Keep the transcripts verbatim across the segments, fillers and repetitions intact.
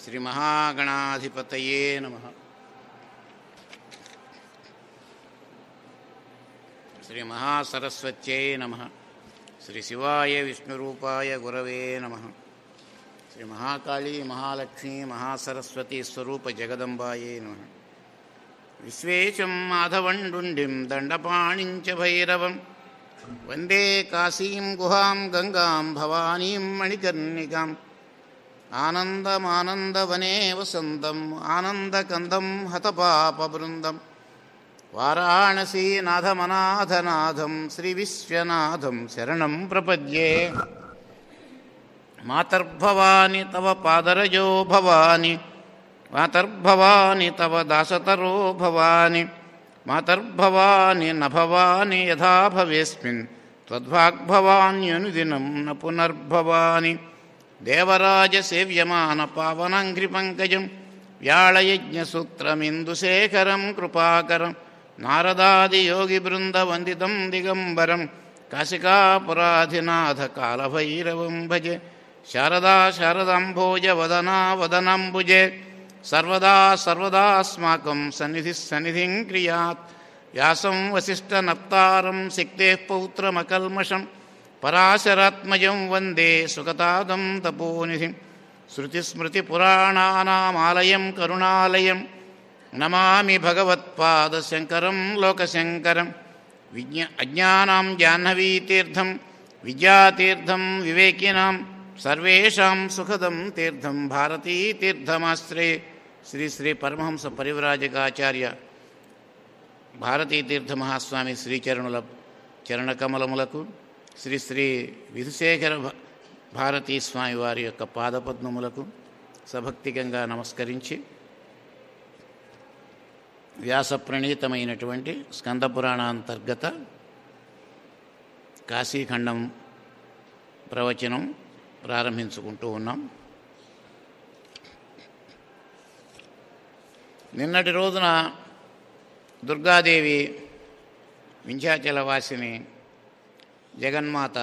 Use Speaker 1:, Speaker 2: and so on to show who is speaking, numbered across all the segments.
Speaker 1: శ్రీ మహాగణాధిపతయే నమః. శ్రీ మహాసరస్వత్యై నమః. శ్రీ శివాయ విష్ణురూపాయ గురవే నమః. శ్రీ మహాకాళీ మహాలక్ష్మీ మహాసరస్వతీ స్వరూప జగదంబాయే నమః. విశ్వేశం మాధవండుండిం దండపాణిం చ భైరవం వందే కాశీం గుహాం గంగాం భవానీం మణికర్ణికాం ఆనందమానందవనే వసంతం ఆనందకందం హతపాపబృందం వారాణసీనాథమనాథనాథం శ్రీవిశ్వనాథం శరణం ప్రపద్యే. మాతర్భవాని తవ పాదరజో భవాని మాతర్భవాని తవ దాసతరో భవాని మాతర్భవాని న భవాని యథా భవేస్మిన్ త్వద్వాగ్భవాన్యనుదినం న పునర్భవాని. దేవరాజసేవ్యమాన పావనంఘ్రిపంకజం వ్యాళయజ్ఞసూత్రమిందుశేఖరం కృపాకరం నారదాదియోగిబృందవందితం దిగంబరం కాశికాపురాధినాథ కాలభైరవం భజే. శారదా శారదాంభోజ వదనా వదనాంబుజే సర్వదా సర్వదాస్మాకం సన్నిధిః సన్నిధిం క్రియాత్. వ్యాసం వసిష్ఠనప్తారం శక్తేః పౌత్రమకల్మషం పరాశరాత్మజం వందే సుగతాదం తపోనిధిం. శృతిస్మృతిపురాణానామాలయం కరుణాలయం నమామి భగవత్పాదశంకరం లోకశంకరం. విజ్ఞ అజ్ఞానాం జాహ్నవీతీర్థం విద్యాతీర్థం వివేకినాం సర్వేషాం సుఖదం తీర్థం భారతీతీర్థమాశ్రయే. శ్రీ శ్రీ పరమహంస పరివ్రాజకాచార్య భారతీతీర్థ మహాస్వామి శ్రీచరణుల చరణకమలములకు శ్రీ శ్రీ విధుశేఖర భారతీ స్వామి వారి యొక్క పాదపద్మములకు సభక్తికంగా నమస్కరించి వ్యాస ప్రణీతమైనటువంటి స్కందపురాణాంతర్గత కాశీఖండం ప్రవచనం ప్రారంభించుకుంటూ ఉన్నాం. నిన్నటి రోజున దుర్గాదేవి వింధ్యాచలవాసిని జగన్మాత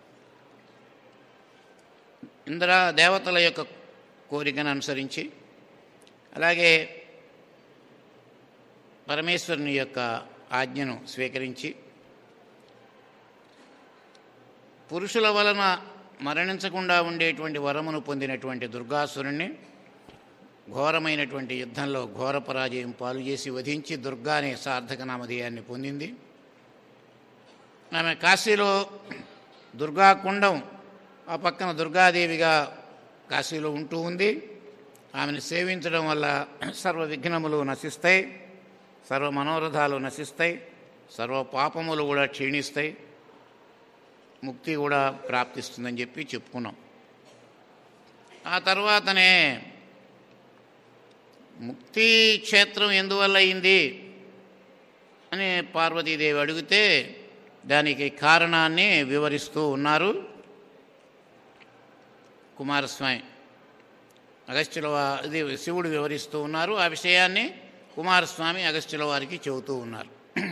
Speaker 1: ఇంద్ర దేవతల యొక్క కోరికను అనుసరించి అలాగే పరమేశ్వరుని యొక్క ఆజ్ఞను స్వీకరించి పురుషుల వలన మరణించకుండా ఉండేటువంటి వరమును పొందినటువంటి దుర్గాసురుణ్ణి ఘోరమైనటువంటి యుద్ధంలో ఘోర పరాజయం పాలు చేసి వధించి దుర్గా అనే సార్థక నామధేయాన్ని పొందింది. ఆమె కాశీలో దుర్గాకుండం ఆ పక్కన దుర్గాదేవిగా కాశీలో ఉంటూ ఉంది. ఆమెను సేవించడం వల్ల సర్వ విఘ్నములు నశిస్తాయి, సర్వ మనోరథాలు నశిస్తాయి, సర్వ పాపములు కూడా క్షీణిస్తాయి, ముక్తి కూడా ప్రాప్తిస్తుందని చెప్పి చెప్పుకున్నాం. ఆ తర్వాతనే ముక్తి క్షేత్రం ఎందువల్ల అయింది అని పార్వతీదేవి అడిగితే దానికి కారణాన్ని వివరిస్తూ ఉన్నారు కుమారస్వామి. అగస్త్యుల ఇది శివుడు వివరిస్తూ ఉన్నారు. ఆ విషయాన్ని కుమారస్వామి అగస్త్యుల వారికి చెబుతూ ఉన్నారు.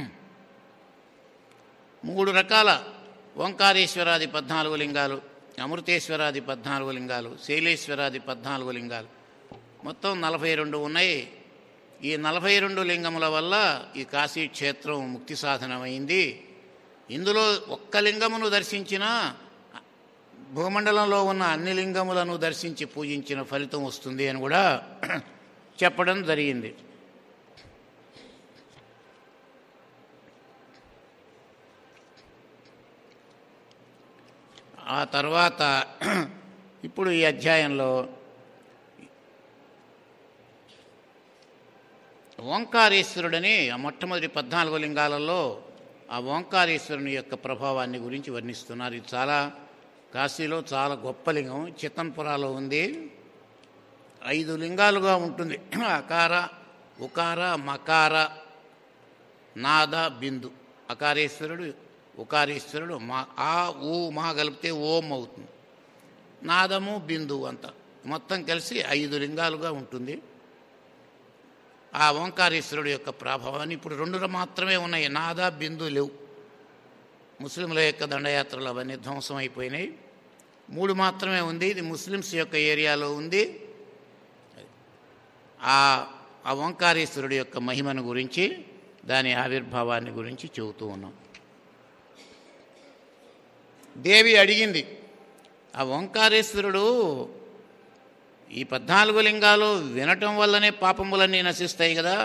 Speaker 1: మూడు రకాల ఓంకారేశ్వరాది పద్నాలుగు లింగాలు, అమృతేశ్వరాది పద్నాలుగు లింగాలు, శైలేశ్వరాది పద్నాలుగు లింగాలు, మొత్తం నలభై రెండు ఉన్నాయి. ఈ నలభై రెండు లింగముల వల్ల ఈ కాశీ క్షేత్రం ముక్తి సాధనమైంది. ఇందులో ఒక్క లింగమును దర్శించినా భూమండలంలో ఉన్న అన్ని లింగములను దర్శించి పూజించిన ఫలితం వస్తుంది అని కూడా చెప్పడం జరిగింది. ఆ తర్వాత ఇప్పుడు ఈ అధ్యాయంలో ఓంకారేశ్వరుడని ఆ మొట్టమొదటి పద్నాలుగు లింగాలలో ఆ ఓంకారేశ్వరుని యొక్క ప్రభావాన్ని గురించి వర్ణిస్తున్నారు. ఇది చాలా కాశీలో చాలా గొప్ప లింగం. చిత్తన్పురాలో ఉంది. ఐదు లింగాలుగా ఉంటుంది. అకార, ఉకార, మకార, నాద, బిందు. అకారేశ్వరుడు, ఉకారేశ్వరుడు, మా ఆ ఊ మా కలిపితే ఓం అవుతుంది. నాదము బిందువు అంతా మొత్తం కలిసి ఐదు లింగాలుగా ఉంటుంది. ఆ ఓంకారేశ్వరుడు యొక్క ప్రభావాన్ని ఇప్పుడు రెండు మాత్రమే ఉన్నాయి. నాద బిందు లేవు. ముస్లింల యొక్క దండయాత్రలు అవన్నీ ధ్వంసం అయిపోయినాయి. మూడు మాత్రమే ఉంది. ఇది ముస్లిమ్స్ యొక్క ఏరియాలో ఉంది. ఆ ఆ ఓంకారేశ్వరుడి యొక్క మహిమను గురించి, దాని ఆవిర్భావాన్ని గురించి చెబుతూ ఉన్నాం. దేవి అడిగింది, ఆ ఓంకారేశ్వరుడు ఈ పద్నాలుగు లింగాలు వినటం వల్లనే పాపములన్నీ నశిస్తాయి కదా,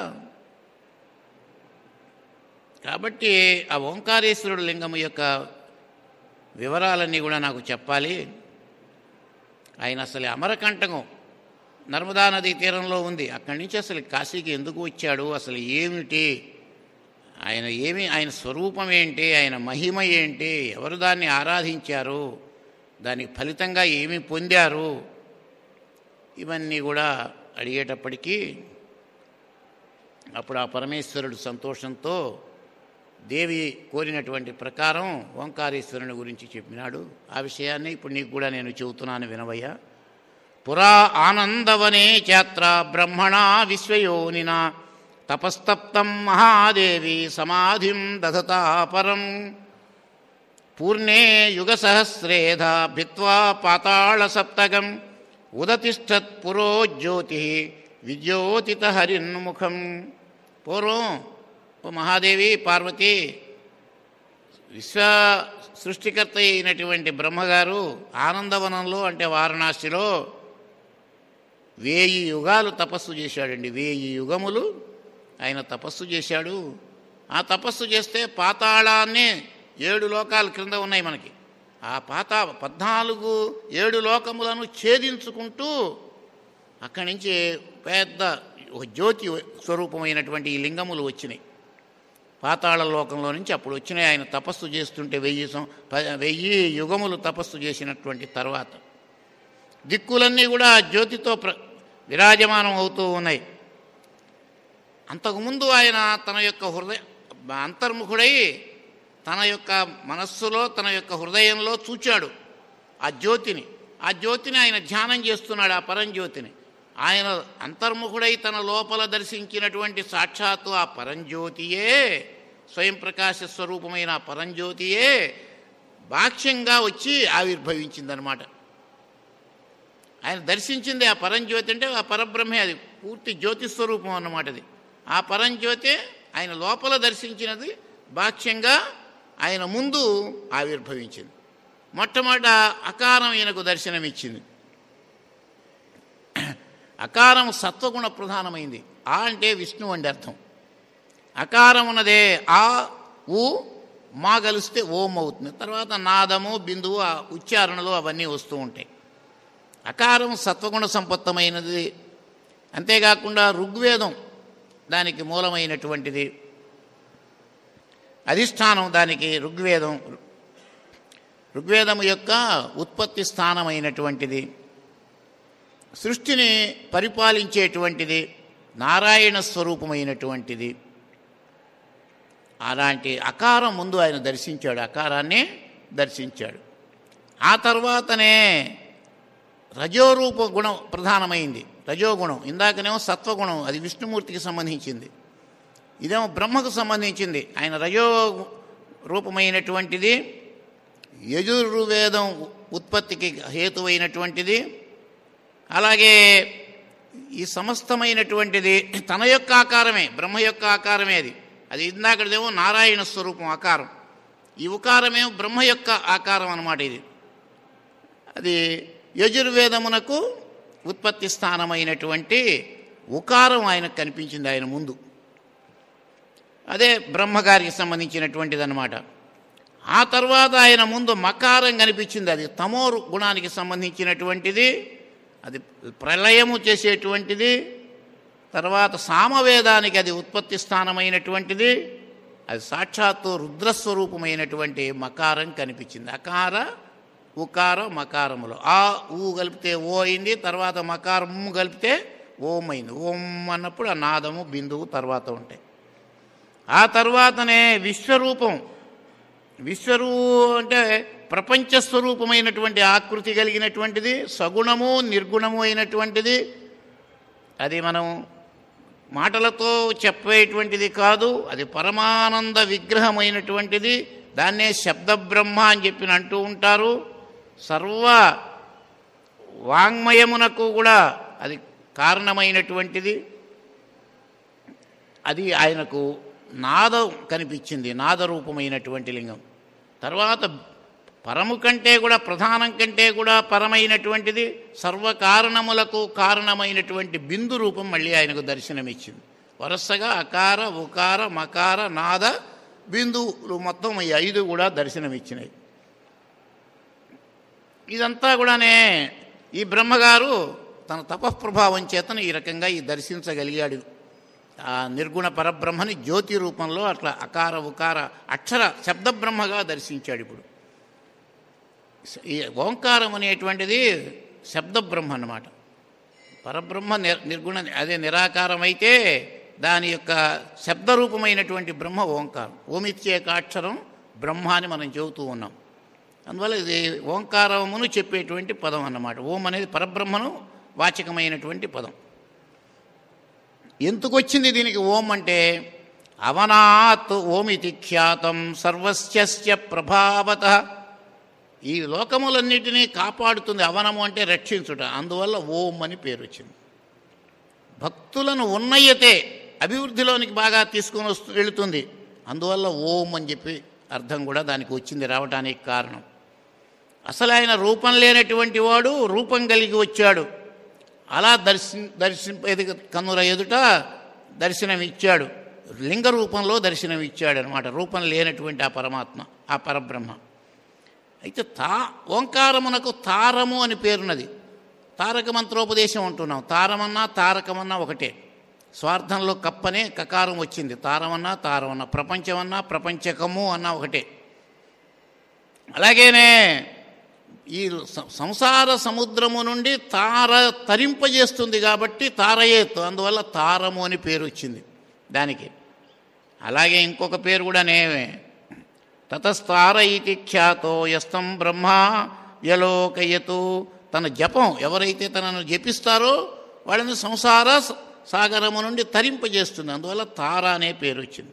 Speaker 1: కాబట్టి ఆ ఓంకారేశ్వరుడు లింగము యొక్క వివరాలన్నీ కూడా నాకు చెప్పాలి. ఆయన అసలు అమరకంటకం నర్మదా నదీ తీరంలో ఉంది, అక్కడి నుంచి అసలు కాశీకి ఎందుకు వచ్చాడు, అసలు ఏమిటి ఆయన, ఏమి ఆయన స్వరూపం ఏంటి, ఆయన మహిమ ఏంటి, ఎవరు దాన్ని ఆరాధించారు, దానికి ఫలితంగా ఏమి పొందారు, ఇవన్నీ కూడా అడిగేటప్పటికీ అప్పుడు ఆ పరమేశ్వరుడు సంతోషంతో దేవి కోరినటువంటి ప్రకారం ఓంకారేశ్వరుని గురించి చెప్పినాడు. ఆ విషయాన్ని ఇప్పుడు నీకు కూడా నేను చెబుతున్నాను, వినవయ్యా. పురా ఆనందవనే చాత్ర బ్రహ్మణా విశ్వయోనినా తపస్తప్తం మహాదేవి సమాధిం దధతా పరం పూర్ణే యుగ సహస్రేధ భిత్వా పాతాళ సప్తగం ఉదతిష్టత్ పురో జ్యోతి విజ్యోతిత హరిన్ముఖం. పూర్వం ఓ మహాదేవి పార్వతి, విశ్వ సృష్టికర్త అయినటువంటి బ్రహ్మగారు ఆనందవనంలో అంటే వారణాసిలో వేయి యుగాలు తపస్సు చేశాడండి. వేయి యుగములు ఆయన తపస్సు చేశాడు. ఆ తపస్సు చేస్తే పాతాళాన్ని, ఏడు లోకాలు క్రింద ఉన్నాయి మనకి, ఆ పాతా పద్నాలుగు ఏడు లోకములను ఛేదించుకుంటూ అక్కడి నుంచి పెద్ద ఒక జ్యోతి స్వరూపమైనటువంటి ఈ లింగములు వచ్చినాయి పాతాళ లోకంలో నుంచి. అప్పుడు వచ్చినాయి ఆయన తపస్సు చేస్తుంటే, వెయ్యి వెయ్యి యుగములు తపస్సు చేసినటువంటి తర్వాత దిక్కులన్నీ కూడా ఆ జ్యోతితో ప్ర విరాజమానం అవుతూ ఉన్నాయి. అంతకుముందు ఆయన తన యొక్క హృదయ అంతర్ముఖుడై తన యొక్క మనస్సులో, తన యొక్క హృదయంలో చూచాడు ఆ జ్యోతిని. ఆ జ్యోతిని ఆయన ధ్యానం చేస్తున్నాడు, ఆ పరంజ్యోతిని. ఆయన అంతర్ముఖుడై తన లోపల దర్శించినటువంటి సాక్షాత్తు ఆ పరంజ్యోతియే, స్వయం ప్రకాశ స్వరూపమైన ఆ పరంజ్యోతియే బాక్ష్యంగా వచ్చి ఆవిర్భవించిందనమాట. ఆయన దర్శించింది ఆ పరంజ్యోతి అంటే ఆ పరబ్రహ్మే, అది పూర్తి జ్యోతి స్వరూపం అన్నమాట. అది ఆ పరంజ్యోతి ఆయన లోపల దర్శించినది బాక్ష్యంగా ఆయన ముందు ఆవిర్భవించింది. మొట్టమొదట అకారం ఈయనకు దర్శనమిచ్చింది. అకారం సత్వగుణ ప్రధానమైంది. ఆ అంటే విష్ణువు అండి అర్థం. అకారం ఉన్నదే ఆ ఊ మా కలిస్తే ఓం అవుతుంది. తర్వాత నాదము, బిందువు, ఉచ్చారణలు అవన్నీ వస్తూ ఉంటాయి. అకారం సత్వగుణ సంపత్తమైనది. అంతేకాకుండా ఋగ్వేదం దానికి మూలమైనటువంటిది, అధిష్టానం దానికి ఋగ్వేదం, ఋగ్వేదము యొక్క ఉత్పత్తి స్థానమైనటువంటిది, సృష్టిని పరిపాలించేటువంటిది, నారాయణ స్వరూపమైనటువంటిది. అలాంటి అకారం ముందు ఆయన దర్శించాడు, అకారాన్ని దర్శించాడు. ఆ తర్వాతనే రజోరూప గుణం ప్రధానమైంది, రజోగుణం. ఇందాకనేమో సత్వగుణం, అది విష్ణుమూర్తికి సంబంధించింది. ఇదేమో బ్రహ్మకు సంబంధించింది. ఆయన రజో రూపమైనటువంటిది, యజుర్వేదం ఉత్పత్తికి హేతువైనటువంటిది. అలాగే ఈ సమస్తమైనటువంటిది తన యొక్క ఆకారమే, బ్రహ్మ యొక్క ఆకారమే. అది అది ఇందాకదేమో నారాయణ స్వరూపం ఆకారం, ఈ ఉకారమేమో బ్రహ్మ యొక్క ఆకారం అన్నమాట. ఇది అది యజుర్వేదమునకు ఉత్పత్తి స్థానమైనటువంటి ఉకారం ఆయనకు కనిపించింది ఆయన ముందు. అదే బ్రహ్మగారికి సంబంధించినటువంటిది అన్నమాట. ఆ తర్వాత ఆయన ముందు మకారం కనిపించింది, అది తమో గుణానికి సంబంధించినటువంటిది, అది ప్రళయము చేసేటువంటిది. తర్వాత సామవేదానికి అది ఉత్పత్తి స్థానమైనటువంటిది, అది సాక్షాత్తు రుద్రస్వరూపమైనటువంటి మకారం కనిపించింది. అకార ఉకార మకారములు ఆ ఊ కలిపితే ఓ అయింది, తర్వాత మకారము కలిపితే ఓం అయింది. ఓం అన్నప్పుడు ఆ నాదము, బిందువు తర్వాత ఉంటాయి. ఆ తర్వాతనే విశ్వరూపం, విశ్వరూ అంటే ప్రపంచస్వరూపమైనటువంటి ఆకృతి కలిగినటువంటిది, సగుణము నిర్గుణము అయినటువంటిది. అది మనం మాటలతో చెప్పేటువంటిది కాదు, అది పరమానంద విగ్రహమైనటువంటిది. దాన్నే శబ్దబ్రహ్మ అని చెప్పి అంటూ ఉంటారు. సర్వ వాంగ్మయమునకు కూడా అది కారణమైనటువంటిది. అది ఆయనకు నాదం కనిపించింది, నాదరూపమైనటువంటి లింగం. తర్వాత పరము కంటే కూడా, ప్రధానం కంటే కూడా పరమైనటువంటిది, సర్వకారణములకు కారణమైనటువంటి బిందు రూపం మళ్ళీ ఆయనకు దర్శనమిచ్చింది. వరుసగా అకార, ఉకార, మకార, నాద, బిందువులు మొత్తం ఈ ఐదు కూడా దర్శనమిచ్చినాయి. ఇదంతా కూడానే ఈ బ్రహ్మగారు తన తపఃప్రభావం చేతను ఈ రకంగా ఈ దర్శించగలిగాడు. ఆ నిర్గుణ పరబ్రహ్మని జ్యోతి రూపంలో అట్లా అకార, ఉకార, అక్షర శబ్దబ్రహ్మగా దర్శించాడు. ఇప్పుడు ఈ ఓంకారం అనేటువంటిది శబ్దబ్రహ్మ అన్నమాట. పరబ్రహ్మ నిర్గుణ, అదే నిరాకారం అయితే దాని యొక్క శబ్దరూపమైనటువంటి బ్రహ్మ ఓంకారం. ఓమిత్యేకాక్షరం బ్రహ్మ అని మనం చెబుతూ ఉన్నాం. అందువల్ల ఇది ఓంకారమును చెప్పేటువంటి పదం అన్నమాట. ఓం అనేది పరబ్రహ్మను వాచకమైనటువంటి పదం. ఎందుకు వచ్చింది దీనికి ఓం అంటే, అవనాత్ ఓమితి ఖ్యాతం సర్వస్య ప్రభావత. ఈ లోకములన్నిటినీ కాపాడుతుంది. అవనము అంటే రక్షించుట, అందువల్ల ఓం అని పేరు వచ్చింది. భక్తులను ఉన్నయ్యతే అభివృద్ధిలోనికి బాగా తీసుకుని వస్తూ వెళుతుంది, అందువల్ల ఓం అని చెప్పి అర్థం కూడా దానికి వచ్చింది, రావటానికి కారణం. అసలు ఆయన రూపం లేనటువంటి వాడు రూపం కలిగి వచ్చాడు. అలా దర్శి దర్శి కన్నుల ఎదుట దర్శనం ఇచ్చాడు, లింగ రూపంలో దర్శనం ఇచ్చాడు అనమాట. రూపం లేనటువంటి ఆ పరమాత్మ, ఆ పరబ్రహ్మ. అయితే తా ఓంకారమునకు తారము అని పేరున్నది. తారక మంత్రోపదేశం అంటున్నాం. తారమన్నా తారకమన్నా ఒకటే. స్వార్థంలో కప్పనే కకారం వచ్చింది. తారమన్నా తారమన్నా, ప్రపంచమన్నా ప్రపంచకము అన్నా ఒకటే. అలాగేనే ఈ సంసార సముద్రము నుండి తార తరింపజేస్తుంది కాబట్టి తారయేత్, అందువల్ల తారము అని పేరు వచ్చింది దానికి. అలాగే ఇంకొక పేరు కూడా నేమే, తతస్తార ఇతి ఖ్యాతో యస్తం బ్రహ్మ వ్యలోకయతు. తన జపం ఎవరైతే తనను జపిస్తారో వాళ్ళని సంసార సాగరము నుండి తరింపజేస్తుంది, అందువల్ల తార అనే పేరు వచ్చింది.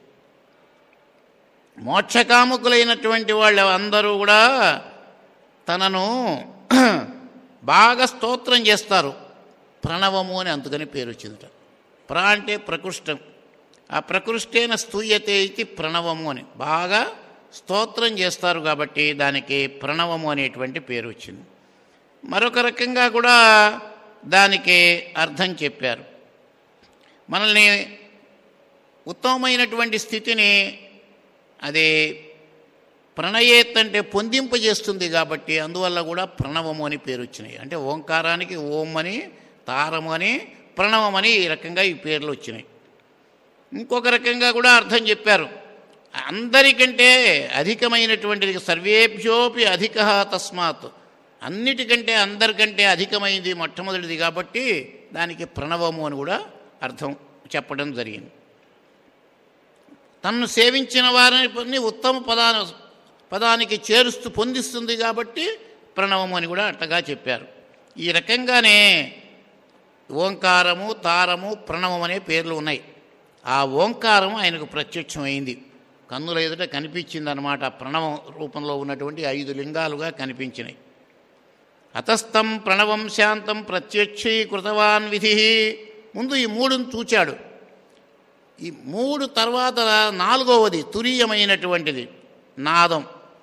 Speaker 1: మోక్షకాముకులైనటువంటి వాళ్ళు అందరూ కూడా తనను బాగా స్తోత్రం చేస్తారు, ప్రణవము అని అందుకని పేరు వచ్చిందట. ప్ర అంటే ప్రకృష్టం, ఆ ప్రకృష్టేన స్తూయతే ఇది ప్రణవము అని బాగా స్తోత్రం చేస్తారు కాబట్టి దానికి ప్రణవము అనేటువంటి పేరు వచ్చింది. మరొక రకంగా కూడా దానికి అర్థం చెప్పారు. మనల్ని ఉత్తమమైనటువంటి స్థితిని అది ప్రణయేత్ అంటే పొందింపజేస్తుంది కాబట్టి అందువల్ల కూడా ప్రణవము అని పేరు వచ్చినాయి. అంటే ఓంకారానికి ఓం అని, తారము అని, ప్రణవమని ఈ రకంగా ఈ పేర్లు వచ్చినాయి. ఇంకొక రకంగా కూడా అర్థం చెప్పారు. అందరికంటే అధికమైనటువంటిది, సర్వేభ్యోపి అధిక తస్మాత్, అన్నిటికంటే అందరికంటే అధికమైంది మొట్టమొదటిది కాబట్టి దానికి ప్రణవము అని కూడా అర్థం చెప్పడం జరిగింది. తన్ను సేవించిన వారిని ఉత్తమ పదా పదానికి చేరుస్తూ పొందిస్తుంది కాబట్టి ప్రణవము అని కూడా అట్టగా చెప్పారు. ఈ రకంగానే ఓంకారము, తారము, ప్రణవం అనే పేర్లు ఉన్నాయి. ఆ ఓంకారం ఆయనకు ప్రత్యక్షమైంది, కన్నుల ఎదుట కనిపించింది అన్నమాట. ప్రణవం రూపంలో ఉన్నటువంటి ఐదు లింగాలుగా కనిపించినాయి. అతస్థం ప్రణవం శాంతం ప్రత్యక్షీకృతవాన్ విధి. ముందు ఈ మూడును చూచాడు. ఈ మూడు తర్వాత నాలుగవది తురీయమైనటువంటిది నాదం,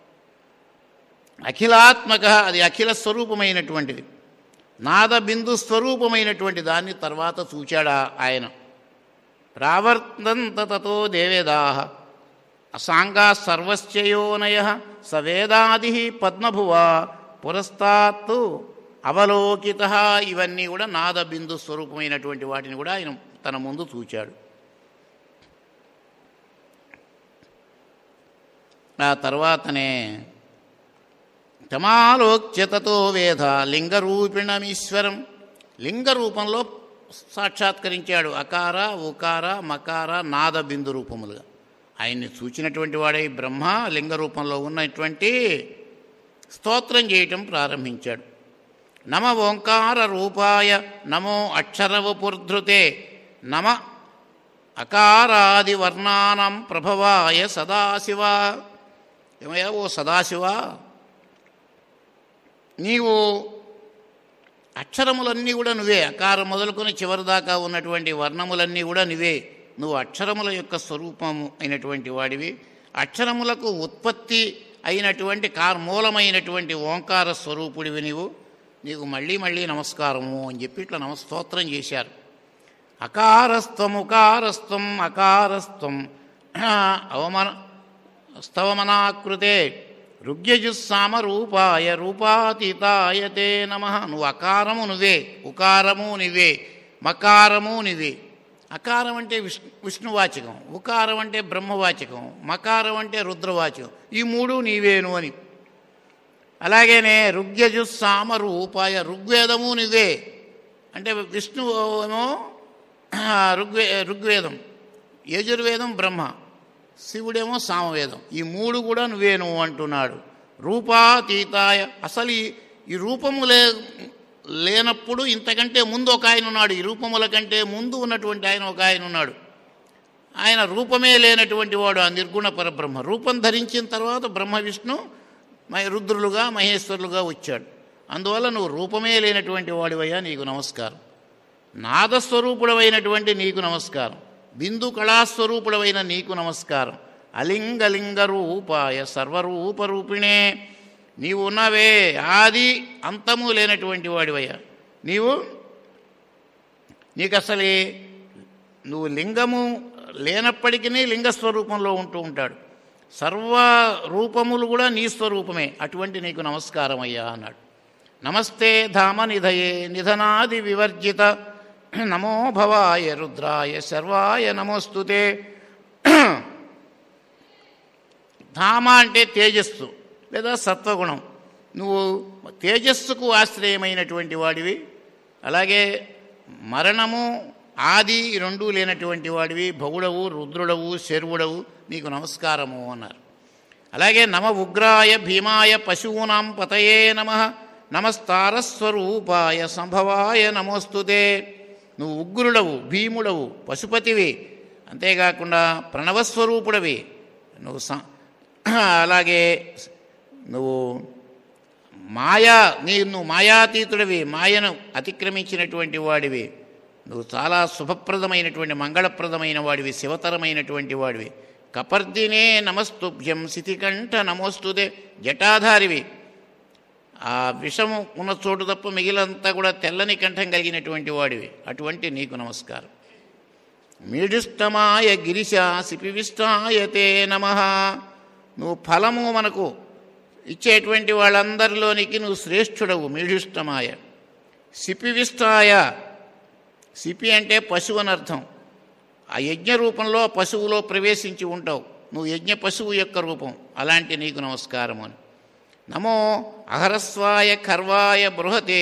Speaker 1: అఖిలాత్మక, అది అఖిల స్వరూపమైనటువంటిది, నాద బిందు స్వరూపమైనటువంటి దాన్ని తర్వాత చూచాడా ఆయన. ప్రావర్తంత తతో దేవేదాః అసాంగా సర్వస్యయోనయ సవేదాది పద్మభువ పురస్తాత్తు అవలోకిత. ఇవన్నీ కూడా నాద బిందు స్వరూపమైనటువంటి వాటిని కూడా ఆయన తన ముందు చూచాడు. ఆ తర్వాతనే తమాలోక్యతతో వేద లింగరూపిణమీశ్వరం, లింగ రూపంలో సాక్షాత్కరించాడు. అకార, ఉకార, మకార, నాద బిందు రూపములుగా ఆయన్ని చూచినటువంటి వాడే బ్రహ్మ లింగ రూపంలో ఉన్నటువంటి స్తోత్రం చేయటం ప్రారంభించాడు. నమ ఓంకార రూపాయ నమో అక్షరవపుర్ధృతే నమ అకారాది వర్ణానం ప్రభవాయ సదాశివ. ఏమయ్యా ఓ సదాశివ, నీవు అక్షరములన్నీ కూడా నువ్వే, అకారం మొదలుకొని చివరి దాకా ఉన్నటువంటి వర్ణములన్నీ కూడా నువ్వే. నువ్వు అక్షరముల యొక్క స్వరూపము అయినటువంటి వాడివి. అక్షరములకు ఉత్పత్తి అయినటువంటి కార్ మూలమైనటువంటి ఓంకార స్వరూపుడివి నీవు. నీకు మళ్ళీ మళ్ళీ నమస్కారము అని చెప్పి ఇట్లా నమస్తోత్రం చేశారు. అకారస్త్వం ఉకారస్త్వం అకారస్త్వం అవమన స్తవమనాకృతే ఋగ్యజుస్సామరూపాయ రూపాతీతాయ తే నమః. నువ్వు అకారము నువ్వే, ఉకారము నువ్వే, మకారము నువ్వే. అకారం అంటే విష్ణు విష్ణువాచకం, ఉకారం అంటే బ్రహ్మవాచకం, మకారం అంటే రుద్రవాచకం. ఈ మూడు నీవేను అని. అలాగేనే ఋగ్యజుస్సామరూపాయ, ఋగ్వేదము నువ్వే అంటే విష్ణువు ఏమో ఋగ్వే ఋగ్వేదం, యజుర్వేదం బ్రహ్మ, శివుడేమో సామవేదం. ఈ మూడు కూడా నువ్వేను అంటున్నాడు. రూపాతీతాయ, అసలు ఈ ఈ రూపము లే లేనప్పుడు ఇంతకంటే ముందు ఒక ఆయన ఉన్నాడు. ఈ రూపముల కంటే ముందు ఉన్నటువంటి ఆయన ఒక ఆయన ఉన్నాడు. ఆయన రూపమే లేనటువంటి వాడు ఆ నిర్గుణ పరబ్రహ్మ. రూపం ధరించిన తర్వాత బ్రహ్మ విష్ణు రుద్రులుగా మహేశ్వరులుగా వచ్చాడు. అందువల్ల నువ్వు రూపమే లేనటువంటి వాడివయ్యా, నీకు నమస్కారం. నాదస్వరూపుడవైనటువంటి నీకు నమస్కారం. బిందు కళాస్వరూపుడవైన నీకు నమస్కారం. అలింగలింగ రూపాయ సర్వరూపరూపిణే, నీవు ఉన్నవే ఆది అంతము లేనటువంటి వాడివయ్యా. నీవు నీకు అసలే నువ్వు లింగము లేనప్పటికీ లింగస్వరూపంలో ఉంటూ ఉంటాడు. సర్వ రూపములు కూడా నీ స్వరూపమే. అటువంటి నీకు నమస్కారం అయ్యా అన్నాడు. నమస్తే ధామ నిధయే నిధనాది వివర్జిత నమో భవాయ రుద్రాయ సర్వాయ నమోస్తుతే. ధామ అంటే తేజస్సు లేదా సత్వగుణం. నువ్వు తేజస్సుకు ఆశ్రయమైనటువంటి వాడివి. అలాగే మరణము ఆది రెండూ లేనటువంటి వాడివి. భవుడవు, రుద్రుడవు, శర్వుడవు, నీకు నమస్కారము అన్నారు. అలాగే నమ ఉగ్రాయ భీమాయ పశూనాం పతయే నమః నమస్తారస్వరూపాయ సంభవాయ నమోస్తుతే. నువ్వు ఉగ్రుడవు, భీముడవు, పశుపతివి, అంతేకాకుండా ప్రణవస్వరూపుడవి. నువ్వు అలాగే నువ్వు మాయా నీ నువ్వు మాయాతీతుడివి, మాయను అతిక్రమించినటువంటి వాడివి. నువ్వు చాలా శుభప్రదమైనటువంటి మంగళప్రదమైన వాడివి, శివతరమైనటువంటి వాడివి. కపర్దినే నమస్తుభ్యం శితికంఠ నమోస్తుదే. జటాధారివి, ఆ విషము ఉన్న చోటు తప్ప మిగిలంతా కూడా తెల్లని కంఠం కలిగినటువంటి వాడివి. అటువంటి నీకు నమస్కారం. మీఢుష్టమాయ గిరిశ సిపివిష్టాయ తే నమః. నువ్వు ఫలము మనకు ఇచ్చేటువంటి వాళ్ళందరిలోనికి నువ్వు శ్రేష్ఠుడవు. మీఢుష్టమాయ సిపివిష్టాయ, సిపి అంటే పశువు అని అర్థం. ఆ యజ్ఞ రూపంలో పశువులో ప్రవేశించి ఉంటావు. నువ్వు యజ్ఞ పశువు యొక్క రూపం. అలాంటి నీకు నమస్కారం అని. నమో అహరస్వాయ ఖర్వాయ బృహతే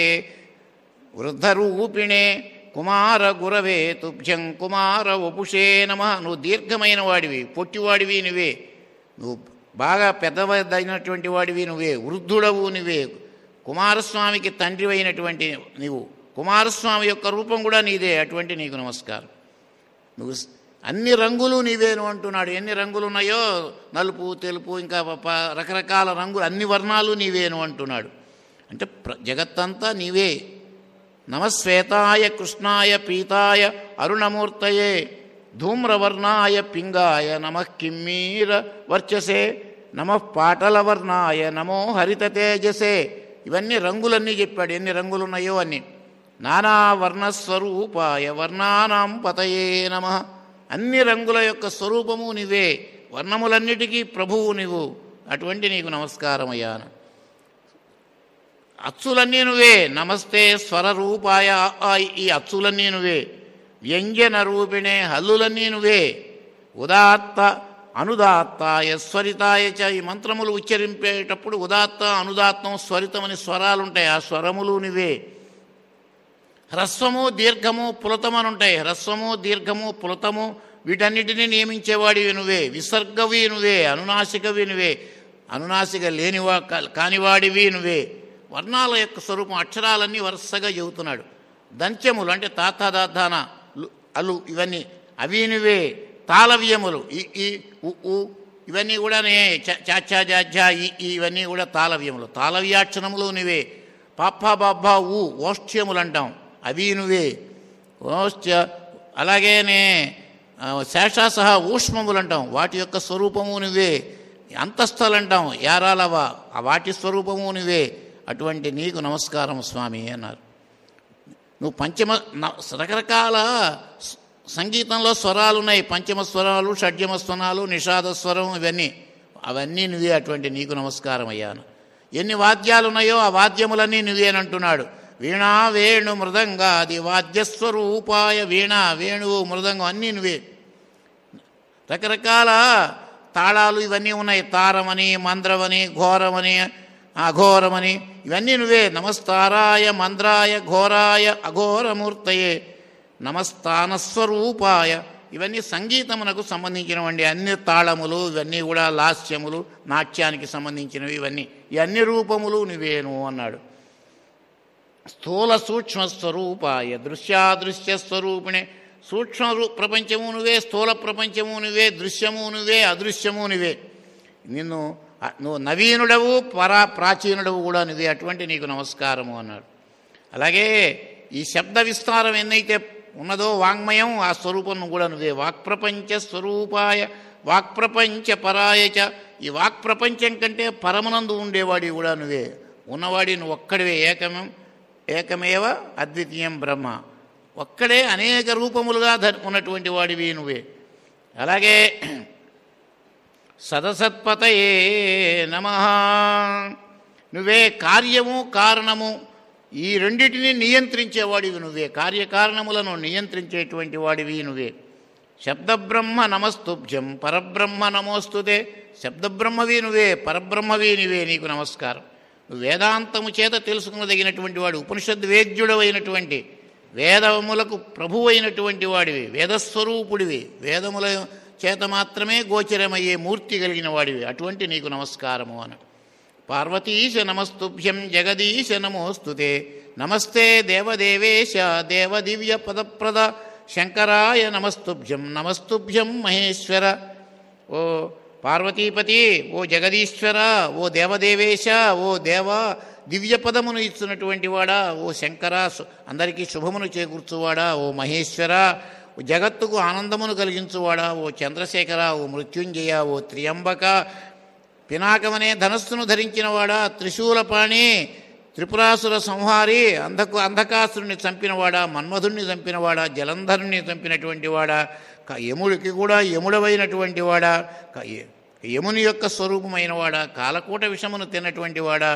Speaker 1: వృద్ధరూపిణే కుమార గురవే తుభ్యం కుమార వపుషే నమః. నువ్వు దీర్ఘమైన వాడివి, పొట్టివాడివి నువ్వే. నువ్వు బాగా పెద్దవైనటువంటి వాడివి నువ్వే. వృద్ధుడవు నువ్వే. కుమారస్వామికి తండ్రి అయినటువంటి నీవు. కుమారస్వామి యొక్క రూపం కూడా నీదే. అటువంటి నీకు నమస్కారం. నువ్వు అన్ని రంగులు నీవేను అంటున్నాడు. ఎన్ని రంగులు ఉన్నాయో, నలుపు, తెలుపు, ఇంకా రకరకాల రంగులు, అన్ని వర్ణాలు నీవేను అంటున్నాడు. అంటే జగత్తంతా నీవే. నమశ్వేతాయ కృష్ణాయ పీతాయ అరుణమూర్తయే ధూమ్రవర్ణాయ పింగాయ నమః కిమ్మీర వర్చసే నమః పాటలవర్ణాయ నమో హరిత తేజసే. ఇవన్నీ రంగులన్నీ చెప్పాడు. ఎన్ని రంగులు ఉన్నాయో అన్నీ. నానా వర్ణస్వరూపాయ వర్ణానాం పతయే నమః. అన్ని రంగుల యొక్క స్వరూపము నీవే. వర్ణములన్నిటికీ ప్రభువు నీవు. అటువంటి నీకు నమస్కారమయ్యా. అచ్చులన్నీ నువ్వే. నమస్తే స్వరరూపాయ, ఈ అచ్చులన్నీ నువ్వే. వ్యంజన రూపిణే, హల్లులన్నీ నువ్వే. ఉదాత్త అనుదాత్తాయ స్వరితాయ చ. ఈ మంత్రములు ఉచ్చరింపేటప్పుడు ఉదాత్త, అనుదాత్తం, స్వరితమని స్వరాలుంటాయి. ఆ స్వరములు నువ్వే. హ్రస్వము, దీర్ఘము, పులతమని ఉంటాయి. హ్రస్వము, దీర్ఘము, పులతము వీటన్నిటినీ నియమించేవాడివి నువ్వే. విసర్గవి నువ్వే. అనునాసికవి నువ్వే. అనునాసిక లేనివా కానివాడివి నువ్వే. వర్ణాల యొక్క స్వరూపం, అక్షరాలన్నీ వరుసగా చెబుతున్నాడు. దంత్యములు అంటే తాత దాధాన అలు, ఇవన్నీ అవి నువ్వే. తాళవ్యములు ఈ ఈ ఉ ఇవన్నీ కూడా చాచా జాజా ఈ ఇవన్నీ కూడా తాళవ్యములు. తాళవ్యాక్షరములు నువ్వే. పాప్ప బాబ్బా ఊ ఓష్ఠ్యములు అంటాం, అవి నువ్వే. ఓష్ఠ్య అలాగేనే శేషాసహ ఊష్మములు అంటాం, వాటి యొక్క స్వరూపము నువ్వే. అంతస్థలు అంటాం, యారాలవ, వాటి స్వరూపము నువ్వే. అటువంటి నీకు నమస్కారం స్వామి అన్నారు. నువ్వు పంచమ రకరకాల సంగీతంలో స్వరాలు ఉన్నాయి, పంచమ స్వరాలు, షడ్జమ స్వరాలు, నిషాద స్వరం, ఇవన్నీ అవన్నీ నువ్వే. అటువంటి నీకు నమస్కారం అయ్యాను. ఎన్ని వాద్యాలు ఉన్నాయో ఆ వాద్యములన్నీ నువ్వేనంటున్నాడు. వీణా వేణు మృదంగాది వాద్యస్వరూపాయ. వీణ, వేణువు, మృదంగం అన్నీ నువ్వే. రకరకాల తాళాలు ఇవన్నీ ఉన్నాయి, తారమని, మంద్రమని, ఘోరమని, అఘోరమని, ఇవన్నీ నువ్వే. నమస్తారాయ మంద్రాయ ఘోరాయ అఘోరమూర్తయే నమస్థానస్వరూపాయ. ఇవన్నీ సంగీతమునకు సంబంధించినవండి. అన్ని తాళములు ఇవన్నీ కూడా లాస్యములు, నాట్యానికి సంబంధించినవి. ఇవన్నీ ఈ అన్ని రూపములు నువ్వేను అన్నాడు. స్థూల సూక్ష్మస్వరూపాయ దృశ్యాదృశ్య స్వరూపిణే. సూక్ష్మ ప్రపంచము నువ్వే, స్థూల ప్రపంచము నువ్వే, దృశ్యము నువ్వే, అదృశ్యము నువ్వే. నిన్ను నువ్వు నవీనుడవు, పరా ప్రాచీనుడవు కూడా నువ్వే. అటువంటి నీకు నమస్కారము అన్నాడు. అలాగే ఈ శబ్ద విస్తారం ఎన్నైతే ఉన్నదో వాంగ్మయం, ఆ స్వరూపం కూడా నువ్వే. వాక్ప్రపంచ స్వరూపాయ వాక్ప్రపంచ పరాయచ. ఈ వాక్ప్రపంచం కంటే పరమనందు ఉండేవాడి కూడా నువ్వే. ఉన్నవాడి నువ్వు ఒక్కడివే. ఏకమం ఏకమేవ అద్వితీయం బ్రహ్మ. ఒక్కడే అనేక రూపములుగా ధ ఉన్నటువంటి వాడివి నువ్వే. అలాగే సదసత్పతయే నమః. నువ్వే కార్యము కారణము ఈ రెండిటిని నియంత్రించేవాడివి నువ్వే. కార్యకారణములను నియంత్రించేటువంటి వాడివి నువ్వే. శబ్దబ్రహ్మ నమస్తుభ్యం పరబ్రహ్మ నమోస్తుతే. శబ్దబ్రహ్మవి నువ్వే, పరబ్రహ్మవి నువ్వే. నీకు నమస్కారం. నువ్వు వేదాంతము చేత తెలుసుకునదగినటువంటి వాడు, ఉపనిషద్ వేద్యుడవైనటువంటి, వేదములకు ప్రభువు అయినటువంటి వాడివి, వేదస్వరూపుడివి, వేదముల చేత మాత్రమే గోచరమయ్యే మూర్తి కలిగిన వాడివి. అటువంటి నీకు నమస్కారము అని. పార్వతీశ నమస్తుభ్యం జగదీశ నమోస్తుతే. నమస్తే దేవదేవేశ దేవదివ్య పదప్రద శంకరాయ నమస్తుభ్యం. నమస్తుభ్యం మహేశ్వర. ఓ పార్వతీపతి, ఓ జగదీశ్వర, ఓ దేవదేవేశ, ఓ దేవ దివ్య పదమును ఇస్తున్నటువంటి వాడా, ఓ శంకర అందరికీ శుభమును చేకూర్చువాడా, ఓ మహేశ్వర జగత్తుకు ఆనందమును కలిగించువాడా, ఓ చంద్రశేఖర, ఓ మృత్యుంజయ, ఓ త్రియంబక, పినాకమనే ధనస్సును ధరించినవాడా, త్రిశూలపాణి, త్రిపురాసుర సంహారి, అంధకు అంధకాసురుని చంపినవాడా, మన్మధుణ్ణి చంపినవాడా, జలంధరుణ్ణి చంపినటువంటి వాడా, యముడికి కూడా యముడవైనటువంటి వాడా, యముని యొక్క స్వరూపమైన వాడా, కాలకూట విషమును తిన్నటువంటి వాడా,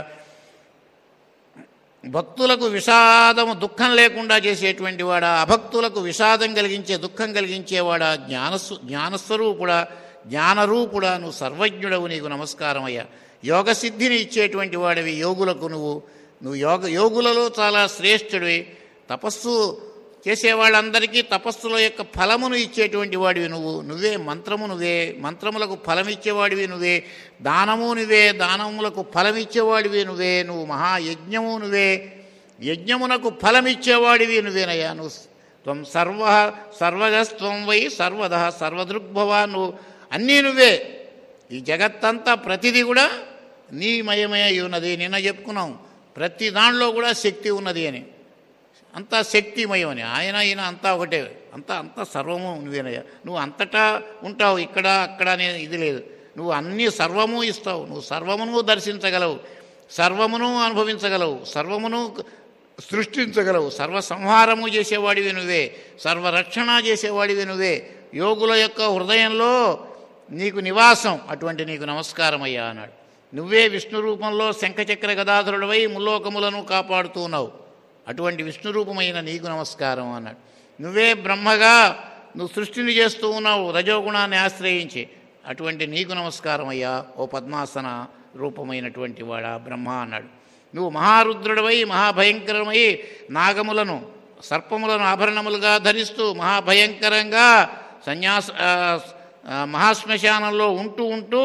Speaker 1: భక్తులకు విషాదము దుఃఖం లేకుండా చేసేటువంటి వాడా, అభక్తులకు విషాదం కలిగించే దుఃఖం కలిగించేవాడా, జ్ఞానస్వ జ్ఞానస్వరూపుడా, జ్ఞానరూపుడా, నువ్వు సర్వజ్ఞుడవు. నీకు నమస్కారం అయ్యా. యోగసిద్ధిని ఇచ్చేటువంటి వాడివి యోగులకు నువ్వు. నువ్వు యోగ యోగులలో చాలా శ్రేష్ఠుడివి. తపస్సు చేసేవాళ్ళందరికీ తపస్సుల యొక్క ఫలమును ఇచ్చేటువంటి వాడివి నువ్వు. నువ్వే మంత్రము నువ్వే, మంత్రములకు ఫలమిచ్చేవాడివి నువ్వే. దానము నువ్వే, దానములకు ఫలమిచ్చేవాడివి నువ్వే. నువ్వు మహాయజ్ఞము నువ్వే, యజ్ఞమునకు ఫలమిచ్చేవాడివి నువ్వేనయ్యా. నువ్వు త్వం సర్వ సర్వజస్త్వం వై సర్వద సర్వదృగ్భవ. నువ్వు అన్నీ నువ్వే. ఈ జగత్తంతా ప్రతిదీ కూడా నీ మయమయ ఉన్నది. నిన్న చెప్పుకున్నాం, ప్రతి దానిలో కూడా శక్తి ఉన్నది అని. అంతా శక్తిమయం అని. ఆయన ఈయన అంతా ఒకటే. అంతా అంతా సర్వము నువ్వేనయ్యా. నువ్వు అంతటా ఉంటావు, ఇక్కడ అక్కడ అనే ఇది లేదు. నువ్వు అన్ని సర్వము ఇస్తావు. నువ్వు సర్వమును దర్శించగలవు, సర్వమును అనుభవించగలవు, సర్వమును సృష్టించగలవు. సర్వ సంహారము చేసేవాడివి నువ్వే, సర్వరక్షణ చేసేవాడివి నువ్వే. యోగుల యొక్క హృదయంలో నీకు నివాసం. అటువంటి నీకు నమస్కారం అయ్యా అన్నాడు. నువ్వే విష్ణు రూపంలో శంఖచక్ర గదాధరుడవై ముల్లోకములను కాపాడుతూ ఉన్నావు. అటువంటి విష్ణు రూపమైన నీకు నమస్కారం అన్నాడు. నువ్వే బ్రహ్మగా నువ్వు సృష్టిని చేస్తూ ఉన్నావు రజోగుణాన్ని ఆశ్రయించి. అటువంటి నీకు నమస్కారం అయ్యా, ఓ పద్మాసన రూపమైనటువంటి వాడా బ్రహ్మ అన్నాడు. నువ్వు మహారుద్రుడవై మహాభయంకరమై నాగములను సర్పములను ఆభరణములుగా ధరిస్తూ మహాభయంకరంగా సన్యాస మహాశ్మశానంలో ఉంటూ ఉంటూ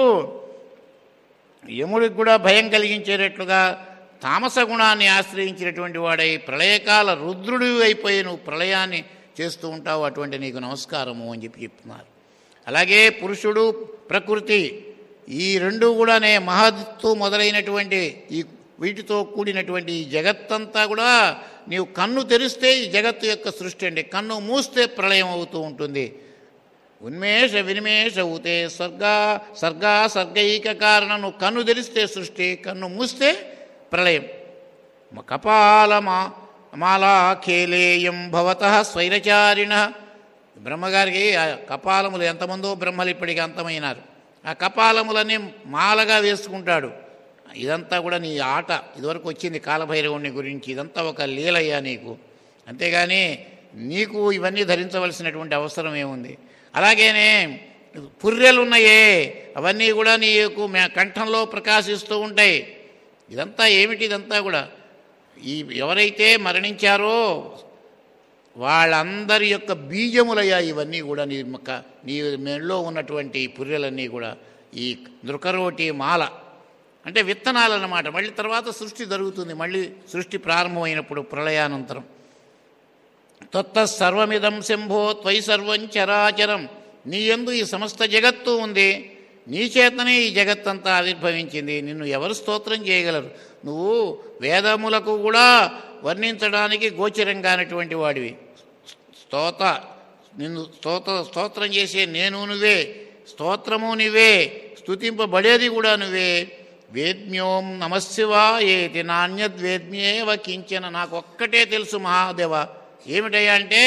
Speaker 1: యముడికి కూడా భయం కలిగించేటట్లుగా తామస గుణాన్ని ఆశ్రయించినటువంటి వాడై ప్రళయకాల రుద్రుడి అయిపోయి నువ్వు ప్రళయాన్ని చేస్తూ ఉంటావు. అటువంటి నీకు నమస్కారము అని చెప్పి చెప్తున్నారు. అలాగే పురుషుడు ప్రకృతి ఈ రెండు కూడానే మహత్తు మొదలైనటువంటి ఈ వీటితో కూడినటువంటి ఈ జగత్తంతా కూడా నీవు కన్ను తెరిస్తే ఈ జగత్తు యొక్క సృష్టి అండి, కన్ను మూస్తే ప్రళయం అవుతూ ఉంటుంది. ఉన్మేష వినిమేష ఊతే స్వర్గా సర్గా సర్గైక కారణం. నువ్వు కన్ను తెరిస్తే సృష్టి, కన్ను మూస్తే ప్రళయం. కపాలమా మాలాఖేలేయం భవతః స్వైరచారిణ. బ్రహ్మగారికి ఆ కపాలములు ఎంతమందో బ్రహ్మలు ఇప్పటికి అంతమైనారు. ఆ కపాలములన్నీ మాలగా వేసుకుంటాడు. ఇదంతా కూడా నీ ఆట. ఇదివరకు వచ్చింది కాలభైరవుని గురించి. ఇదంతా ఒక లీలయ్యా నీకు, అంతేగాని నీకు ఇవన్నీ ధరించవలసినటువంటి అవసరం ఏముంది? అలాగేనే పుర్రెలున్నాయే, అవన్నీ కూడా నీకు కంఠంలో ప్రకాశిస్తూ ఉంటాయి. ఇదంతా ఏమిటి? ఇదంతా కూడా ఈ ఎవరైతే మరణించారో వాళ్ళందరి యొక్క బీజములయ్యా ఇవన్నీ కూడా. నీ నీ మెడలో ఉన్నటువంటి పుర్రెలన్నీ కూడా ఈ దృకరోటి మాల అంటే విత్తనాలు అన్నమాట. మళ్ళీ తర్వాత సృష్టి జరుగుతుంది. మళ్ళీ సృష్టి ప్రారంభమైనప్పుడు ప్రళయానంతరం. తత్త సర్వమిదం శంభో త్వయి సర్వం చరాచరం. నీ యందు ఈ సమస్త జగత్తు ఉంది, నీ చేతనే ఈ జగత్తంతా ఆవిర్భవించింది. నిన్ను ఎవరు స్తోత్రం చేయగలరు? నువ్వు వేదములకు కూడా వర్ణించడానికి గోచరం కానటువంటి వాడివి. స్తోత నిన్ను స్తోత స్తోత్రం చేసే నేను నువ్వే, స్తోత్రము నువ్వే, స్తుతింపబడేది కూడా నువ్వే. వేద్మ్యోం నమశివాయేతి నాణ్యద్వేద్మ్యేవ కించన. నాకు ఒక్కటే తెలుసు మహాదేవ, ఏమిటయ్యా అంటే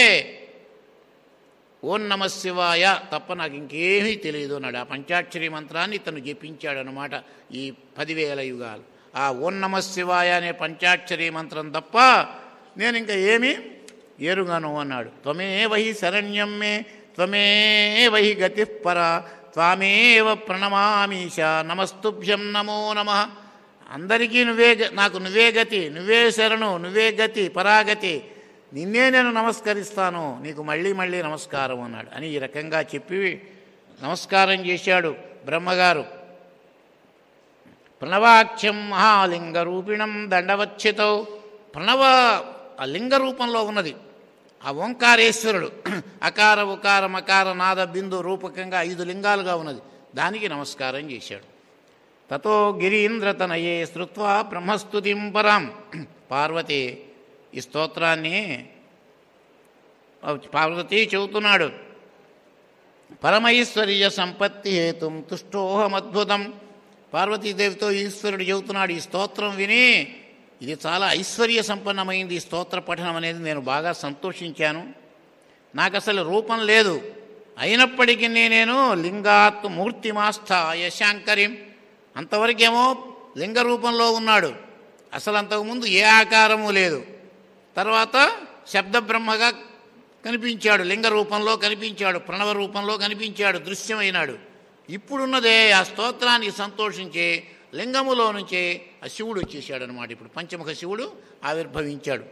Speaker 1: ఓం నమశివాయ తప్ప నాకు ఇంకేమీ తెలియదు అన్నాడు. ఆ పంచాక్షరి మంత్రాన్ని ఇతను జపించాడనమాట ఈ పదివేల యుగాలు. ఆ ఓం నమశివాయ అనే పంచాక్షరి మంత్రం తప్ప నేను ఇంకా ఏమీ ఎరుగను అన్నాడు. త్వమేవహి శరణ్యం మే త్వమేవహి గతిఃపర త్వామేవ ప్రణమామీశ నమస్తుభ్యం నమో నమః. అందరికీ నువ్వే, నాకు నువ్వే గతి, నువ్వే శరణు, నువ్వే గతి, పరాగతి, నిన్నే నేను నమస్కరిస్తాను, నీకు మళ్ళీ మళ్ళీ నమస్కారం అన్నాడు. అని ఈ రకంగా చెప్పి నమస్కారం చేశాడు బ్రహ్మగారు. ప్రణవాఖ్యం మహాలింగ రూపిణం దండవచ్చితౌ. ప్రణవ ఆ లింగ రూపంలో ఉన్నది ఆ ఓంకారేశ్వరుడు. అకార ఉకార మకార నాద బిందు రూపకంగా ఐదు లింగాలుగా ఉన్నది. దానికి నమస్కారం చేశాడు. తతో గిరీంద్రతనయే శ్రుత్వా బ్రహ్మస్తుతిం పరాం. పార్వతి ఈ స్తోత్రాన్ని పార్వతి చెబుతున్నాడు. పరమైశ్వర్య సంపత్తి హేతుం తుష్టోహమద్భుతం. పార్వతీదేవితో ఈశ్వరుడు చెబుతున్నాడు, ఈ స్తోత్రం విని ఇది చాలా ఐశ్వర్య సంపన్నమైంది ఈ స్తోత్ర పఠనం అనేది, నేను బాగా సంతోషించాను. నాకు అసలు రూపం లేదు, అయినప్పటికీ నేను లింగాత్ మూర్తిమాస్థాయ శాంకరిం. అంతవరకేమో లింగ రూపంలో ఉన్నాడు, అసలు అంతకుముందు ఏ ఆకారము లేదు. తర్వాత శబ్ద బ్రహ్మగా కనిపించాడు, లింగ రూపంలో కనిపించాడు, ప్రణవ రూపంలో కనిపించాడు, దృశ్యమైనాడు. ఇప్పుడున్నదే ఆ స్తోత్రానికి సంతోషించి లింగములో నుంచే ఆ శివుడు వచ్చేసాడు అనమాట. ఇప్పుడు పంచముఖ శివుడు ఆవిర్భవించాడు.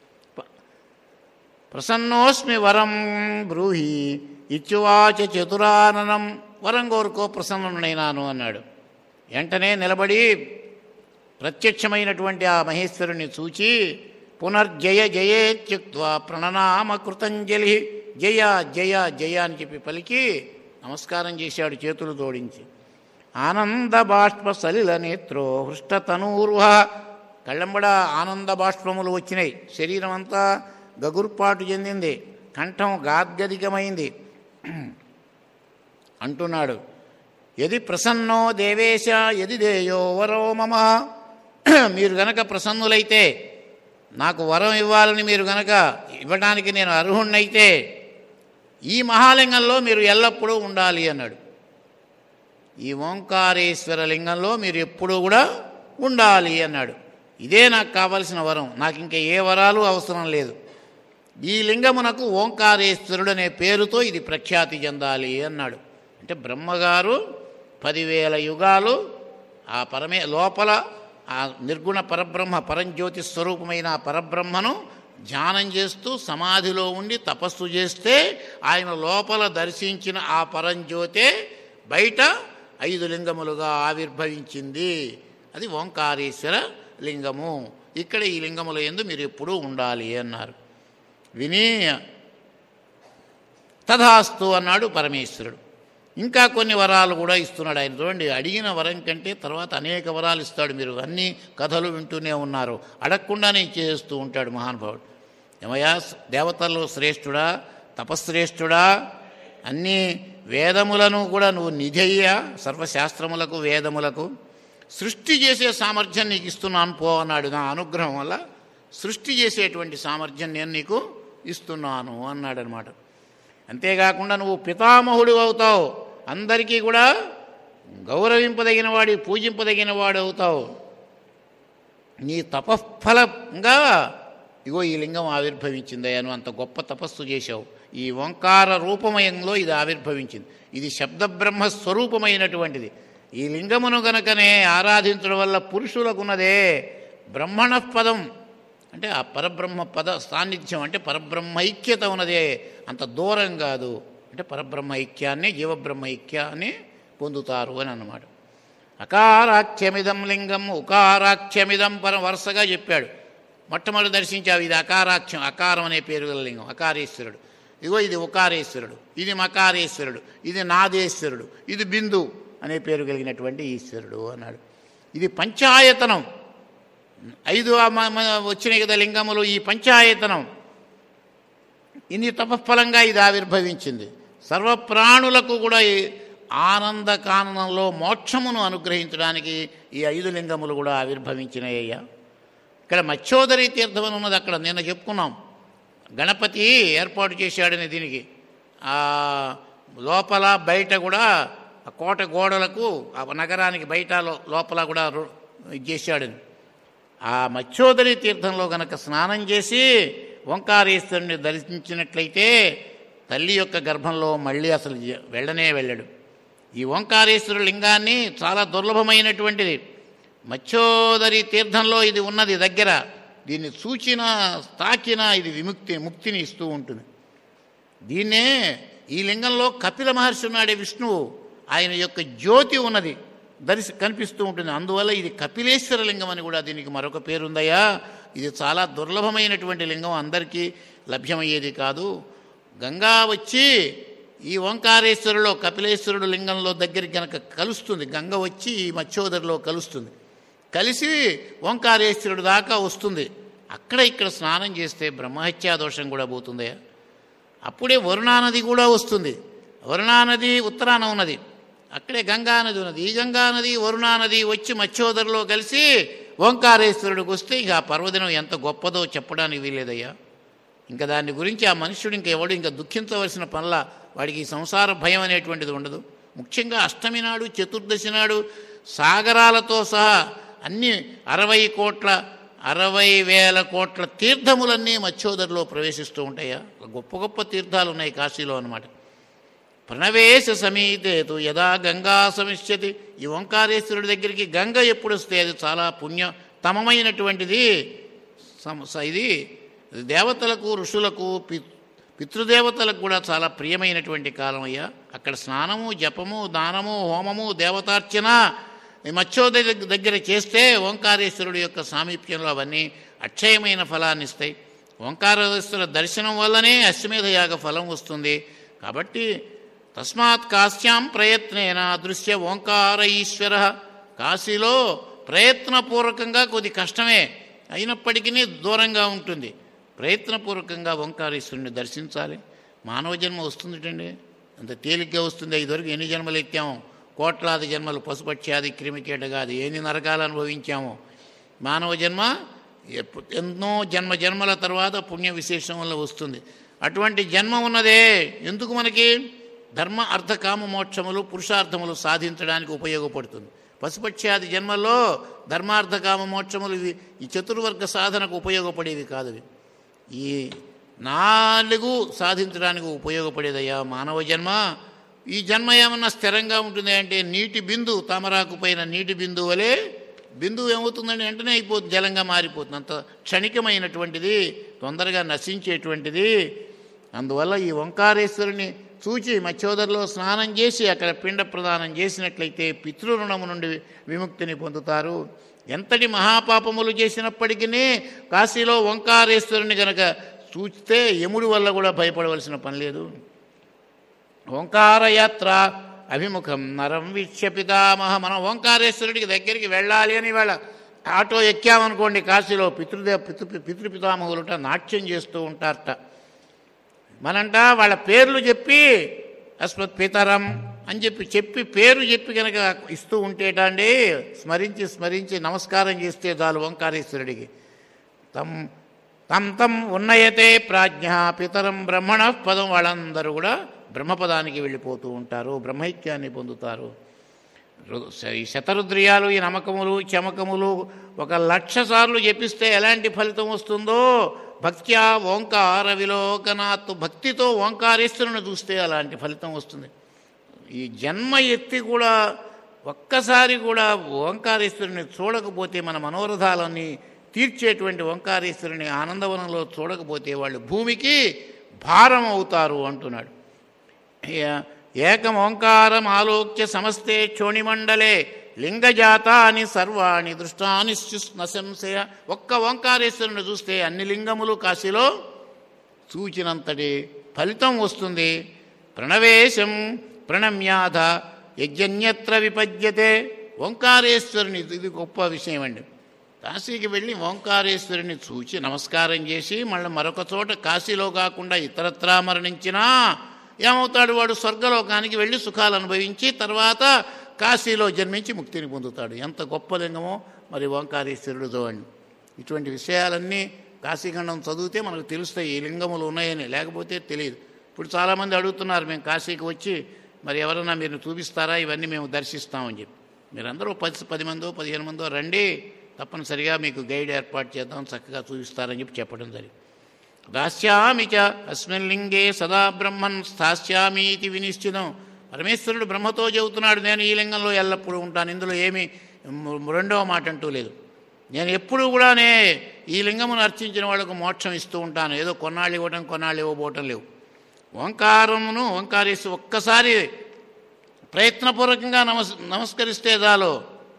Speaker 1: ప్రసన్నోస్మి వరం బ్రూహి ఇచ్చువాచ చతురాననం. వరం కోరుకో, ప్రసన్నునైనాను అన్నాడు. వెంటనే నిలబడి ప్రత్యక్షమైనటువంటి ఆ మహేశ్వరుని చూచి పునర్జయ జయేత్యుక్త్వా ప్రణనామ కృతంజలి. జయ జయ జయ అని చెప్పి పలికి నమస్కారం చేశాడు చేతులు జోడించి. ఆనంద బాష్ప సలిల నేత్రో హృష్టతనూర్వ. కళ్ళంబడ ఆనంద బాష్పములు వచ్చినాయి, శరీరం అంతా గగుర్పాటు చెందింది, కంఠం గాద్గదికమైంది. అంటున్నాడు, యది ప్రసన్నో దేవేశ యది దేయో వరో మమ. మీరు గనక ప్రసన్నులైతే, నాకు వరం ఇవ్వాలని మీరు గనక ఇవ్వడానికి నేను అర్హుణ్ణైతే ఈ మహాలింగంలో మీరు ఎల్లప్పుడూ ఉండాలి అన్నాడు. ఈ ఓంకారేశ్వర లింగంలో మీరు ఎప్పుడూ కూడా ఉండాలి అన్నాడు. ఇదే నాకు కావలసిన వరం, నాకు ఇంకా ఏ వరాలు అవసరం లేదు. ఈ లింగమునకు ఓంకారేశ్వరుడు అనే పేరుతో ఇది ప్రఖ్యాతి చెందాలి అన్నాడు. అంటే బ్రహ్మగారు పదివేల యుగాలు ఆ పరమే లోపల ఆ నిర్గుణ పరబ్రహ్మ పరంజ్యోతి స్వరూపమైన ఆ పరబ్రహ్మను ధ్యానం చేస్తూ సమాధిలో ఉండి తపస్సు చేస్తే ఆయన లోపల దర్శించిన ఆ పరంజ్యోతే బయట ఐదు లింగములుగా ఆవిర్భవించింది. అది ఓంకారేశ్వర లింగము. ఇక్కడ ఈ లింగముల యందు మీరు ఎప్పుడూ ఉండాలి అన్నారు. విని తథాస్తు అన్నాడు పరమేశ్వరుడు. ఇంకా కొన్ని వరాలు కూడా ఇస్తున్నాడు ఆయన. చూడండి, అడిగిన వరం కంటే తర్వాత అనేక వరాలు ఇస్తాడు. మీరు అన్ని కథలు వింటూనే ఉన్నారు, అడగకుండానే ఇచ్చేస్తూ ఉంటాడు మహానుభావుడు. ఏమయ్యా, దేవతల్లో శ్రేష్ఠుడా, తపశ్రేష్ఠుడా, అన్నీ వేదములను కూడా నువ్వు నిధయ్య, సర్వశాస్త్రములకు వేదములకు సృష్టి చేసే సామర్థ్యం నీకు ఇస్తున్నాను పో అన్నాడు. నా అనుగ్రహం వల్ల సృష్టి చేసేటువంటి సామర్థ్యం నేను నీకు ఇస్తున్నాను అన్నాడు అనమాట. అంతేకాకుండా నువ్వు పితామహుడు అవుతావు, అందరికీ కూడా గౌరవింపదగిన వాడి, పూజింపదగిన వాడు అవుతావు. నీ తపఫలంగా ఇగో ఈ లింగం ఆవిర్భవించిందయ్యా, నువ్వు అంత గొప్ప తపస్సు చేశావు. ఈ ఓంకార రూపమయంలో ఇది ఆవిర్భవించింది. ఇది శబ్దబ్రహ్మ స్వరూపమైనటువంటిది. ఈ లింగమును గనకనే ఆరాధించడం వల్ల పురుషులకున్నదే బ్రహ్మణ పదం, అంటే ఆ పరబ్రహ్మ పద సాన్నిధ్యం, అంటే పరబ్రహ్మైక్యత ఉన్నదే, అంత దూరం కాదు. అంటే పరబ్రహ్మ ఐక్యాన్ని, జీవబ్రహ్మ ఐక్యాన్ని పొందుతారు అని అన్నమాట. అకారాఖ్యమిదం లింగం, ఉకారాఖ్యమిదం పరం వరుసగా చెప్పాడు. మొట్టమొదటి దర్శించావు ఇది అకారాఖ్యం, అకారం అనే పేరు గల లింగం, అకారేశ్వరుడు. ఇగో ఇది ఉకారేశ్వరుడు, ఇది మకారేశ్వరుడు, ఇది నాదేశ్వరుడు, ఇది బిందు అనే పేరు కలిగినటువంటి ఈశ్వరుడు అన్నాడు. ఇది పంచాయతనం, ఐదు వచ్చినాయి కదా లింగములు. ఈ పంచాయతనం ఇన్ని తపఫలంగా ఇది ఆవిర్భవించింది. సర్వప్రాణులకు కూడా ఆనందకానందంలో మోక్షమును అనుగ్రహించడానికి ఈ ఐదు లింగములు కూడా ఆవిర్భవించినాయ్యా. ఇక్కడ మత్స్యోదరి తీర్థం అని ఉన్నది, అక్కడ నిన్న చెప్పుకున్నాం. గణపతి ఏర్పాటు చేశాడని దీనికి లోపల బయట కూడా ఆ కోట గోడలకు, ఆ నగరానికి బయట లోపల కూడా ఇది చేశాడని. ఆ మత్స్యోదరి తీర్థంలో గనక స్నానం చేసి ఓంకారేశ్వరుని దర్శించినట్లయితే తల్లి యొక్క గర్భంలో మళ్ళీ అసలు వెళ్ళనే వెళ్ళడు. ఈ ఓంకారేశ్వర లింగాన్ని చాలా దుర్లభమైనటువంటిది. మత్స్యోదరి తీర్థంలో ఇది ఉన్నది దగ్గర. దీన్ని చూచినా తాకినా ఇది విముక్తి ముక్తిని ఇస్తూ ఉంటుంది. దీన్నే ఈ లింగంలో కపిల మహర్షి ఉన్నాడే విష్ణువు, ఆయన యొక్క జ్యోతి ఉన్నది, దర్శి కనిపిస్తూ ఉంటుంది. అందువల్ల ఇది కపిలేశ్వర లింగం అని కూడా దీనికి మరొక పేరుందయ్యా. ఇది చాలా దుర్లభమైనటువంటి లింగం, అందరికీ లభ్యమయ్యేది కాదు. గంగా వచ్చి ఈ ఓంకారేశ్వరులో కపిలేశ్వరుడు లింగంలో దగ్గరికి కనుక కలుస్తుంది, గంగ వచ్చి ఈ మత్స్యోదరిలో కలుస్తుంది, కలిసి ఓంకారేశ్వరుడు దాకా వస్తుంది. అక్కడ ఇక్కడ స్నానం చేస్తే బ్రహ్మహత్యా దోషం కూడా పోతుందయ్యా. అప్పుడే వరుణానది కూడా వస్తుంది. వరుణానది ఉత్తరాన ఉన్నది, అక్కడే గంగానది ఉన్నది. ఈ గంగానది వరుణానది వచ్చి మత్స్యోదరిలో కలిసి ఓంకారేశ్వరుడికి వస్తే ఇక ఆ పర్వదినం ఎంత గొప్పదో చెప్పడానికి వీలేదయ్యా. ఇంకా దాని గురించి ఆ మనుష్యుడు ఇంకా ఎవడు ఇంకా దుఃఖించవలసిన పనుల, వాడికి ఈ సంసార భయం అనేటువంటిది ఉండదు. ముఖ్యంగా అష్టమి నాడు, చతుర్దశి నాడు సాగరాలతో సహా అన్ని అరవై కోట్ల అరవై వేల కోట్ల తీర్థములన్నీ మత్స్యోదరిలో ప్రవేశిస్తూ ఉంటాయా. గొప్ప గొప్ప తీర్థాలు ఉన్నాయి కాశీలో అన్నమాట. ప్రణవేశ సమీతేతు యదా గంగా సమిష్యతి. ఈ ఓంకారేశ్వరుడి దగ్గరికి గంగ ఎప్పుడు వస్తే అది చాలా పుణ్యతమమైనటువంటిది. ఇది దేవతలకు, ఋషులకు, పి పితృదేవతలకు కూడా చాలా ప్రియమైనటువంటి కాలం అయ్యా. అక్కడ స్నానము, జపము, దానము, హోమము, దేవతార్చన మత్స్యోదరి దగ్గర చేస్తే ఓంకారేశ్వరుడు యొక్క సామీప్యంలో అవన్నీ అక్షయమైన ఫలాన్ని ఇస్తాయి. ఓంకారేశ్వర దర్శనం వల్లనే అశ్వమేధ యాగ ఫలం వస్తుంది. కాబట్టి తస్మాత్ కాశ్యాం ప్రయత్నేన దృశ్య ఓంకార ఈశ్వర. కాశీలో ప్రయత్నపూర్వకంగా కొద్ది కష్టమే అయినప్పటికీ దూరంగా ఉంటుంది. ప్రయత్నపూర్వకంగా ఓంకారేశ్వరుని దర్శించాలి. మానవ జన్మ వస్తుందిటండి, అంత తేలిగ్గా వస్తుంది. ఇదివరకు ఎన్ని జన్మలు ఎత్తాము, కోట్లాది జన్మలు, పశుపక్ష్యాది క్రిమికీటగాది ఎన్ని నరకాలు అనుభవించాము. మానవ జన్మ ఎన్నో జన్మ జన్మల తర్వాత పుణ్య విశేషం వల్ల వస్తుంది. అటువంటి జన్మ ఉన్నదే ఎందుకు మనకి? ధర్మ అర్థ కామ మోక్షములు పురుషార్థములు సాధించడానికి ఉపయోగపడుతుంది. పశుపక్ష్యాది జన్మల్లో ధర్మార్థ కామ మోక్షములు ఇవి ఈ చతుర్వర్గ సాధనకు ఉపయోగపడేవి కాదు. ఈ నాలుగు సాధించడానికి ఉపయోగపడేదయ్యా మానవ జన్మ. ఈ జన్మ ఏమన్నా స్థిరంగా ఉంటుంది అంటే నీటి బిందు, తామరాకు పైన నీటి బిందు వలె బిందువు ఏమవుతుందంటే వెంటనే అయిపోతుంది, జలంగా మారిపోతుంది. అంత క్షణికమైనటువంటిది, తొందరగా నశించేటువంటిది. అందువల్ల ఈ ఓంకారేశ్వరుని చూచి మత్స్యోదరిలో స్నానం చేసి అక్కడ పిండ ప్రదానం చేసినట్లయితే పితృరుణము నుండి విముక్తిని పొందుతారు. ఎంతటి మహాపాపములు చేసినప్పటికీ కాశీలో ఓంకారేశ్వరుని కనుక చూస్తే యముడి వల్ల కూడా భయపడవలసిన పని లేదు. ఓంకారయాత్ర అభిముఖం నరం వీక్ష్య పితామహ. మనం ఓంకారేశ్వరుడికి దగ్గరికి వెళ్ళాలి అని వాళ్ళ ఆటో ఎక్కామనుకోండి, కాశీలో పితృదే పితృ పితృపితామహులుట నాట్యం చేస్తూ ఉంటారట. మనంట వాళ్ళ పేర్లు చెప్పి అస్మత్పితరం అని చెప్పి చెప్పి పేరు చెప్పి కనుక ఇస్తూ ఉంటేటండి, స్మరించి స్మరించి నమస్కారం చేస్తే చాలు ఓంకారేశ్వరుడికి. తం తం తం ఉన్నయతే ప్రాజ్ఞ పితరం బ్రహ్మణ పదం, వాళ్ళందరూ కూడా బ్రహ్మపదానికి వెళ్ళిపోతూ ఉంటారు, బ్రహ్మైక్యాన్ని పొందుతారు. ఈ శతరుద్రియాలు, ఈ నమకములు చమకములు ఒక లక్ష సార్లు జపిస్తే ఎలాంటి ఫలితం వస్తుందో, భక్త్యా ఓంకార విలోకనాత్, భక్తితో ఓంకారేశ్వరుని చూస్తే అలాంటి ఫలితం వస్తుంది. ఈ జన్మ ఎత్తి కూడా ఒక్కసారి కూడా ఓంకారేశ్వరుని చూడకపోతే, మన మనోరథాలన్నీ తీర్చేటువంటి ఓంకారేశ్వరుని ఆనందవనంలో చూడకపోతే వాళ్ళు భూమికి భారం అవుతారు అంటున్నాడు. ఏకం ఓంకారం ఆలోక్య సమస్తే క్షోణిమండలే లింగజాతాని సర్వాణి దృష్టాని నశంశయ. ఒక్క ఓంకారేశ్వరుని చూస్తే అన్ని లింగములు కాశీలో చూచినంతటి ఫలితం వస్తుంది. ప్రణవేశం ప్రణమ్యాధ యజ్ఞన్యత్ర విపద్యతే. ఓంకారేశ్వరుని ఇది గొప్ప విషయం అండి. కాశీకి వెళ్ళి ఓంకారేశ్వరుని చూచి నమస్కారం చేసి మళ్ళీ మరొక చోట కాశీలో కాకుండా ఇతరత్రా మరణించినా ఏమవుతాడు? వాడు స్వర్గలోకానికి వెళ్ళి సుఖాలు అనుభవించి తర్వాత కాశీలో జన్మించి ముక్తిని పొందుతాడు. ఎంత గొప్ప లింగమో మరి ఓంకారేశ్వరుడు చూడండి. ఇటువంటి విషయాలన్నీ కాశీఖండం చదివితే మనకు తెలుస్తాయి, ఈ లింగములు ఉన్నాయని, లేకపోతే తెలియదు. ఇప్పుడు చాలామంది అడుగుతున్నారు, మేము కాశీకి వచ్చి మరి ఎవరన్నా మీరు చూపిస్తారా, ఇవన్నీ మేము దర్శిస్తామని చెప్పి. మీరందరూ పది పది మందో పదిహేను మందో రండి, తప్పనిసరిగా మీకు గైడ్ ఏర్పాటు చేద్దాం, చక్కగా చూపిస్తారని చెప్పి చెప్పడం జరిగింది. దాస్యామి చ అస్మిన్ లింగే సదా బ్రహ్మన్ స్థాస్యామీతి వినిశ్చితం. పరమేశ్వరుడు బ్రహ్మతో చెబుతున్నాడు, నేను ఈ లింగంలో ఎల్లప్పుడూ ఉంటాను, ఇందులో ఏమీ రెండవ మాట అంటూ లేదు. నేను ఎప్పుడూ కూడా నే ఈ లింగమును అర్చించిన వాళ్ళకు మోక్షం ఇస్తూ ఉంటాను. ఏదో కొన్నాళ్ళు ఇవ్వటం కొన్నాళ్ళు ఇవ్వబోవటం లేవు. ఓంకారమును ఓంకారేశ్వరు ఒక్కసారి ప్రయత్నపూర్వకంగా నమస్ నమస్కరిస్తే చాలు,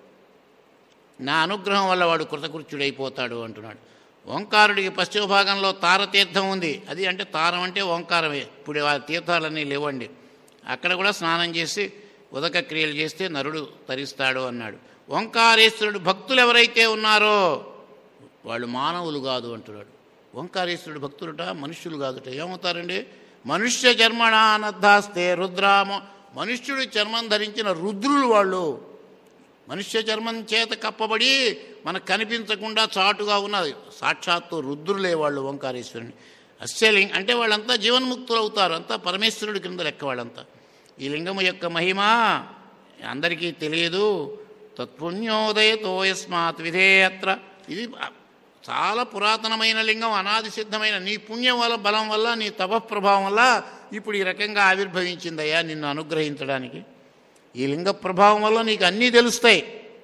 Speaker 1: నా అనుగ్రహం వల్ల వాడు కృతకృత్యుడైపోతాడు అంటున్నాడు. ఓంకారుడికి పశ్చిమ భాగంలో తారతీర్థం ఉంది. అది అంటే తారం అంటే ఓంకారమే. ఇప్పుడు ఆ తీర్థాలన్నీ లేవండి. అక్కడ కూడా స్నానం చేసి ఉదక క్రియలు చేస్తే నరుడు తరిస్తాడు అన్నాడు. ఓంకారేశ్వరుడు భక్తులు ఎవరైతే ఉన్నారో వాళ్ళు మానవులు కాదు అంటున్నాడు. ఓంకారేశ్వరుడు భక్తులుట మనుష్యులు కాదుట. ఏమవుతారండి? మనుష్య చర్మణ అనద్ధాస్తే రుద్రామ. మనుష్యుడు చర్మం ధరించిన రుద్రులు వాళ్ళు. మనుష్య చర్మం చేత కప్పబడి మనకు కనిపించకుండా చాటుగా ఉన్నది సాక్షాత్తు రుద్రులే వాళ్ళు ఓంకారేశ్వరుని. అస్యలింగ అంటే వాళ్ళంతా జీవన్ముక్తులు అవుతారు, అంతా పరమేశ్వరుడి కింద లెక్క వాళ్ళంతా. ఈ లింగము యొక్క మహిమ అందరికీ తెలియదు. తత్పుణ్యోదయతో యస్మాత్ విధేయత్ర. ఇది చాలా పురాతనమైన లింగం, అనాది సిద్ధమైన. నీ పుణ్యం వల్ల, బలం వల్ల, నీ తపఃప్రభావం వల్ల ఇప్పుడు ఈ రకంగా ఆవిర్భవించిందయ్యా నిన్ను అనుగ్రహించడానికి. ఈ లింగ ప్రభావం వల్ల నీకు అన్నీ తెలుస్తాయి.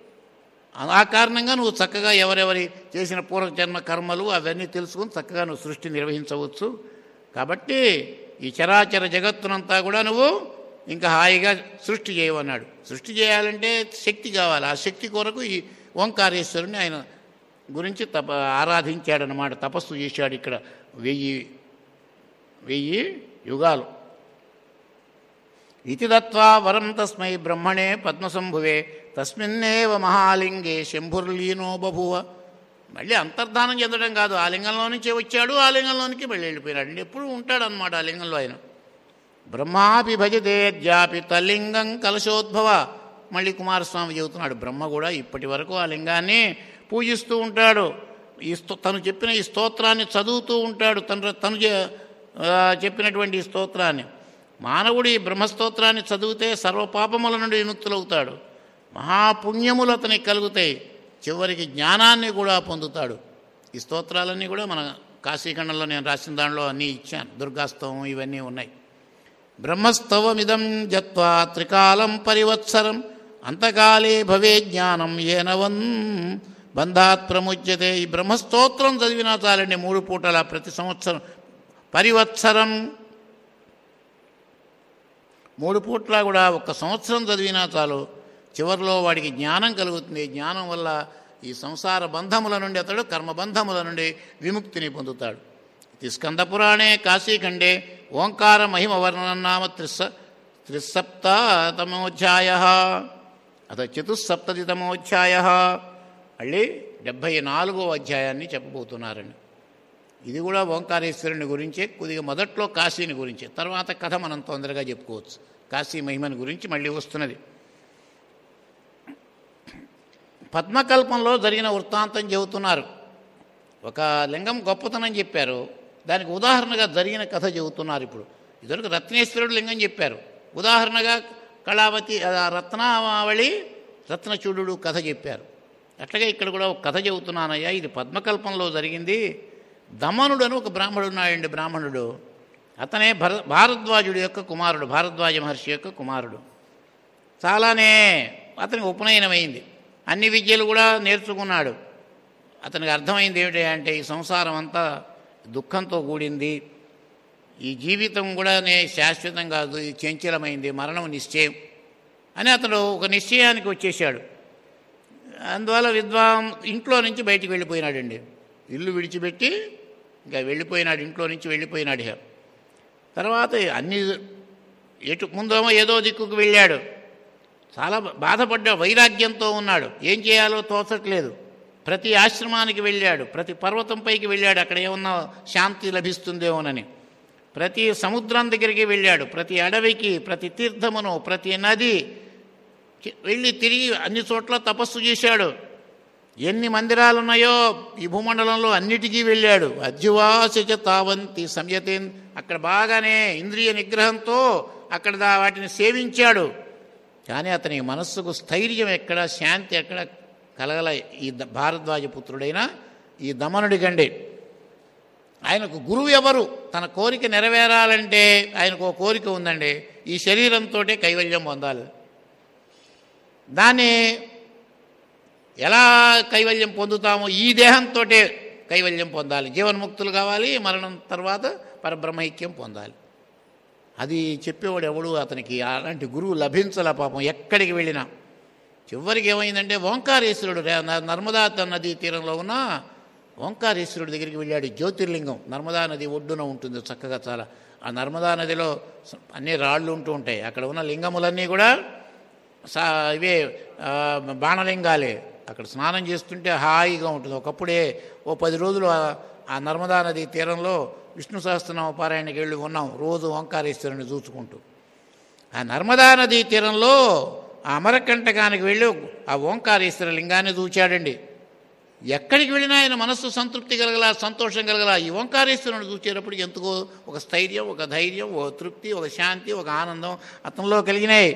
Speaker 1: ఆ కారణంగా నువ్వు చక్కగా ఎవరెవరి చేసిన పూర్వజన్మ కర్మలు అవన్నీ తెలుసుకుని చక్కగా నువ్వు సృష్టి నిర్వహించవచ్చు. కాబట్టి ఈ చరాచర జగత్తునంతా కూడా నువ్వు ఇంకా హాయిగా సృష్టి చేయవన్నాడు. సృష్టి చేయాలంటే శక్తి కావాలి. ఆ శక్తి కొరకు ఈ ఓంకారేశ్వరుని ఆయన గురించి తప ఆరాధించాడనమాట. తపస్సు చేశాడు ఇక్కడ వెయ్యి వెయ్యి యుగాలు. ఇతి దత్వా వరం తస్మై బ్రహ్మణే పద్మశంభువే తస్మిన్నేవ మహాలింగే శంభుర్లీనో బభువ. మళ్ళీ అంతర్ధానం చెందడం కాదు, ఆ లింగంలో నుంచే వచ్చాడు, ఆ లింగంలోనికి మళ్ళీ వెళ్ళిపోయినాడు. ఎప్పుడు ఉంటాడనమాట ఆ లింగంలో ఆయన. బ్రహ్మాపి భజదేద్యాపి తల్లింగం కలశోద్భవ. మళ్ళీ కుమారస్వామి చెబుతున్నాడు, బ్రహ్మ కూడా ఇప్పటి వరకు ఆ లింగాన్ని పూజిస్తూ ఉంటాడు. ఈ స్తో తను చెప్పిన ఈ స్తోత్రాన్ని చదువుతూ ఉంటాడు, తను తను చెప్పినటువంటి ఈ స్తోత్రాన్ని. మానవుడు ఈ బ్రహ్మస్తోత్రాన్ని చదివితే సర్వపాపముల నుండి విముక్తులవుతాడు, మహాపుణ్యములు అతనికి కలుగుతాయి, చివరికి జ్ఞానాన్ని కూడా పొందుతాడు. ఈ స్తోత్రాలన్నీ కూడా మన కాశీఖండంలో నేను రాసిన దానిలో అన్నీ ఇచ్చాను. దుర్గాస్తవం ఇవన్నీ ఉన్నాయి. బ్రహ్మస్తవమిదం జత్వా త్రికాలం పరివత్సరం అంతకాలే భవే జ్ఞానం ఏనవన్ బంధాత్ ప్రముచ్యతే. ఈ బ్రహ్మస్తోత్రం చదివినా చాలండి మూడు పూటల ప్రతి సంవత్సరం. పరివత్సరం మూడు పూట్ల కూడా ఒక సంవత్సరం చదివినా చాలు, చివరిలో వాడికి జ్ఞానం కలుగుతుంది. జ్ఞానం వల్ల ఈ సంసార బంధముల నుండి అతడు కర్మబంధముల నుండి విముక్తిని పొందుతాడు. ఇది స్కందపురాణే కాశీఖండే ఓంకార మహిమ వర్ణనామ త్రిస్స త్రిసప్తమోధ్యాయ అత చతుస్సప్తతితమోధ్యాయ. మళ్ళీ డెబ్భై నాలుగో అధ్యాయాన్ని చెప్పబోతున్నారండి. ఇది కూడా ఓంకారేశ్వరుని గురించే, కొద్దిగా మొదట్లో కాశీని గురించే, తర్వాత కథ మనం తొందరగా చెప్పుకోవచ్చు. కాశీ మహిమని గురించి మళ్ళీ వస్తున్నది. పద్మకల్పంలో జరిగిన వృత్తాంతం చెబుతున్నారు. ఒక లింగం గొప్పతనం చెప్పారు, దానికి ఉదాహరణగా జరిగిన కథ చెబుతున్నారు. ఇప్పుడు ఇదివరకు రత్నేశ్వరుడు లింగం చెప్పారు, ఉదాహరణగా కళావతి రత్నావళి రత్నచూడు కథ చెప్పారు. అట్లాగే ఇక్కడ కూడా ఒక కథ చెబుతున్నానయ్యా, ఇది పద్మకల్పంలో జరిగింది. దమనుడు అని ఒక బ్రాహ్మణుడు ఉన్నాడండి. బ్రాహ్మణుడు అతనే భర భారద్వాజుడి యొక్క కుమారుడు, భారద్వాజ మహర్షి యొక్క కుమారుడు. చాలానే అతనికి ఉపనయనమైంది, అన్ని విద్యలు కూడా నేర్చుకున్నాడు. అతనికి అర్థమైంది ఏమిటి అంటే, ఈ సంసారం అంతా దుఃఖంతో కూడింది, ఈ జీవితం కూడానే శాశ్వతం కాదు, ఇది చంచలమైంది, మరణం నిశ్చయం అని అతడు ఒక నిశ్చయానికి వచ్చేసాడు. అందువల్ల విద్వాన్ ఇంట్లో నుంచి బయటికి వెళ్ళిపోయినాడండి. ఇల్లు విడిచిపెట్టి ఇంకా వెళ్ళిపోయినాడు, ఇంట్లో నుంచి వెళ్ళిపోయినాడు. తర్వాత అన్ని ఎటు ముందేమో ఏదో దిక్కుకు వెళ్ళాడు, చాలా బాధపడ్డా, వైరాగ్యంతో ఉన్నాడు, ఏం చేయాలో తోచట్లేదు. ప్రతి ఆశ్రమానికి వెళ్ళాడు, ప్రతి పర్వతంపైకి వెళ్ళాడు, అక్కడ ఏమన్నా శాంతి లభిస్తుందేమోనని. ప్రతి సముద్రం దగ్గరికి వెళ్ళాడు, ప్రతి అడవికి, ప్రతి తీర్థమును, ప్రతి నది వెళ్ళి తిరిగి అన్ని చోట్ల తపస్సు చేశాడు. ఎన్ని మందిరాలు ఉన్నాయో ఈ భూమండలంలో అన్నిటికీ వెళ్ళాడు. అజ్జువాసచ తావంతి సంయతేన్, అక్కడ బాగానే ఇంద్రియ నిగ్రహంతో అక్కడ వాటిని సేవించాడు. కానీ అతని మనస్సుకు స్థైర్యం ఎక్కడ, శాంతి ఎక్కడ కలగల. ఈ భారద్వాజ పుత్రుడైన ఈ దమనుడి గండి. ఆయనకు గురువు ఎవరు? తన కోరిక నెరవేరాలంటే ఆయనకు ఒక కోరిక ఉందండి, ఈ శరీరంతో కైవల్యం పొందాలి. దాన్ని ఎలా కైవల్యం పొందుతామో, ఈ దేహంతో కైవల్యం పొందాలి, జీవన్ముక్తులు కావాలి, మరణం తర్వాత పరబ్రహ్మైక్యం పొందాలి. అది చెప్పేవాడు ఎవడు అతనికి అలాంటి గురువు లభించలే పాపం. ఎక్కడికి వెళ్ళినా చివరికి ఏమైందంటే, ఓంకారేశ్వరుడు నర్మదా నదీ తీరంలో ఉన్న ఓంకారేశ్వరుడి దగ్గరికి వెళ్ళాడు. జ్యోతిర్లింగం నర్మదా నది ఒడ్డున ఉంటుంది చక్కగా చాలా. ఆ నర్మదా నదిలో అన్ని రాళ్ళు ఉంటూ ఉంటాయి. అక్కడ ఉన్న లింగములన్నీ కూడా సా ఇవే బాణలింగాలే. అక్కడ స్నానం చేస్తుంటే హాయిగా ఉంటుంది. ఒకప్పుడే ఓ పది రోజులు ఆ నర్మదా నది తీరంలో విష్ణు సహస్రనామ పారాయణకి వెళ్ళి ఉన్నాం, రోజు ఓంకారేశ్వరుని చూసుకుంటూ. ఆ నర్మదా నదీ తీరంలో ఆ అమరకంటకానికి వెళ్ళి ఆ ఓంకారేశ్వర లింగాన్ని చూచాడండి. ఎక్కడికి వెళ్ళినా ఆయన మనస్సు సంతృప్తి కలగల, సంతోషం కలగల. ఈ ఓంకారేశ్వరుని చూసేటప్పుడు ఎంతకో ఒక స్థైర్యం, ఒక ధైర్యం, ఒక తృప్తి, ఒక శాంతి, ఒక ఆనందం అతనిలో కలిగినాయి.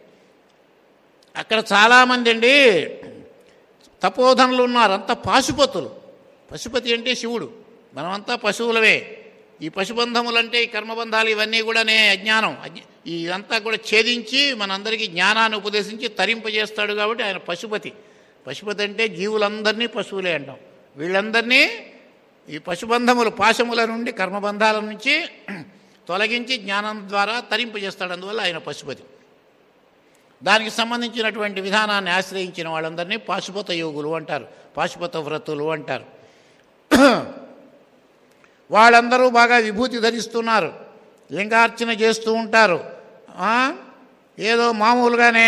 Speaker 1: అక్కడ చాలామంది అండి తపోధనులు ఉన్నారు, అంతా పాశుపతులు. పశుపతి అంటే శివుడు, మనమంతా పశువులవే. ఈ పశుబంధములంటే ఈ కర్మబంధాలు ఇవన్నీ కూడానే అజ్ఞానం, ఇదంతా కూడా ఛేదించి మనందరికీ జ్ఞానాన్ని ఉపదేశించి తరింపజేస్తాడు. కాబట్టి ఆయన పశుపతి. పశుపతి అంటే జీవులందరినీ పశువులే అంటాం. వీళ్ళందరినీ ఈ పశుబంధములు, పాశముల నుండి, కర్మబంధాల నుంచి తొలగించి జ్ఞానం ద్వారా తరింపజేస్తాడు. అందువల్ల ఆయన పశుపతి. దానికి సంబంధించినటువంటి విధానాన్ని ఆశ్రయించిన వాళ్ళందరినీ పాశుపత యోగులు అంటారు, పాశుపత వ్రతులు అంటారు. వాళ్ళందరూ బాగా విభూతి ధరిస్తున్నారు, లింగార్చన చేస్తూ ఉంటారు. ఏదో మామూలుగానే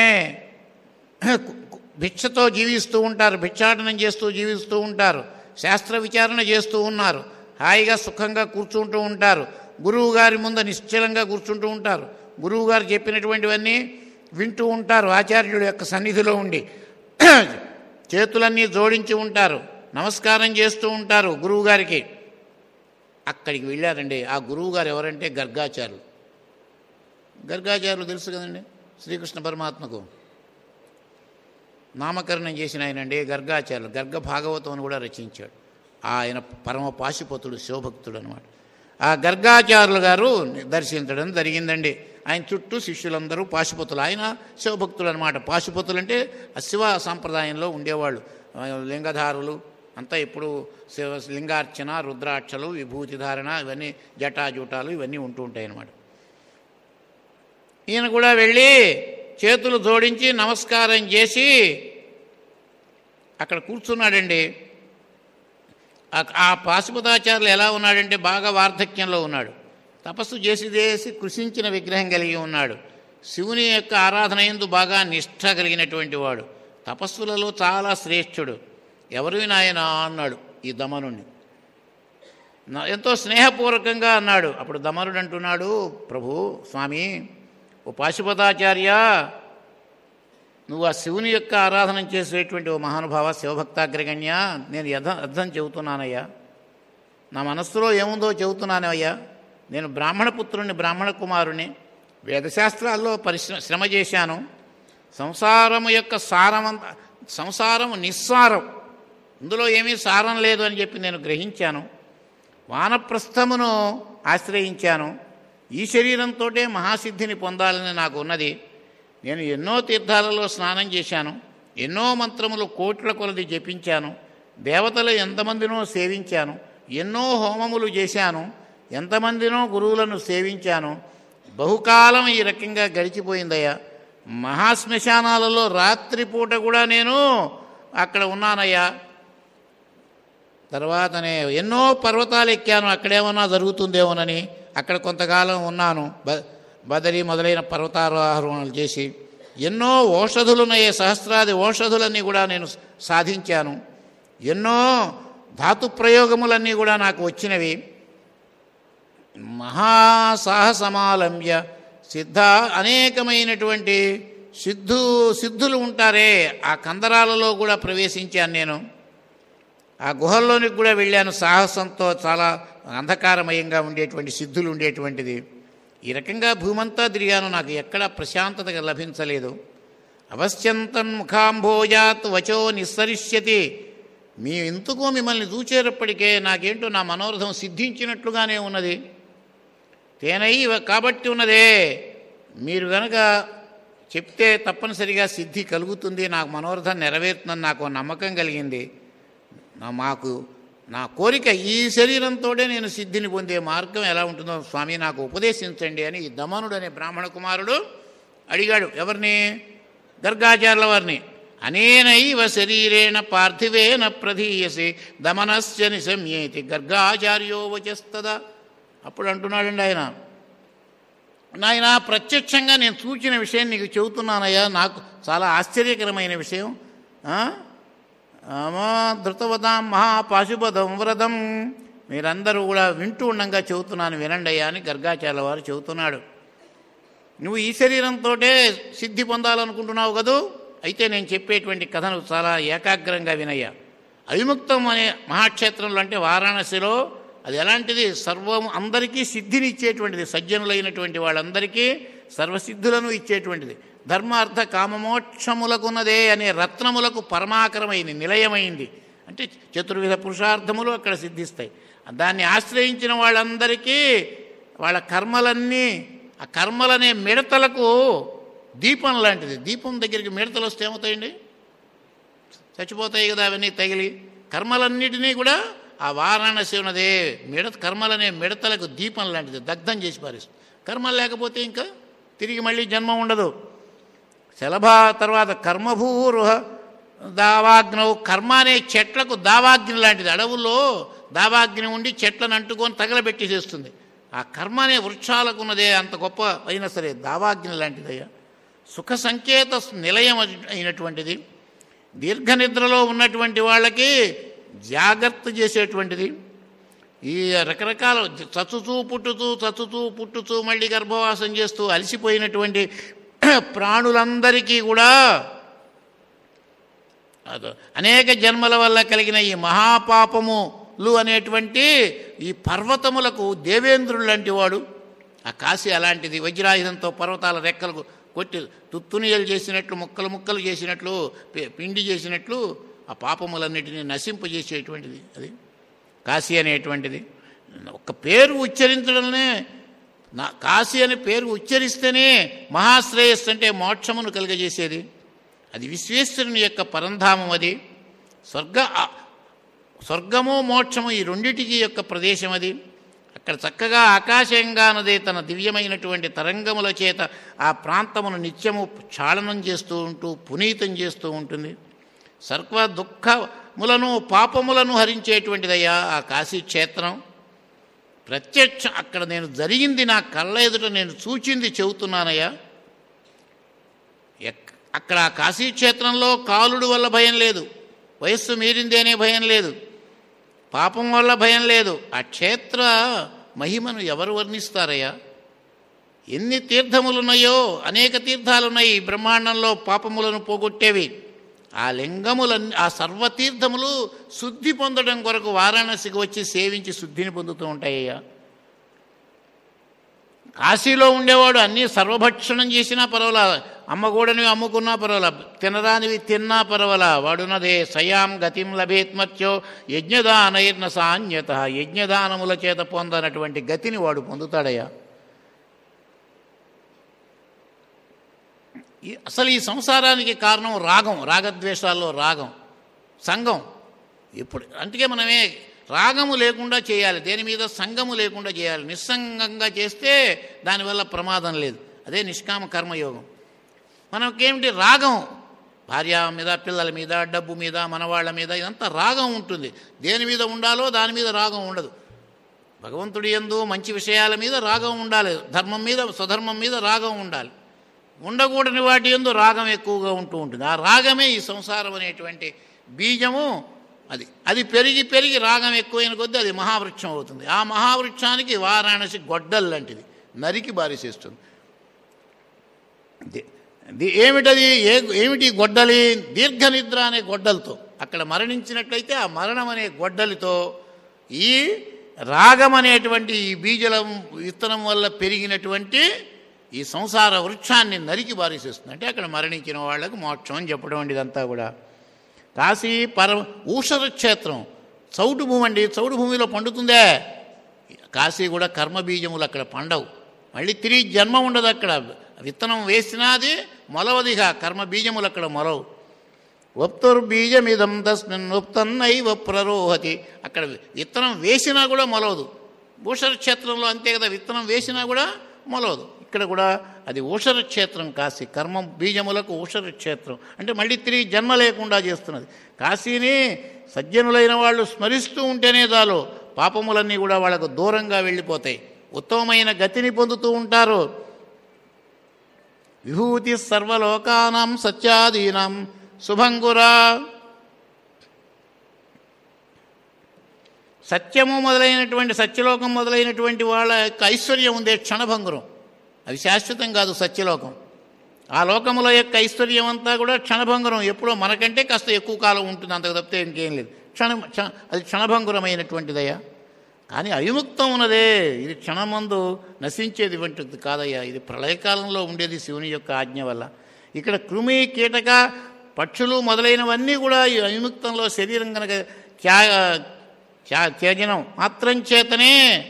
Speaker 1: భిక్షతో జీవిస్తూ ఉంటారు, భిక్షాటనం చేస్తూ జీవిస్తూ ఉంటారు, శాస్త్ర విచారణ చేస్తూ ఉన్నారు, హాయిగా సుఖంగా కూర్చుంటూ ఉంటారు. గురువు గారి ముందు నిశ్చలంగా కూర్చుంటూ ఉంటారు, గురువు గారు చెప్పినటువంటివన్నీ వింటూ ఉంటారు. ఆచార్యుడి యొక్క సన్నిధిలో ఉండి చేతులన్నీ జోడించి ఉంటారు, నమస్కారం చేస్తూ ఉంటారు గురువుగారికి. అక్కడికి వెళ్ళారండి. ఆ గురువుగారు ఎవరంటే గర్గాచార్యులు. గర్గాచార్యులు తెలుసు కదండి, శ్రీకృష్ణ పరమాత్మకు నామకరణం చేసిన ఆయనండి గర్గాచార్యులు. గర్గ భాగవతం అని కూడా రచించాడు. ఆయన పరమ పాశుపతుడు, శివభక్తుడు అనమాట. ఆ గర్గాచార్యులు గారు దర్శించడం జరిగిందండి. ఆయన చుట్టూ శిష్యులందరూ పాశుపతులు, ఆయన శివభక్తులు అనమాట. పాశుపతులు అంటే శివ సాంప్రదాయంలో ఉండేవాళ్ళు, లింగధారులు అంతా. ఇప్పుడు శివ లింగార్చన, రుద్రాక్షలు, విభూతి ధారణ, ఇవన్నీ జటాజూటాలు ఇవన్నీ ఉంటూ ఉంటాయి అన్నమాట. ఈయన కూడా వెళ్ళి చేతులు జోడించి నమస్కారం చేసి అక్కడ కూర్చున్నాడండి. ఆ పాశుపతాచార్యులు ఎలా ఉన్నాడంటే బాగా వార్ధక్యంలో ఉన్నాడు, తపస్సు చేసి చేసి కృషించిన విగ్రహం కలిగి ఉన్నాడు. శివుని యొక్క ఆరాధన యందు బాగా నిష్ఠ కలిగినటువంటి వాడు, తపస్సులలో చాలా శ్రేష్ఠుడు. ఎవరు నాయన అన్నాడు ఈ దమనుణ్ణి. నా- ఎంతో స్నేహపూర్వకంగా అన్నాడు. అప్పుడు దమనుడు అంటున్నాడు, ప్రభు స్వామి, ఓ పాశుపతాచార్య, నువ్వు ఆ శివుని యొక్క ఆరాధన చేసేటువంటి ఓ మహానుభావ శివభక్తాగ్రగణ్య, నేను యథ అర్థం చెబుతున్నానయ్యా, నా మనస్సులో ఏముందో చెబుతున్నాను అయ్యా. నేను బ్రాహ్మణ పుత్రుని, బ్రాహ్మణ కుమారుని, వేదశాస్త్రాల్లో పరిశ్రమ శ్రమ చేశాను. సంసారము యొక్క సారమంత సంసారము నిస్సారం, ఇందులో ఏమీ సారం లేదు అని చెప్పి నేను గ్రహించాను. వానప్రస్థమును ఆశ్రయించాను. ఈ శరీరంతో మహాసిద్ధిని పొందాలని నాకు ఉన్నది. నేను ఎన్నో తీర్థాలలో స్నానం చేశాను, ఎన్నో మంత్రములు కోట్ల కొలది జపించాను, దేవతలు ఎంతమందినో సేవించాను, ఎన్నో హోమములు చేశాను, ఎంతమందినో గురువులను సేవించాను. బహుకాలం ఈ రకంగా గడిచిపోయిందయ్యా. మహాశ్మశానాలలో రాత్రిపూట కూడా నేను అక్కడ ఉన్నానయ్యా. తర్వాతనే ఎన్నో పర్వతాలు ఎక్కాను, అక్కడేమన్నా జరుగుతుందేమోనని అక్కడ కొంతకాలం ఉన్నాను. బ బదరి మొదలైన పర్వతారోహణలు చేసి ఎన్నో ఓషధులున్నాయే, సహస్రాది ఓషధులన్నీ కూడా నేను సాధించాను. ఎన్నో ధాతు ప్రయోగములన్నీ కూడా నాకు వచ్చినవి. మహాసాహసమాలంబ్య సిద్ధ, అనేకమైనటువంటి సిద్ధు సిద్ధులు ఉంటారే, ఆ కందరాలలో కూడా ప్రవేశించాను నేను. ఆ గుహల్లోనికి కూడా వెళ్ళాను సాహసంతో. చాలా అంధకారమయంగా ఉండేటువంటి సిద్ధులు ఉండేటువంటిది. ఈ రకంగా భూమంతా తిరిగాను, నాకు ఎక్కడా ప్రశాంతత లభించలేదు. అవశ్యంతం ముఖాంభోజాత్ వచో నిస్సరిష్యతి. మీ ఎందుకో మిమ్మల్ని చూచేటప్పటికే నాకేంటో నా మనోరథం సిద్ధించినట్లుగానే ఉన్నది. తేనై కాబట్టి ఉన్నదే, మీరు కనుక చెప్తే తప్పనిసరిగా సిద్ధి కలుగుతుంది, నాకు మనోరథం నెరవేరుతుందని నాకు నమ్మకం కలిగింది. నా మాకు నా కోరిక ఈ శరీరంతోనే నేను సిద్ధిని పొందే మార్గం ఎలా ఉంటుందో స్వామి నాకు ఉపదేశించండి అని ఈ దమనుడు అనే బ్రాహ్మణ కుమారుడు అడిగాడు. ఎవరిని? గర్గాచార్యుల వారిని. అనేనైవ శరీరేణ పార్థివేన ప్రధీయసి దమనస్య నిశమ్యేతి గర్గాచార్యో వచస్తదా. అప్పుడు అంటున్నాడండి ఆయన, నాయన ప్రత్యక్షంగా నేను చూచిన విషయం నీకు చెబుతున్నానయ్యా, నాకు చాలా ఆశ్చర్యకరమైన విషయం. ధృతవదాం మహాపాశుపదం వ్రతం, మీరందరూ కూడా వింటూ ఉండగా చెబుతున్నాను వినండి అయ్యా అని గర్గాచార్యుల వారు చెబుతున్నాడు. నువ్వు ఈ శరీరంతో సిద్ధి పొందాలనుకుంటున్నావు కదూ, అయితే నేను చెప్పేటువంటి కథను చాలా ఏకాగ్రంగా వినయ్యా. అవిముక్తం అనే మహాక్షేత్రంలో అంటే వారాణసిలో అది ఎలాంటిది? సర్వం అందరికీ సిద్ధిని ఇచ్చేటువంటిది, సజ్జనులైనటువంటి వాళ్ళందరికీ సర్వసిద్ధులను ఇచ్చేటువంటిది. ధర్మార్థ కామమోక్షములకున్నదే అనే రత్నములకు పరమాకరమైంది, నిలయమైంది. అంటే చతుర్విధ పురుషార్థములు అక్కడ సిద్ధిస్తాయి. దాన్ని ఆశ్రయించిన వాళ్ళందరికీ వాళ్ళ కర్మలన్నీ, ఆ కర్మలనే మిడతలకు దీపం లాంటిది. దీపం దగ్గరికి మిడతలు వస్తే ఏమవుతాయండి? చచ్చిపోతాయి కదా అవన్నీ తగిలి. కర్మలన్నిటినీ కూడా ఆ వారాణసి ఉన్నదే మిడత, కర్మలనే మిడతలకు దీపం లాంటిది, దగ్ధం చేసి పారేస్తుంది. కర్మలు లేకపోతే ఇంకా తిరిగి మళ్ళీ జన్మ ఉండదు. శలభా తర్వాత కర్మభూరుహ దావాగ్నవు, కర్మ అనే చెట్లకు దావాగ్ని లాంటిది. అడవుల్లో దావాగ్ని ఉండి చెట్లను అంటుకొని తగలబెట్టి చేస్తుంది. ఆ కర్మ అనే వృక్షాలకు ఉన్నదే అంత గొప్ప అయినా సరే దావాగ్ని లాంటిదయ్యా. సుఖ సంకేత నిలయం అయినటువంటిది. దీర్ఘ నిద్రలో ఉన్నటువంటి వాళ్ళకి జాగ్రత్త చేసేటువంటిది. ఈ రకరకాల చచ్చుచూ పుట్టుచూ చచ్చుచూ పుట్టుచూ మళ్ళీ గర్భవాసం చేస్తూ అలసిపోయినటువంటి ప్రాణులందరికీ కూడా అనేక జన్మల వల్ల కలిగిన ఈ మహాపాపములు అనేటువంటి ఈ పర్వతములకు దేవేంద్రుడు లాంటి వాడు. ఆ కాశీ అలాంటిది. వజ్రాయుధంతో పర్వతాల రెక్కలకు కొట్టి తుత్తునియలు చేసినట్లు, ముక్కలు ముక్కలు చేసినట్లు, పిండి చేసినట్లు ఆ పాపములన్నిటినీ నశింపజేసేటువంటిది అది కాశీ అనేటువంటిది. ఒక పేరు ఉచ్చరించడంలోనే, నా కాశీ అనే పేరు ఉచ్చరిస్తేనే మహాశ్రేయస్సు అంటే మోక్షమును కలుగజేసేది. అది విశ్వేశ్వరుని యొక్క పరంధామం. అది స్వర్గ స్వర్గము మోక్షము ఈ రెండిటికి యొక్క ప్రదేశం అది. అక్కడ చక్కగా ఆకాశంగానదే తన దివ్యమైనటువంటి తరంగముల చేత ఆ ప్రాంతమును నిత్యము క్షాళనం చేస్తూ ఉంటూ పునీతం చేస్తూ ఉంటుంది. సర్వ దుఃఖములను పాపములను హరించేటువంటిదయ్యా ఆ కాశీ క్షేత్రం. ప్రత్యక్ష అక్కడ నేను జరిగింది నా కళ్ళ ఎదుట నేను చూచింది చెబుతున్నానయ్యా. అక్కడ ఆ కాశీక్షేత్రంలో కాలుడు వల్ల భయం లేదు, వయస్సు మీరింది అనే భయం లేదు, పాపం వల్ల భయం లేదు. ఆ క్షేత్ర మహిమను ఎవరు వర్ణిస్తారయ్యా? ఎన్ని తీర్థములున్నాయో, అనేక తీర్థాలున్నాయి ఈ బ్రహ్మాండంలో పాపములను పోగొట్టేవి. ఆ లింగములన్నీ, ఆ సర్వతీర్థములు శుద్ధి పొందడం కొరకు వారాణసికి వచ్చి సేవించి శుద్ధిని పొందుతూ ఉంటాయ్యా. కాశీలో ఉండేవాడు అన్నీ సర్వభక్షణం చేసినా పర్వాలా, అమ్మగూడని అమ్ముకున్నా పర్వాలా, తినరానివి తిన్నా పర్వాలా, వాడున్నదే సయాం గతిం లభేత్మత్యో యజ్ఞదానైర్న సాన్యత. యజ్ఞదానముల చేత పొందనటువంటి గతిని వాడు పొందుతాడయ్యా. అసలు ఈ సంసారానికి కారణం రాగం, రాగద్వేషాల్లో రాగం, సంఘం. ఇప్పుడు అందుకే మనమే రాగము లేకుండా చేయాలి, దేని మీద సంగము లేకుండా చేయాలి. నిస్సంగంగా చేస్తే దానివల్ల ప్రమాదం లేదు. అదే నిష్కామ కర్మయోగం. మనకేమిటి రాగం, భార్య మీద, పిల్లల మీద, డబ్బు మీద, మనవాళ్ల మీద, ఇదంతా రాగం ఉంటుంది. దేని మీద ఉండాలో దాని మీద రాగం ఉండదు. భగవంతుడి యందు మంచి విషయాల మీద రాగం ఉండాలి, ధర్మం మీద, స్వధర్మం మీద రాగం ఉండాలి. ఉండకూడని వాటి యందు రాగం ఎక్కువగా ఉంటూ ఉంటుంది. ఆ రాగమే ఈ సంసారం అనేటువంటి బీజము. అది అది పెరిగి పెరిగి రాగం ఎక్కువైన కొద్దీ అది మహావృక్షం అవుతుంది. ఆ మహావృక్షానికి వారాణసి గొడ్డలు లాంటిది, నరికి బారిసేస్తుంది. ఏమిటది? ఏ ఏమిటి గొడ్డలి? దీర్ఘనిద్ర అనే గొడ్డలతో అక్కడ మరణించినట్లయితే ఆ మరణం అనే గొడ్డలితో ఈ రాగం అనేటువంటి ఈ బీజలం విత్తనం వల్ల పెరిగినటువంటి ఈ సంసార వృక్షాన్ని నరికి బారిసేస్తుంది. అంటే అక్కడ మరణించిన వాళ్లకు మోక్షం అని చెప్పడం అండి ఇదంతా కూడా. కాశీ పర ఊషర క్షేత్రం, చౌటు భూమి అండి. చౌటు భూమిలో పండుతుందే. కాశీ కూడా కర్మబీజములు అక్కడ పండవు. మళ్ళీ తిరిగి జన్మ ఉండదు అక్కడ. విత్తనం వేసినాది మొలవదిగా, కర్మబీజములు అక్కడ మొలవు. వప్తుర్బీజమిదం తస్మిన్ ఉప్తన్నైవ ప్రరోహతి. అక్కడ విత్తనం వేసినా కూడా మొలవదు. ఊషర క్షేత్రంలో అంతే కదా, విత్తనం వేసినా కూడా మొలవదు. ఇక్కడ కూడా అది ఊషర క్షేత్రం కాశీ, కర్మ బీజములకు ఊషర క్షేత్రం. అంటే మళ్ళీ తిరిగి జన్మ లేకుండా చేస్తున్నది. కాశీని సజ్జనులైన వాళ్ళు స్మరిస్తూ ఉంటేనే చాలు, పాపములన్నీ కూడా వాళ్ళకు దూరంగా వెళ్ళిపోతాయి, ఉత్తమమైన గతిని పొందుతూ ఉంటారు. విభూతి సర్వలోకానాం సత్యాదీనాం శుభంగురా. సత్యము మొదలైనటువంటి, సత్యలోకం మొదలైనటువంటి వాళ్ళ యొక్క ఐశ్వర్యం ఉందే క్షణభంగురం. అది శాశ్వతం కాదు సత్యలోకం. ఆ లోకముల యొక్క ఐశ్వర్యం అంతా కూడా క్షణభంగురం. ఎప్పుడో మనకంటే కాస్త ఎక్కువ కాలం ఉంటుంది, అంతకు తప్పితే ఇంకేం లేదు. క్షణ అది క్షణభంగురమైనటువంటిదయ్యా. కానీ అవిముక్తం ఉన్నదే, ఇది క్షణమందు నశించేది వంటిది కాదయ్యా. ఇది ప్రళయకాలంలో ఉండేది శివుని యొక్క ఆజ్ఞ వల్ల. ఇక్కడ కృమి, కీటక, పక్షులు మొదలైనవన్నీ కూడా ఈ అవిముక్తంలో శరీరం కనుక త్యాగ త్యాజనం మాత్రం చేతనే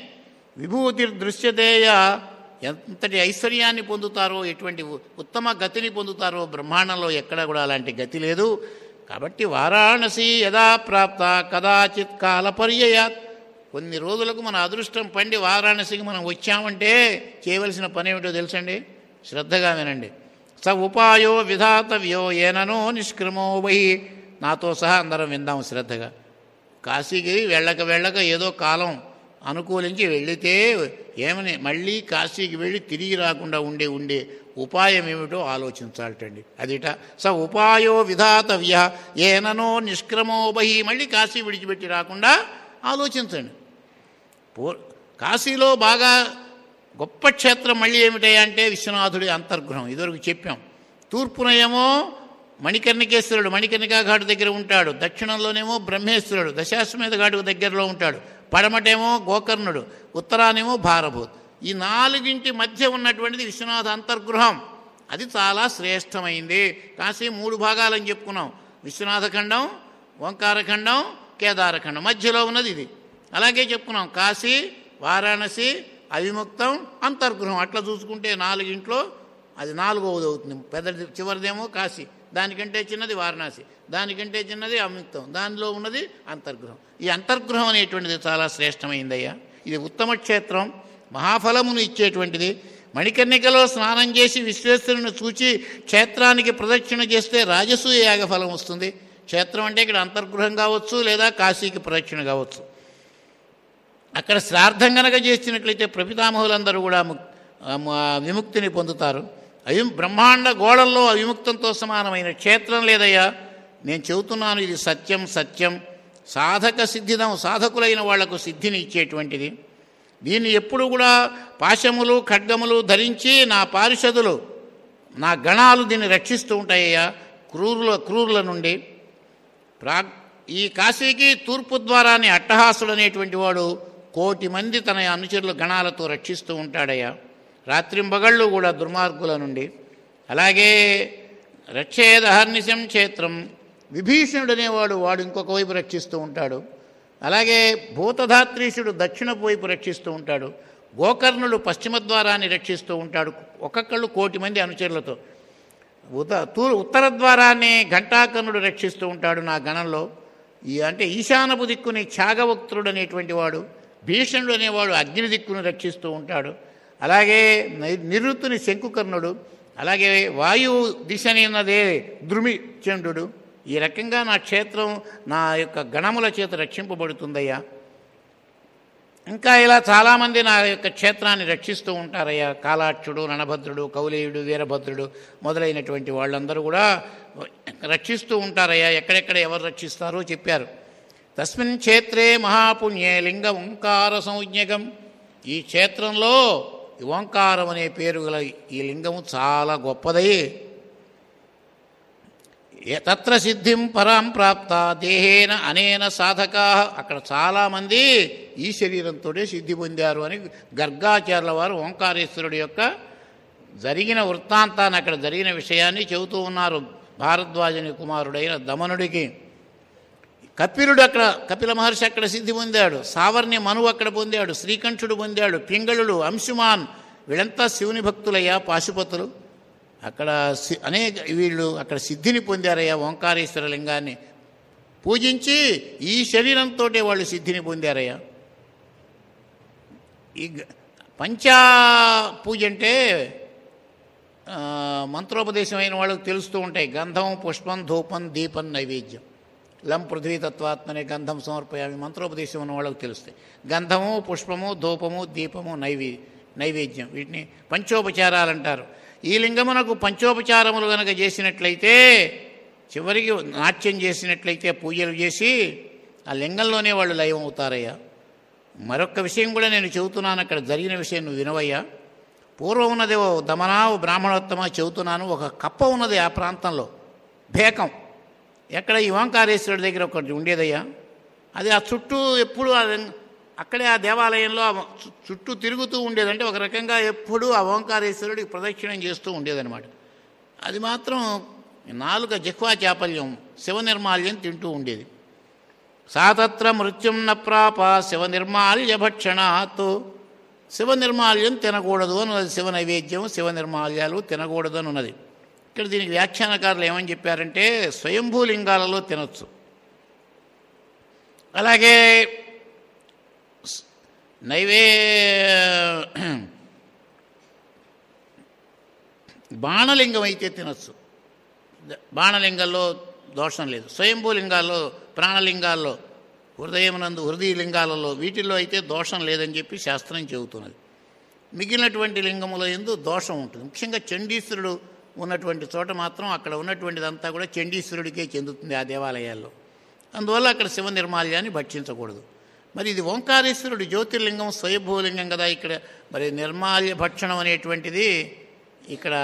Speaker 1: విభూతి దృశ్యతేయ. ఎంతటి ఐశ్వర్యాన్ని పొందుతారో, ఎటువంటి ఉత్తమ గతిని పొందుతారో బ్రహ్మాండంలో ఎక్కడ కూడా అలాంటి గతి లేదు. కాబట్టి వారాణసి యదా ప్రాప్త కదాచిత్ కాల పర్యయాత్. కొన్ని రోజులకు మన అదృష్టం పండి వారాణసికి మనం వచ్చామంటే చేయవలసిన పని ఏమిటో తెలుసండి, శ్రద్ధగా వినండి. స ఉపాయో విధాతవ్యో ఏననో నిష్క్రమో వై. నాతో సహా అందరం విందాం శ్రద్ధగా. కాశీకి వెళ్ళక వెళ్ళక ఏదో కాలం అనుకూలించి వెళితే ఏమని మళ్ళీ కాశీకి వెళ్ళి తిరిగి రాకుండా ఉండే ఉండే ఉపాయం ఏమిటో ఆలోచించాలటండి. అదిట స ఉపాయో విధాతవ్య ఏననో నిష్క్రమో బహి. మళ్ళీ కాశీ విడిచిపెట్టి రాకుండా ఆలోచించండి. పూ కాశీలో బాగా గొప్ప క్షేత్రం మళ్ళీ ఏమిటాయి అంటే విశ్వనాథుడి అంతర్గృహం. ఇదివరకు చెప్పాం. తూర్పున ఏమో మణికర్ణికేశ్వరుడు, మణికర్ణికా ఘాటు దగ్గర ఉంటాడు. దక్షిణంలోనేమో బ్రహ్మేశ్వరుడు, దశాశ్వమేధ ఘాటుకు దగ్గరలో ఉంటాడు. పడమటేమో గోకర్ణుడు, ఉత్తరానేమో భారభూత్. ఈ నాలుగింటి మధ్య ఉన్నటువంటిది విశ్వనాథ అంతర్గృహం. అది చాలా శ్రేష్టమైంది. కాశీ మూడు భాగాలని చెప్పుకున్నాం, విశ్వనాథఖండం, ఓంకారఖండం, కేదారఖండం. మధ్యలో ఉన్నది ఇది. అలాగే చెప్పుకున్నాం కాశీ, వారాణసి, అవిముక్తం, అంతర్గృహం. అట్లా చూసుకుంటే నాలుగింట్లో అది నాలుగవది అవుతుంది. పెద్ద చివరిదేమో కాశీ, దానికంటే చిన్నది వారణాసి, దానికంటే చిన్నది అవిముక్తం, దానిలో ఉన్నది అంతర్గృహం. ఈ అంతర్గృహం అనేటువంటిది చాలా శ్రేష్టమైందయ్యా. ఇది ఉత్తమ క్షేత్రం, మహాఫలమును ఇచ్చేటువంటిది. మణికర్ణికలో స్నానం చేసి విశ్వేశ్వరుని చూచి క్షేత్రానికి ప్రదక్షిణ చేస్తే రాజసూయ యాగఫలం వస్తుంది. క్షేత్రం అంటే ఇక్కడ అంతర్గృహం కావచ్చు, లేదా కాశీకి ప్రదక్షిణ కావచ్చు. అక్కడ శ్రార్థం గనక చేసినట్లయితే ప్రపితామహులందరూ కూడా విముక్తిని పొందుతారు. అవి బ్రహ్మాండ గోళల్లో అవిముక్తంతో సమానమైన క్షేత్రం లేదయ్యా. నేను చెబుతున్నాను, ఇది సత్యం సత్యం. సాధక సిద్ధిదం, సాధకులైన వాళ్లకు సిద్ధిని ఇచ్చేటువంటిది. దీన్ని ఎప్పుడు కూడా పాశములు ఖడ్గములు ధరించి నా పారిషదులు, నా గణాలు దీన్ని రక్షిస్తూ ఉంటాయ్యా క్రూరుల క్రూరుల నుండి. ప్రా ఈ కాశీకి తూర్పు ద్వారాన్ని అట్టహాసుడు అనేటువంటి వాడు కోటి మంది తన అనుచరుల గణాలతో రక్షిస్తూ ఉంటాడయ్యా, రాత్రింబగళ్ళు కూడా దుర్మార్గుల నుండి. అలాగే రక్షేదహర్నిశం క్షేత్రం, విభీషణుడు అనేవాడు వాడు ఇంకొక వైపు రక్షిస్తూ ఉంటాడు. అలాగే భూతధాత్రీషుడు దక్షిణపు వైపు రక్షిస్తూ ఉంటాడు. గోకర్ణుడు పశ్చిమ ద్వారాన్ని రక్షిస్తూ ఉంటాడు, ఒక్కొక్కళ్ళు కోటి మంది అనుచరులతో. ఉత తూ ఉత్తర ద్వారాన్ని ఘంటాకర్ణుడు రక్షిస్తూ ఉంటాడు నా గణంలో. ఈ అంటే ఈశానపు దిక్కుని త్యాగవక్త్రుడు అనేటువంటి వాడు, భీషణుడు అనేవాడు అగ్ని దిక్కును రక్షిస్తూ ఉంటాడు. అలాగే నిరుతుని శంకుకర్ణుడు, అలాగే వాయువు దిశనిన్నదే ద్రుమిచండు. ఈ రకంగా నా క్షేత్రం నా యొక్క గణముల చేత రక్షింపబడుతుందయ్యా. ఇంకా ఇలా చాలామంది నా యొక్క క్షేత్రాన్ని రక్షిస్తూ ఉంటారయ్యా, కాలాక్షుడు, రణభద్రుడు, కౌలేయుడు, వీరభద్రుడు మొదలైనటువంటి వాళ్ళందరూ కూడా రక్షిస్తూ ఉంటారయ్యా. ఎక్కడెక్కడ ఎవరు రక్షిస్తారో చెప్పారు. తస్మిన్ క్షేత్రే మహాపుణ్యే లింగ ఓంకార సంజ్ఞకం, ఈ క్షేత్రంలో ఓంకారం అనే పేరు గల ఈ లింగము చాలా గొప్పదై, తత్ర సిద్ధిం పరాం ప్రాప్త దేహేన అనేన సాధకా, అక్కడ చాలామంది ఈ శరీరంతోనే సిద్ధి పొందారు అని గర్గాచార్యుల వారు ఓంకారేశ్వరుడు యొక్క జరిగిన వృత్తాంతాన్ని, అక్కడ జరిగిన విషయాన్ని చెబుతూ ఉన్నారు భారద్వాజుని కుమారుడైన దమనుడికి. కపిలుడు అక్కడ, కపిల మహర్షి అక్కడ సిద్ధి పొందాడు, సావర్ణ్య మనువు అక్కడ పొందాడు, శ్రీకంఠుడు పొందాడు, పింగళుడు, అంశుమాన్, వీళ్ళంతా శివుని భక్తులయ్యా, పాశుపతులు. అక్కడ అనేక వీళ్ళు అక్కడ సిద్ధిని పొందారయ్యా, ఓంకారేశ్వర లింగాన్ని పూజించి ఈ శరీరంతో వాళ్ళు సిద్ధిని పొందారయ్యా. ఈ పంచా పూజ అంటే మంత్రోపదేశం అయిన వాళ్ళకి తెలుస్తూ ఉంటాయి. గంధం, పుష్పం, ధూపం, దీపం, నైవేద్యం. లం పృథ్వీ తత్వాత్మనే గంధం సమర్పయామి, మంత్రోపదేశం ఉన్న వాళ్ళకి తెలుస్తాయి. గంధము, పుష్పము, ధూపము, దీపము, నైవే నైవేద్యం వీటిని పంచోపచారాలు అంటారు. ఈ లింగమునకు పంచోపచారములు కనుక చేసినట్లయితే, చివరికి నాట్యం చేసినట్లయితే, పూజలు చేసి ఆ లింగంలోనే వాళ్ళు లయం అవుతారయ్యా. మరొక విషయం కూడా నేను చెబుతున్నాను, అక్కడ జరిగిన విషయం నువ్వు వినవయ్యా. పూర్వం ఉన్నది ఓ దమనావు బ్రాహ్మణోత్తమ చెబుతున్నాను. ఒక కప్ప ఉన్నది ఆ ప్రాంతంలో, భేకం. ఎక్కడ ఈ ఓంకారేశ్వరుడి దగ్గర ఒకటి ఉండేదయ్యా. అది ఆ చుట్టూ ఎప్పుడు అక్కడే ఆ దేవాలయంలో చుట్టూ తిరుగుతూ ఉండేదంటే, ఒక రకంగా ఎప్పుడూ ఆ ఓంకారేశ్వరుడికి ప్రదక్షిణం చేస్తూ ఉండేదన్నమాట. అది మాత్రం నాలుక జిహ్వా చాపల్యం, శివ నిర్మాల్యం తింటూ ఉండేది. సాతత్ర మృత్యుం న ప్రాప శివ నిర్మాల్య భక్షణాత్, శివ నిర్మాల్యం తినకూడదు అని ఉన్నది. శివ నైవేద్యం, శివ నిర్మాల్యాలు తినకూడదు అని ఉన్నది. ఇక్కడ దీనికి వ్యాఖ్యానకారులు ఏమని చెప్పారంటే, స్వయంభూలింగాలలో తినొచ్చు. అలాగే నైవే బాణలింగం అయితే తినచ్చు. బాణలింగాల్లో దోషం లేదు. స్వయంభూలింగాల్లో, ప్రాణలింగాల్లో, హృదయమునందు హృదయలింగాలలో వీటిల్లో అయితే దోషం లేదని చెప్పి శాస్త్రం చెబుతున్నది. మిగిలినటువంటి లింగముల యందు దోషం ఉంటుంది. ముఖ్యంగా చండీశ్వరుడు ఉన్నటువంటి చోట మాత్రం అక్కడ ఉన్నటువంటిదంతా కూడా చండీశ్వరుడికే చెందుతుంది ఆ దేవాలయాల్లో. అందువల్ల అక్కడ శివ నిర్మాల్యాన్ని భక్షించకూడదు. మరి ఇది ఓంకారేశ్వరుడు జ్యోతిర్లింగం, స్వయంభూలింగం కదా. ఇక్కడ మరి నిర్మాల్య భక్షణం అనేటువంటిది ఇక్కడ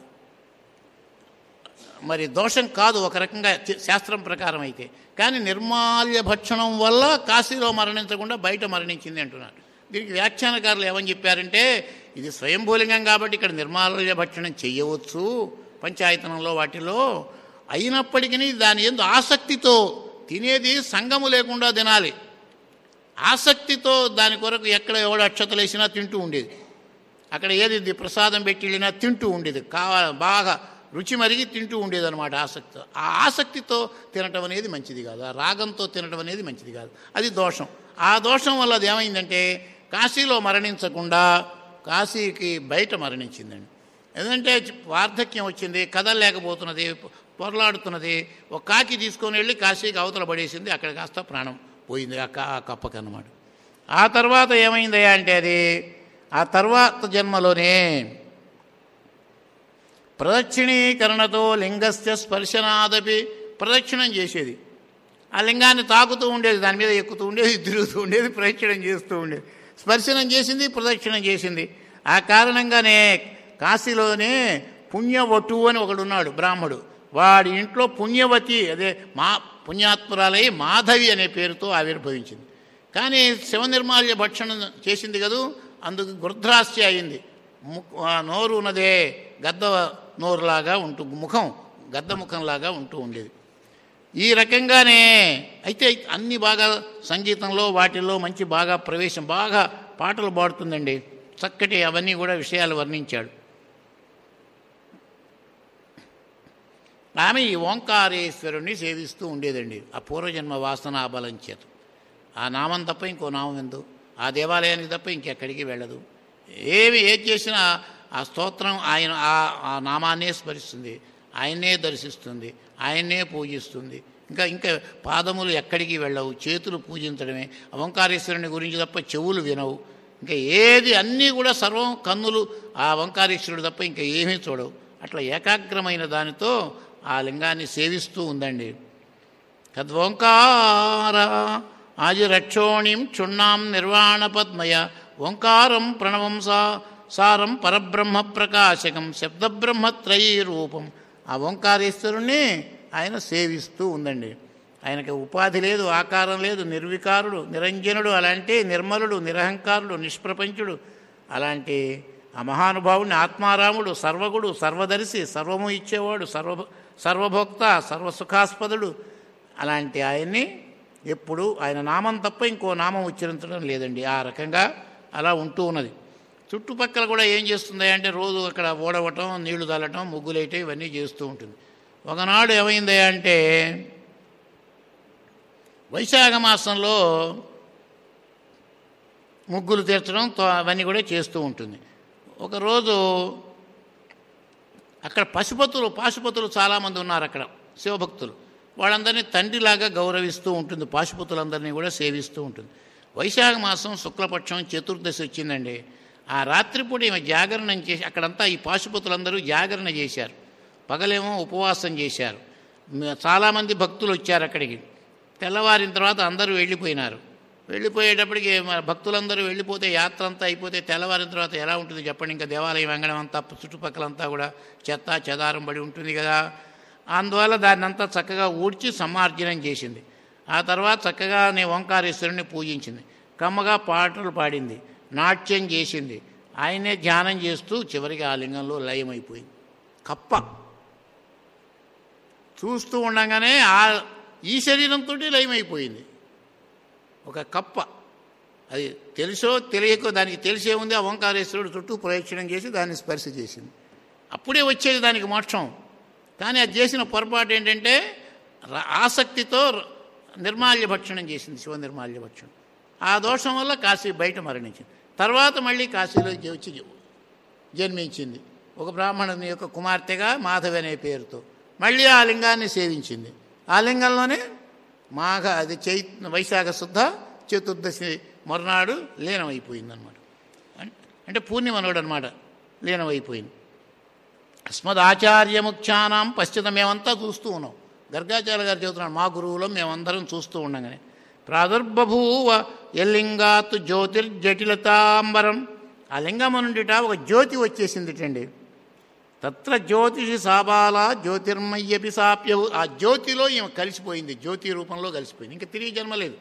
Speaker 1: మరి దోషం కాదు ఒక రకంగా శాస్త్రం ప్రకారం అయితే. కానీ నిర్మాల్య భక్షణం వల్ల కాశీలో మరణించకుండా బయట మరణించింది అంటున్నారు. దీనికి వ్యాఖ్యానకారులు ఏమని చెప్పారంటే, ఇది స్వయంభూలింగం కాబట్టి ఇక్కడ నిర్మాల్య భక్షణం చెయ్యవచ్చు పంచాయతనంలో వాటిలో, అయినప్పటికీ దాని యందు ఆసక్తితో తినేది సంగము లేకుండా తినాలి. ఆసక్తితో దాని కొరకు ఎక్కడ ఎవడు అక్షతలు వేసినా తింటూ ఉండేది. అక్కడ ఏది ప్రసాదం పెట్టి వెళ్ళినా తింటూ ఉండేది. కావాలి బాగా రుచి మరిగి తింటూ ఉండేదన్నమాట ఆసక్తితో. ఆ ఆసక్తితో తినటం అనేది మంచిది కాదు, ఆ రాగంతో తినటం అనేది మంచిది కాదు. అది దోషం. ఆ దోషం వల్ల అది ఏమైందంటే కాశీలో మరణించకుండా కాశీకి బయట మరణించిందండి. ఎందుకంటే వార్ధక్యం వచ్చింది, కదలలేకపోతున్నది, పొరలాడుతున్నది. ఒక కాకి తీసుకొని వెళ్ళి కాశీకి అవతల పడేసింది. అక్కడ కాస్త ప్రాణం పోయింది ఆ కప్పకి అన్నమాట. ఆ తర్వాత ఏమైందయ్యా అంటే, అది ఆ తర్వాత జన్మలోనే ప్రదక్షిణీకరణతో లింగస్య స్పర్శనాదపి, ప్రదక్షిణం చేసేది. ఆ లింగాన్ని తాకుతూ ఉండేది, దాని మీద ఎక్కుతూ ఉండేది, తిరుగుతూ ఉండేది, ప్రదక్షిణం చేస్తూ ఉండేది. స్పర్శనం చేసింది, ప్రదక్షిణం చేసింది. ఆ కారణంగానే కాశీలోనే పుణ్యవటు అని ఒకడు ఉన్నాడు బ్రాహ్మడు. వాడి ఇంట్లో పుణ్యవతి, అదే మా పుణ్యాత్మురాలై మాధవి అనే పేరుతో ఆవిర్భవించింది. కానీ శివ నిర్మాల్య భక్షణం చేసింది కదూ, అందుకు గృధ్రాస్య అయింది. నోరు ఉన్నదే గద్ద నోరులాగా ఉంటూ, ముఖం గద్ద ముఖంలాగా ఉంటూ ఉండేది. ఈ రకంగానే అయితే అన్ని బాగా సంగీతంలో వాటిల్లో మంచి బాగా ప్రవేశం, బాగా పాటలు పాడుతుందండి. చక్కటి అవన్నీ కూడా విషయాలు వర్ణించాడు. ఆమె ఈ ఓంకారేశ్వరుణ్ణి సేవిస్తూ ఉండేదండి. ఆ పూర్వజన్మ వాసన ఆ బలం చేత. ఆ నామం తప్ప ఇంకో నామం ఎందు, ఆ దేవాలయానికి తప్ప ఇంకెక్కడికి వెళ్ళదు. ఏమి ఏది చేసినా ఆ స్తోత్రం ఆయన ఆ నామాన్నే స్మరిస్తుంది, ఆయన్నే దర్శిస్తుంది, ఆయన్నే పూజిస్తుంది. ఇంకా ఇంకా పాదములు ఎక్కడికి వెళ్ళవు, చేతులు పూజించడమే. ఓంకారేశ్వరుని గురించి తప్ప చెవులు వినవు. ఇంకా ఏది అన్నీ కూడా సర్వం కన్నులు ఆ ఓంకారేశ్వరుడు తప్ప ఇంకా ఏమీ చూడవు. అట్లా ఏకాగ్రమైన దానితో ఆ లింగాన్ని సేవిస్తూ ఉందండి. తద్ఓంకార ఆజిరక్షోణిం క్షుణ్ణాం నిర్వాణ పద్మయ ఓంకారం ప్రణవం సా సారం పరబ్రహ్మ ప్రకాశకం శబ్దబ్రహ్మత్రయీ రూపం. ఆ ఓంకారేశ్వరుణ్ణి ఆయన సేవిస్తూ ఉందండి. ఆయనకి ఉపాధి లేదు, ఆకారం లేదు, నిర్వికారుడు, నిరంజనుడు, అలాంటి నిర్మలుడు, నిరహంకారుడు, నిష్ప్రపంచుడు, అలాంటి ఆ మహానుభావుడిని ఆత్మారాముడు, సర్వగుడు, సర్వదర్శి, సర్వము ఇచ్చేవాడు, సర్వ సర్వభోక్త, సర్వసుఖాస్పదుడు, అలాంటి ఆయన్ని ఎప్పుడు ఆయన నామం తప్ప ఇంకో నామం ఉచ్చరించడం లేదండి. ఆ రకంగా అలా ఉంటూ ఉన్నది. చుట్టుపక్కల కూడా ఏం చేస్తుంది అంటే రోజు అక్కడ ఓడవటం, నీళ్లు తల్లటం, ముగ్గులేయటం ఇవన్నీ చేస్తూ ఉంటుంది. ఒకనాడు ఏమైంది అంటే వైశాఖ మాసంలో ముగ్గులు తీర్చడం అవన్నీ కూడా చేస్తూ ఉంటుంది. ఒకరోజు అక్కడ పశుపతులు పాశుపతులు చాలామంది ఉన్నారు అక్కడ శివభక్తులు. వాళ్ళందరినీ తండ్రిలాగా గౌరవిస్తూ ఉంటుంది, పాశుపతులందరినీ కూడా సేవిస్తూ ఉంటుంది. వైశాఖ మాసం శుక్లపక్షం చతుర్దశి వచ్చిందండి. ఆ రాత్రిపూట ఈమె జాగరణం చేసి, అక్కడంతా ఈ పాశుపతులందరూ జాగరణ చేశారు, పగలేమో ఉపవాసం చేశారు. చాలామంది భక్తులు వచ్చారు అక్కడికి. తెల్లవారిన తర్వాత అందరూ వెళ్ళిపోయినారు. వెళ్ళిపోయేటప్పటికి భక్తులందరూ వెళ్ళిపోతే, యాత్ర అంతా అయిపోతే తెల్లవారిన తర్వాత ఎలా ఉంటుంది చెప్పండి? ఇంకా దేవాలయం అంగడం అంతా చుట్టుపక్కలంతా కూడా చెత్త చెదారం పడి ఉంటుంది కదా. అందువల్ల దాన్ని అంతా చక్కగా ఊడ్చి సమార్జనం చేసింది. ఆ తర్వాత చక్కగా నే ఓంకారేశ్వరుని పూజించింది, కమ్మగా పాటలు పాడింది, నాట్యం చేసింది. ఆయనే ధ్యానం చేస్తూ చివరికి ఆ లింగంలో లయమైపోయింది. కప్ప చూస్తూ ఉండగానే ఆ ఈ శరీరంతో లయమైపోయింది. ఒక కప్ప, అది తెలుసో తెలియకో, దానికి తెలిసే ఉంది. ఆ ఓంకారేశ్వరుడు చుట్టూ ప్రదక్షిణం చేసి దాన్ని స్పర్శ చేసింది. అప్పుడే వచ్చేది దానికి మోక్షం. కానీ అది చేసిన పొరపాటు ఏంటంటే ఆసక్తితో నిర్మాల్య భక్షణం చేసింది, శివ నిర్మాల్య భక్షణం. ఆ దోషం వల్ల కాశీ బయట మరణించింది. తర్వాత మళ్ళీ కాశీలో వచ్చి జన్మించింది ఒక బ్రాహ్మణుని యొక్క కుమార్తెగా మాధవి అనే పేరుతో. మళ్ళీ ఆ లింగాన్ని సేవించింది. ఆ లింగంలోనే మాఘ అది చై వైశాఖ శుద్ధ చతుర్దశి మరునాడు లీనమైపోయింది అనమాట. అంటే పూర్ణిమనుడు అనమాట, లీనమైపోయింది. అస్మద్ ఆచార్యముఖ్యానాం పశ్చిత మేమంతా చూస్తూ ఉన్నాం. గర్గాచార్య గారు చెబుతున్నాడు, మా గురువులో మేమందరం చూస్తూ ఉండగానే ప్రాదుర్బభూవ ఎల్లింగాత్ జ్యోతిర్జటిలతాంబరం. ఆ లింగము నుండిట ఒక జ్యోతి వచ్చేసిందిటండి. తత్ర జ్యోతిషి సాబాల జ్యోతిర్మయ్యపి సాప్యవు. ఆ జ్యోతిలో ఈమె కలిసిపోయింది, జ్యోతి రూపంలో కలిసిపోయింది, ఇంకా తిరిగి జన్మలేదు.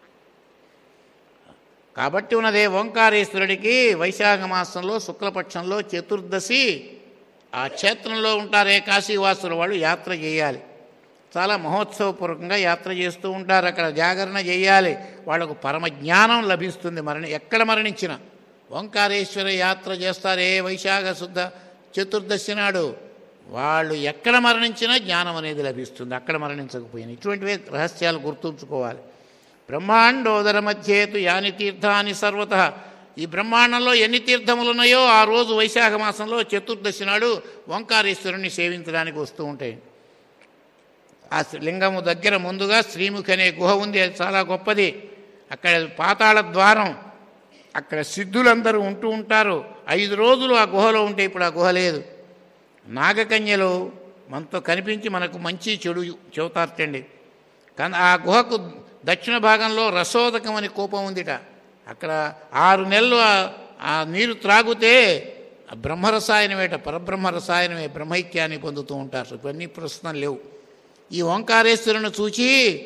Speaker 1: కాబట్టి ఉన్నదే ఓంకారేశ్వరుడికి వైశాఖ మాసంలో శుక్లపక్షంలో చతుర్దశి ఆ క్షేత్రంలో ఉంటారే కాశీవాసుల వాళ్ళు యాత్ర చేయాలి. చాలా మహోత్సవపూర్వకంగా యాత్ర చేస్తూ ఉంటారు. అక్కడ జాగరణ చేయాలి. వాళ్లకు పరమజ్ఞానం లభిస్తుంది. మరణి ఎక్కడ మరణించినా ఓంకారేశ్వర యాత్ర చేస్తారే వైశాఖ శుద్ధ చతుర్దశి నాడు, వాళ్ళు ఎక్కడ మరణించినా జ్ఞానం అనేది లభిస్తుంది, అక్కడ మరణించకపోయినా. ఇటువంటివే రహస్యాలు గుర్తుంచుకోవాలి. బ్రహ్మాండోదర మధ్యేతు యాని తీర్థాని సర్వత. ఈ బ్రహ్మాండంలో ఎన్ని తీర్థములు ఉన్నాయో ఆ రోజు వైశాఖ మాసంలో చతుర్దశి నాడు ఓంకారేశ్వరుని సేవించడానికి వస్తూ ఉంటాయి. ఆ లింగము దగ్గర ముందుగా శ్రీముఖి అనే గుహ ఉంది, అది చాలా గొప్పది. అక్కడ పాతాళ ద్వారం, అక్కడ సిద్ధులందరూ ఉంటూ ఉంటారు. ఐదు రోజులు ఆ గుహలో ఉంటే ఇప్పుడు ఆ గుహ లేదు. నాగకన్యలు మనతో కనిపించి మనకు మంచి చెడు చెబుతారటండి. కానీ ఆ గుహకు దక్షిణ భాగంలో రసోదకం అని కూపం ఉందిట. అక్కడ ఆరు నెలలు ఆ నీరు త్రాగితే బ్రహ్మరసాయనమేట, పరబ్రహ్మ రసాయనమే, బ్రహ్మైక్యాన్ని పొందుతూ ఉంటారు. ఇవన్నీ ప్రస్తుతం లేవు. ఈ ఓంకారేశ్వరుని చూచి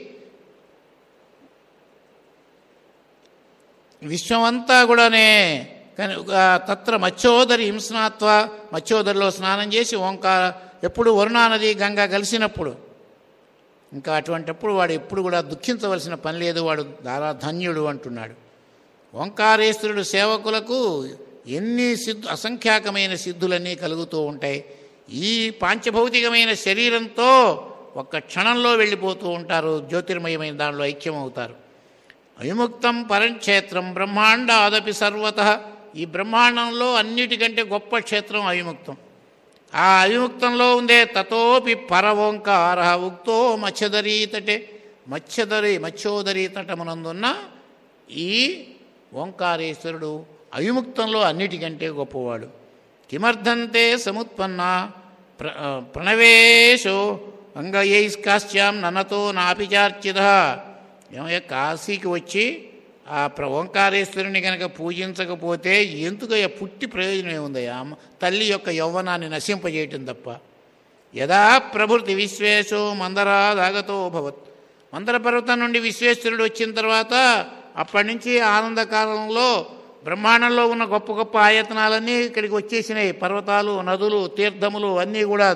Speaker 1: విశ్వమంతా కూడానే కానీ తత్ర మత్స్యోదరి హింసనాత్వ, మత్స్యోదరిలో స్నానం చేసి ఓంకార ఎప్పుడు వరుణానది గంగా కలిసినప్పుడు ఇంకా అటువంటిప్పుడు వాడు ఎప్పుడు కూడా దుఃఖించవలసిన పని లేదు, వాడు దారా ధన్యుడు అంటున్నాడు. ఓంకారేశ్వరుడు సేవకులకు ఎన్ని సిద్ధు అసంఖ్యాకమైన సిద్ధులన్నీ కలుగుతూ ఉంటాయి. ఈ పాంచభౌతికమైన శరీరంతో ఒక్క క్షణంలో వెళ్ళిపోతూ ఉంటారు, జ్యోతిర్మయమైన దానిలో ఐక్యమవుతారు. అవిముక్తం పరంక్షేత్రం బ్రహ్మాండాదపి సర్వతః. ఈ బ్రహ్మాండంలో అన్నిటికంటే గొప్ప క్షేత్రం అవిముక్తం. ఆ అవిముక్తంలో ఉందే తతోపి పర ఓంకార ఉక్తో మత్స్యదరీతటే, మత్స్యదరి మత్స్యోదరీ తటమునందున్న ఈ ఓంకారేశ్వరుడు అవిముక్తంలో అన్నిటికంటే గొప్పవాడు. కిమర్థంతే సముత్పన్న ప్ర ప్రణవేశో అంగయైస్కాశ్యాం ననతో నాపిచార్చిత. ఏమయ్య కాశీకి వచ్చి ఆ ప్ర ఓంకారేశ్వరుని కనుక పూజించకపోతే ఎందుకయ్యా పుట్టి ప్రయోజనం ఏముందయ్యా? తల్లి యొక్క యౌవనాన్ని నశింపజేయటం తప్ప. యదా ప్రభృతి విశ్వేశో మందరాదాగతో భవత్. మందర పర్వతం నుండి విశ్వేశ్వరుడు వచ్చిన తర్వాత అప్పటి నుంచి ఆనందకాలంలో బ్రహ్మాండంలో ఉన్న గొప్ప గొప్ప ఆయతనాలన్నీ ఇక్కడికి వచ్చేసినాయి. పర్వతాలు, నదులు, తీర్థములు అన్నీ కూడా.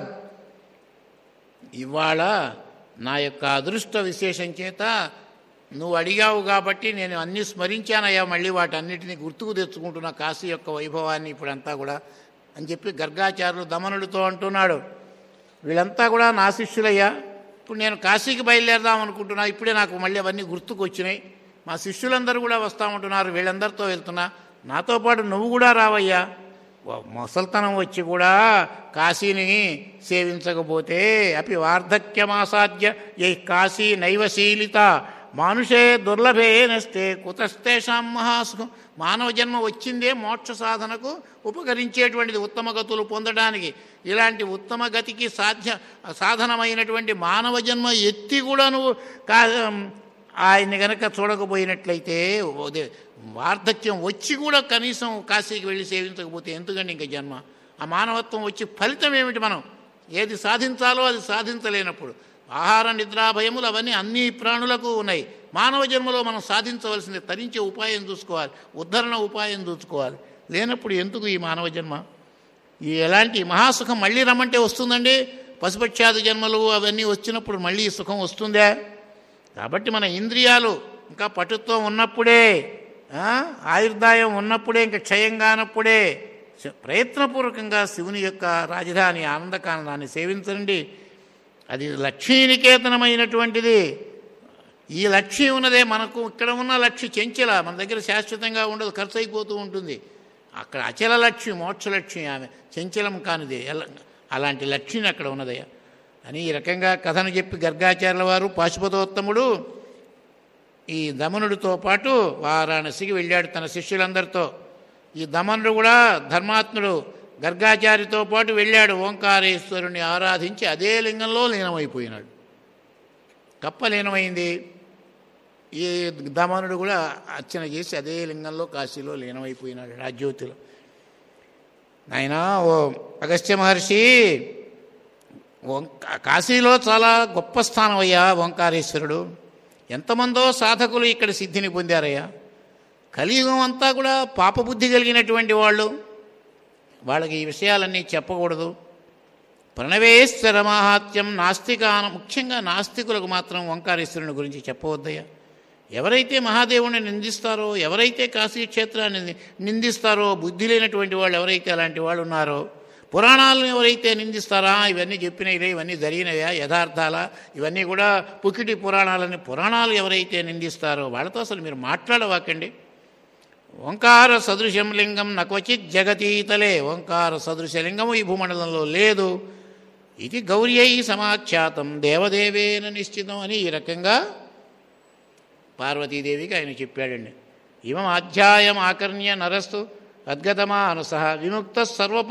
Speaker 1: ఇవాళ నా యొక్క అదృష్ట విశేషం చేత నువ్వు అడిగావు కాబట్టి నేను అన్నీ స్మరించానయ్యా, మళ్ళీ వాటన్నిటినీ గుర్తుకు తెచ్చుకుంటున్నా కాశీ యొక్క వైభవాన్ని ఇప్పుడంతా కూడా అని చెప్పి గర్గాచార్యులు దమనుడితో అంటున్నాడు. వీళ్ళంతా కూడా నా శిష్యులయ్యా, ఇప్పుడు నేను కాశీకి బయలుదేరదాం అనుకుంటున్నా, ఇప్పుడే నాకు మళ్ళీ అవన్నీ గుర్తుకు వచ్చినాయి. మా శిష్యులందరూ కూడా వస్తామంటున్నారు, వీళ్ళందరితో వెళ్తున్నా, నాతో పాటు నువ్వు కూడా రావయ్యా. ముసల్తనం వచ్చి కూడా కాశీని సేవించకపోతే అపి వార్ధక్యమాసాధ్య యై కాశీ నైవశీలిత మానుషే దుర్లభేనస్తే కుతస్తేషాం మహాసుఖం. మానవ జన్మ వచ్చిందే మోక్ష సాధనకు ఉపకరించేటువంటిది, ఉత్తమ గతులు పొందడానికి. ఇలాంటి ఉత్తమ గతికి సాధ్య సాధనమైనటువంటి మానవ జన్మ ఎత్తి కూడా నువ్వు కా ఆయన్ని కనుక చూడకపోయినట్లయితే, వార్ధక్యం వచ్చి కూడా కనీసం కాశీకి వెళ్ళి సేవించకపోతే ఎందుకండి ఇంకా జన్మ? ఆ మానవత్వం వచ్చి ఫలితం ఏమిటి? మనం ఏది సాధించాలో అది సాధించలేనప్పుడు ఆహార నిద్రాభయములు అవన్నీ అన్ని ప్రాణులకు ఉన్నాయి. మానవ జన్మలో మనం సాధించవలసింది తరించే ఉపాయం చూసుకోవాలి, ఉద్ధరణ ఉపాయం చూసుకోవాలి. లేనప్పుడు ఎందుకు ఈ మానవ జన్మ? ఈ ఎలాంటి మహాసుఖం మళ్ళీ రమ్మంటే వస్తుందండి? పశుపక్షాది జన్మలు అవన్నీ వచ్చినప్పుడు మళ్ళీ ఈ సుఖం వస్తుందా? కాబట్టి మన ఇంద్రియాలు ఇంకా పటుత్వం ఉన్నప్పుడే, ఆయుర్దాయం ఉన్నప్పుడే, ఇంకా క్షయం కానప్పుడే ప్రయత్నపూర్వకంగా శివుని యొక్క రాజధాని ఆనందకానందాన్ని సేవించండి. అది లక్ష్మీనికేతనమైనటువంటిది. ఈ లక్ష్యం ఉన్నదే మనకు. ఇక్కడ ఉన్న లక్ష్యం చెంచల, మన దగ్గర శాశ్వతంగా ఉండదు, ఖర్చు అయిపోతూ ఉంటుంది. అక్కడ అచల లక్ష్మి, మోక్ష లక్ష్మి, ఆమె చంచలం కానిది. అలాంటి లక్ష్మి అక్కడ ఉన్నదయ్యా అని ఈ రకంగా కథను చెప్పి గర్గాచార్యుల వారు పాశుపతోత్తముడు ఈ దమనుడితో పాటు వారాణసికి వెళ్ళాడు తన శిష్యులందరితో. ఈ దమనుడు కూడా ధర్మాత్ముడు, గర్గాచార్యతో పాటు వెళ్ళాడు. ఓంకారేశ్వరుని ఆరాధించి అదే లింగంలో లీనమైపోయినాడు. కప్ప లీనమైంది, ఈ దమనుడు కూడా అర్చన చేసి అదే లింగంలో కాశీలో లీనమైపోయినాడు రాజ్యోతిలో. ఆయన ఓ అగస్త్య మహర్షి, కాశీలో చాలా గొప్ప స్థానం అయ్యా ఓంకారేశ్వరుడు. ఎంతమందో సాధకులు ఇక్కడ సిద్ధిని పొందారయ్యా. కలియుగం అంతా కూడా పాపబుద్ధి కలిగినటువంటి వాళ్ళు, వాళ్ళకి ఈ విషయాలన్నీ చెప్పకూడదు. ప్రణవేశ్వర మహాత్యం నాస్తికాన, ముఖ్యంగా నాస్తికులకు మాత్రం ఓంకారేశ్వరుని గురించి చెప్పవద్దయ్యా. ఎవరైతే మహాదేవుని నిందిస్తారో, ఎవరైతే కాశీ క్షేత్రాన్ని నిందిస్తారో, బుద్ధి లేనటువంటి వాళ్ళు ఎవరైతే అలాంటి వాళ్ళు ఉన్నారో, పురాణాలను ఎవరైతే నిందిస్తారా, ఇవన్నీ చెప్పినవే, ఇవన్నీ జరిగినవా, యథార్థాలా, ఇవన్నీ కూడా పుకిటి పురాణాలని పురాణాలు ఎవరైతే నిందిస్తారో వాళ్ళతో అసలు మీరు మాట్లాడవాకండి. ఓంకార సదృశం లింగం నక్వచిత్ జగతీతలే. ఓంకార సదృశ లింగము ఈ భూమండలంలో లేదు. ఇది గౌర్యై సమాఖ్యాతం దేవదేవేన నిశ్చితం అని ఈ రకంగా పార్వతీదేవికి ఆయన చెప్పాడండి. ఇమం అధ్యాయం ఆకర్ణ్య నరస్తు అద్గతమానస విముక్త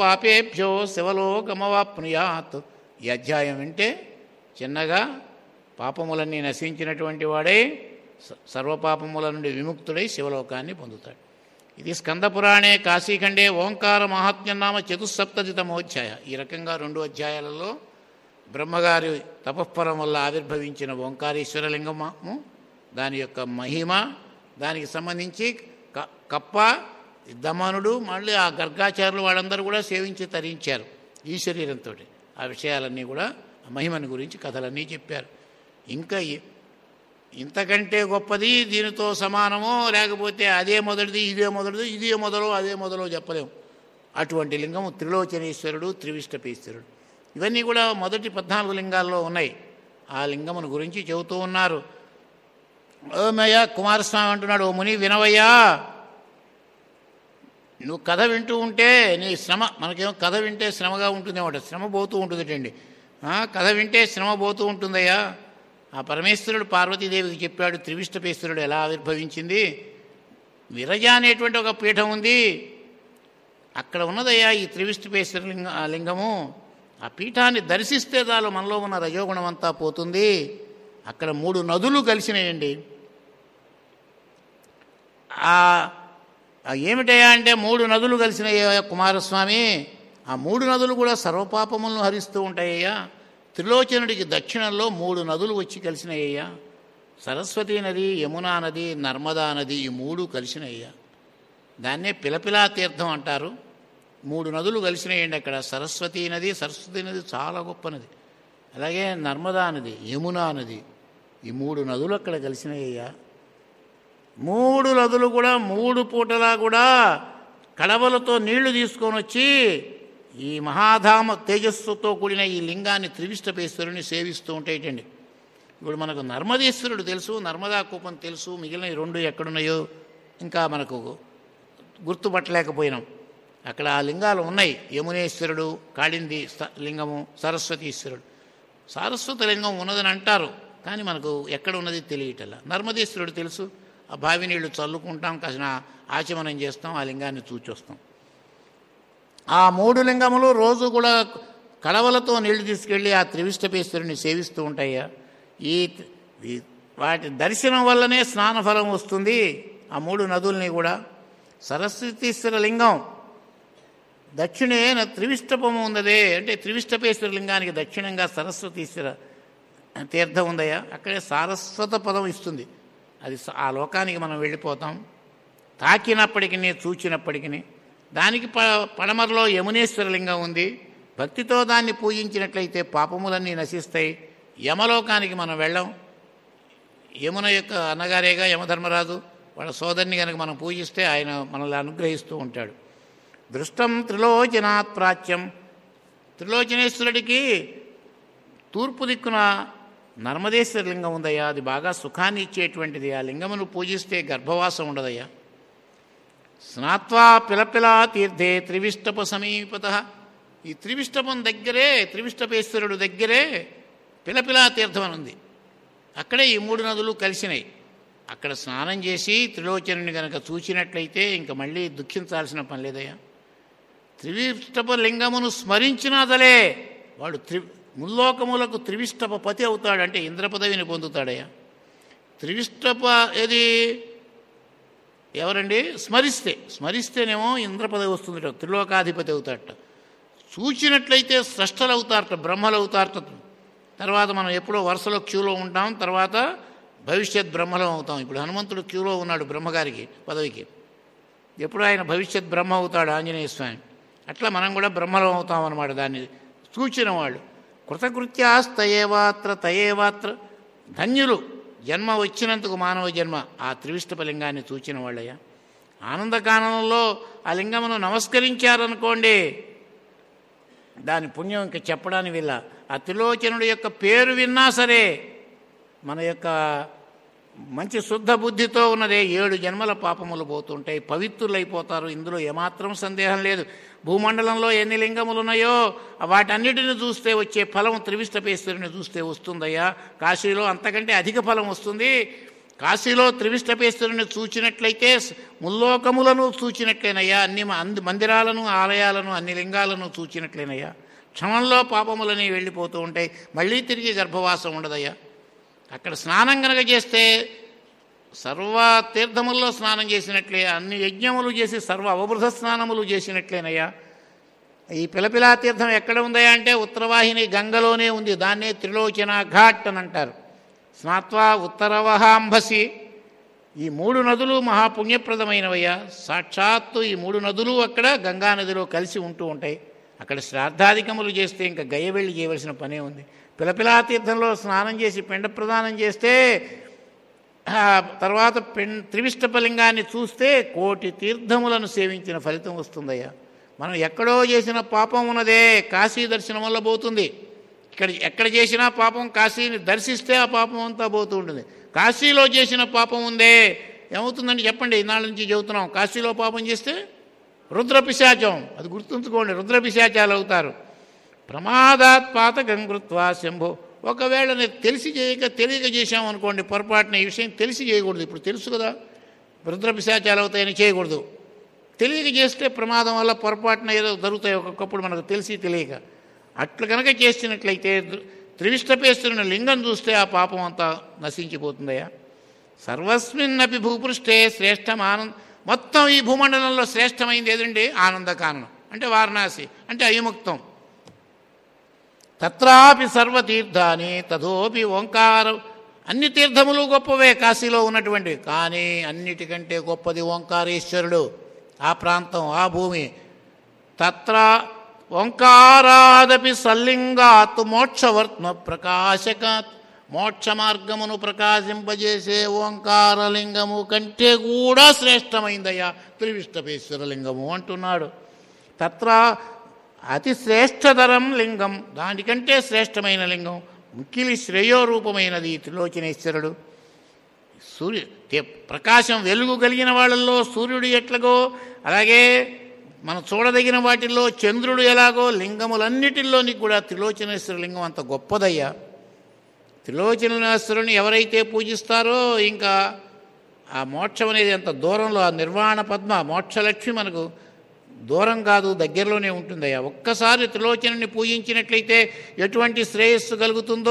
Speaker 1: సర్వపాపేభ్యో శివలోకమవాప్నుయాత్. ఈ అధ్యాయం వింటే చిన్నగా పాపములన్నీ నశించినటువంటి వాడై సర్వపాపముల నుండి విముక్తుడై శివలోకాన్ని పొందుతాడు. ఇది స్కందపురాణే కాశీఖండే ఓంకార మహాత్మ్యనామ చతుస్సప్తతితమోధ్యాయ. ఈ రకంగా రెండు అధ్యాయాలలో బ్రహ్మగారి తపఃఫలం వల్ల ఆవిర్భవించిన ఓంకారేశ్వరలింగము, దాని యొక్క మహిమ, దానికి సంబంధించి క కప్ప దమనుడు మళ్ళీ ఆ గర్గాచారులు వాళ్ళందరూ కూడా సేవించి తరించారు ఈ శరీరంతో. ఆ విషయాలన్నీ కూడా ఆ మహిమని గురించి కథలన్నీ చెప్పారు. ఇంకా ఇంతకంటే గొప్పది దీనితో సమానమో లేకపోతే అదే మొదటిది ఇదే మొదటిది ఇదే మొదలో అదే మొదలో చెప్పలేము. అటువంటి లింగము త్రిలోచనేశ్వరుడు, త్రివిష్టపేశ్వరుడు. ఇవన్నీ కూడా మొదటి పద్నాలుగు లింగాల్లో ఉన్నాయి. ఆ లింగమును గురించి చెబుతూ ఉన్నారు. ఓమయ్య కుమారస్వామి అంటున్నాడు, ఓ ముని వినవయ్యా, నువ్వు కథ వింటూ ఉంటే నీ శ్రమ, మనకేమో కథ వింటే శ్రమగా ఉంటుందేమో, శ్రమ పోతూ ఉంటుందటండి. కథ వింటే శ్రమ పోతూ ఉంటుందయ్యా. ఆ పరమేశ్వరుడు పార్వతీదేవికి చెప్పాడు త్రివిష్టపేశ్వరుడు ఎలా ఆవిర్భవించింది. విరజ అనేటువంటి ఒక పీఠం ఉంది, అక్కడ ఉన్నదయ్యా ఈ త్రివిష్టపేశ్వర లింగ లింగము. ఆ పీఠాన్ని దర్శిస్తే చాలు మనలో ఉన్న రజోగుణం అంతా పోతుంది. అక్కడ మూడు నదులు కలిసినాయండి. ఏమిటయ్యా అంటే మూడు నదులు కలిసినాయ్యా కుమారస్వామి. ఆ మూడు నదులు కూడా సర్వపాపములను హరిస్తూ ఉంటాయ్యా. త్రిలోచనుడికి దక్షిణంలో మూడు నదులు వచ్చి కలిసినాయ్యా. సరస్వతీ నది, యమునా నది, నర్మదా నది, ఈ మూడు కలిసినాయ్యా. దాన్నే పిలపిలా తీర్థం అంటారు. మూడు నదులు కలిసినాయండి అక్కడ. సరస్వతీ నది, సరస్వతీ నది చాలా గొప్ప నది. అలాగే నర్మదా నది, యమునా నది, ఈ మూడు నదులు అక్కడ కలిసినాయ్యా. మూడు నదులు కూడా మూడు పూటలా కూడా కడవలతో నీళ్లు తీసుకొని వచ్చి ఈ మహాధామ తేజస్సుతో కూడిన ఈ లింగాన్ని త్రివిష్టపేశ్వరుని సేవిస్తూ ఉంటాయిటండి. ఇప్పుడు మనకు నర్మదేశ్వరుడు తెలుసు, నర్మదా కూపం తెలుసు, మిగిలిన ఈ రెండు ఎక్కడున్నాయో ఇంకా మనకు గుర్తుపట్టలేకపోయినాం. అక్కడ ఆ లింగాలు ఉన్నాయి. యమునేశ్వరుడు, కాళింది లింగము, సరస్వతీశ్వరుడు. సారస్వత లింగం ఉన్నదని అంటారు, కానీ మనకు ఎక్కడ ఉన్నది తెలియటల్లా. నర్మదేశ్వరుడు తెలుసు, ఆ బావి నీళ్లు చల్లుకుంటాం, కాసిన ఆచమనం చేస్తాం, ఆ లింగాన్ని చూచొస్తాం. ఆ మూడు లింగములు రోజు కూడా కడవలతో నీళ్లు తీసుకెళ్ళి ఆ త్రివిష్టపేశ్వరుని సేవిస్తూ ఉంటాయ్యా. ఈ వాటి దర్శనం వల్లనే స్నానఫలం వస్తుంది. ఆ మూడు నదుల్ని కూడా. సరస్వతీశ్వర లింగం దక్షిణే త్రివిష్టపము ఉన్నదే, అంటే త్రివిష్టపేశ్వర లింగానికి దక్షిణంగా సరస్వతీశ్వర తీర్థం ఉందయ్యా. అక్కడే సారస్వత పదం ఇస్తుంది. అది ఆ లోకానికి మనం వెళ్ళిపోతాం. తాకినప్పటికీ, చూచినప్పటికీ. దానికి ప పడమరలో యమునేశ్వర లింగం ఉంది. భక్తితో దాన్ని పూజించినట్లయితే పాపములన్నీ నశిస్తాయి. యమలోకానికి మనం వెళ్ళాం. యమున యొక్క అన్నగారేగా యమధర్మరాజు, వాళ్ళ సోదరిని కనుక మనం పూజిస్తే ఆయన మనల్ని అనుగ్రహిస్తూ ఉంటాడు. దృష్టం త్రిలోచనాత్ ప్రాచ్యం. త్రిలోచనేశ్వరుడికి తూర్పు దిక్కున నర్మదేశ్వర లింగం ఉందయ్యా. అది బాగా సుఖాన్ని ఇచ్చేటువంటిది. ఆ లింగమును పూజిస్తే గర్భవాసం ఉండదయ్యా. స్నాత్వా పిలపిలా తీర్థే త్రివిష్టప సమీపత. ఈ త్రివిష్టపం దగ్గరే, త్రివిష్టపేశ్వరుడు దగ్గరే పిలపిలా తీర్థం అని ఉంది. అక్కడే ఈ మూడు నదులు కలిసినాయి. అక్కడ స్నానం చేసి త్రిలోచనుని కనుక చూచినట్లయితే ఇంక మళ్ళీ దుఃఖించాల్సిన పని లేదయ్యా. త్రివిష్టప లింగమును స్మరించినాదలే వాడు త్రి ముల్లోకములకు త్రివిష్టప పతి అవుతాడు, అంటే ఇంద్ర పదవిని పొందుతాడయ్యా. త్రివిష్టప ఏది ఎవరండి? స్మరిస్తే, స్మరిస్తేనేమో ఇంద్ర పదవి వస్తుందట, త్రిలోకాధిపతి అవుతాడట. చూచినట్లయితే స్రష్టలు అవుతారట, బ్రహ్మలు అవుతారట. తర్వాత మనం ఎప్పుడో వరుసలో క్యూలో ఉంటాం, తర్వాత భవిష్యత్ బ్రహ్మలం అవుతాం. ఇప్పుడు హనుమంతుడు క్యూలో ఉన్నాడు బ్రహ్మగారికి పదవికి. ఎప్పుడు ఆయన భవిష్యత్ బ్రహ్మ అవుతాడు ఆంజనేయ స్వామి. అట్లా మనం కూడా బ్రహ్మలం అవుతాం అన్నమాట. దాన్ని చూచిన వాళ్ళు కృతకృత్యాస్తయేవాత్ర తయేవాత్ర. ధన్యులు జన్మ వచ్చినందుకు మానవ జన్మ ఆ త్రివిష్టపలింగాన్ని చూచిన వాళ్ళయ్యా. ఆనందకానంలో ఆ లింగమును నమస్కరించారనుకోండి, దాని పుణ్యం ఇంకా చెప్పడానికి వీళ్ళ. ఆ త్రిలోచనుడి యొక్క పేరు విన్నా సరే మన యొక్క మంచి శుద్ధ బుద్ధితో ఉన్నదే ఏడు జన్మల పాపములు పోతుంటాయి, పవిత్రులైపోతారు. ఇందులో ఏమాత్రం సందేహం లేదు. భూమండలంలో ఎన్ని లింగములు ఉన్నాయో వాటన్నిటిని చూస్తే వచ్చే ఫలం త్రివిష్టపేశ్వరుని చూస్తే వస్తుందయ్యా. కాశీలో అంతకంటే అధిక ఫలం వస్తుంది. కాశీలో త్రివిష్టపేశ్వరుని చూచినట్లయితే ముల్లోకములను చూచినట్లేనయ్యా. అన్ని మందిరాలను, ఆలయాలను, అన్ని లింగాలను చూచినట్లేనయ్యా. క్షణంలో పాపములని వెళ్ళిపోతూ ఉంటాయి. మళ్ళీ తిరిగి గర్భవాసం ఉండదయ్యా. అక్కడ స్నానం కనుక చేస్తే సర్వ తీర్థముల్లో స్నానం చేసినట్లే, అన్ని యజ్ఞములు చేసి సర్వ అవబృధ స్నానములు చేసినట్లేనయ్యా. ఈ పిలపిలా తీర్థం ఎక్కడ ఉందయ్యా అంటే ఉత్తరవాహిని గంగలోనే ఉంది. దాన్నే త్రిలోచన ఘాట్ అని అంటారు. స్నాత్వా ఉత్తరవహాంభసి. ఈ మూడు నదులు మహాపుణ్యప్రదమైనవయ్యా. సాక్షాత్తు ఈ మూడు నదులు అక్కడ గంగా నదిలో కలిసి ఉంటూ ఉంటాయి. అక్కడ శ్రాద్ధాధికములు చేస్తే ఇంకా గయ వెళ్ళి చేయవలసిన పనే ఉంది. పిలపిలా తీర్థంలో స్నానం చేసి పిండ ప్రదానం చేస్తే తర్వాత పెం త్రివిష్టపలింగాన్ని చూస్తే కోటి తీర్థములను సేవించిన ఫలితం వస్తుందయ్యా. మనం ఎక్కడో చేసిన పాపం ఉన్నదే కాశీ దర్శనం వల్ల పోతుంది. ఇక్కడ ఎక్కడ చేసినా పాపం కాశీని దర్శిస్తే ఆ పాపం అంతా పోతూ ఉంటుంది. కాశీలో చేసిన పాపం ఉందే ఏమవుతుందని చెప్పండి. ఇన్నాళ్ళ నుంచి చెబుతున్నాం. కాశీలో పాపం చేస్తే రుద్రపిశాచం, అది గుర్తుంచుకోండి, రుద్రపిశాచాలు అవుతారు. ప్రమాదాత్ పాతకం కృత్వా శంభో. ఒకవేళ నేను తెలిసి చేయక తెలియక చేశామనుకోండి పొరపాటున, ఈ విషయం తెలిసి చేయకూడదు. ఇప్పుడు తెలుసు కదా రుద్రపిశాచాలు అవుతాయని చేయకూడదు. తెలియక చేస్తే ప్రమాదం వల్ల పొరపాటున ఏదో జరుగుతాయి ఒక్కొక్కప్పుడు మనకు తెలిసి తెలియక. అట్లు కనుక చేసినట్లయితే త్రివిష్టపేశ్వరుని లింగం చూస్తే ఆ పాపం అంతా నశించిపోతుందయ్యా. సర్వస్మిన్నపి భూపృష్ఠే శ్రేష్టం ఆనంద. మొత్తం ఈ భూమండలంలో శ్రేష్టమైంది ఏదండి? ఆనందకాననం అంటే వారణాసి అంటే అవిముక్తం. తత్రాపి సర్వతీర్థాని తథోపి ఓంకార. అన్ని తీర్థములు గొప్పవే కాశీలో ఉన్నటువంటివి, కానీ అన్నిటికంటే గొప్పది ఓంకారేశ్వరుడు. ఆ ప్రాంతం, ఆ భూమి. తత్ర ఓంకారాదపి సల్లింగాత్ మోక్షవర్త్మ ప్రకాశకాత్. మోక్ష మార్గమును ప్రకాశింపజేసే ఓంకారలింగము కంటే కూడా శ్రేష్టమైందయ్యా త్రివిష్టపేశ్వరలింగము అంటున్నాడు. తత్ర అతి శ్రేష్టతరం లింగం, దానికంటే శ్రేష్టమైన లింగం, మిక్కిలి శ్రేయోరూపమైనది త్రిలోచనేశ్వరుడు. సూర్య ప్రకాశం వెలుగు కలిగిన వాళ్ళల్లో సూర్యుడు ఎట్లాగో, అలాగే మనం చూడదగిన వాటిల్లో చంద్రుడు ఎలాగో, లింగములన్నిటిలోని కూడా త్రిలోచనేశ్వర లింగం అంత గొప్పదయ్యా. త్రిలోచనేశ్వరుని ఎవరైతే పూజిస్తారో ఇంకా ఆ మోక్షం అనేది ఎంత దూరంలో, ఆ నిర్వాణ పద్మ మోక్షలక్ష్మి మనకు దూరం కాదు, దగ్గరలోనే ఉంటుందయ్యా. ఒక్కసారి త్రిలోచనని పూజించినట్లయితే ఎటువంటి శ్రేయస్సు కలుగుతుందో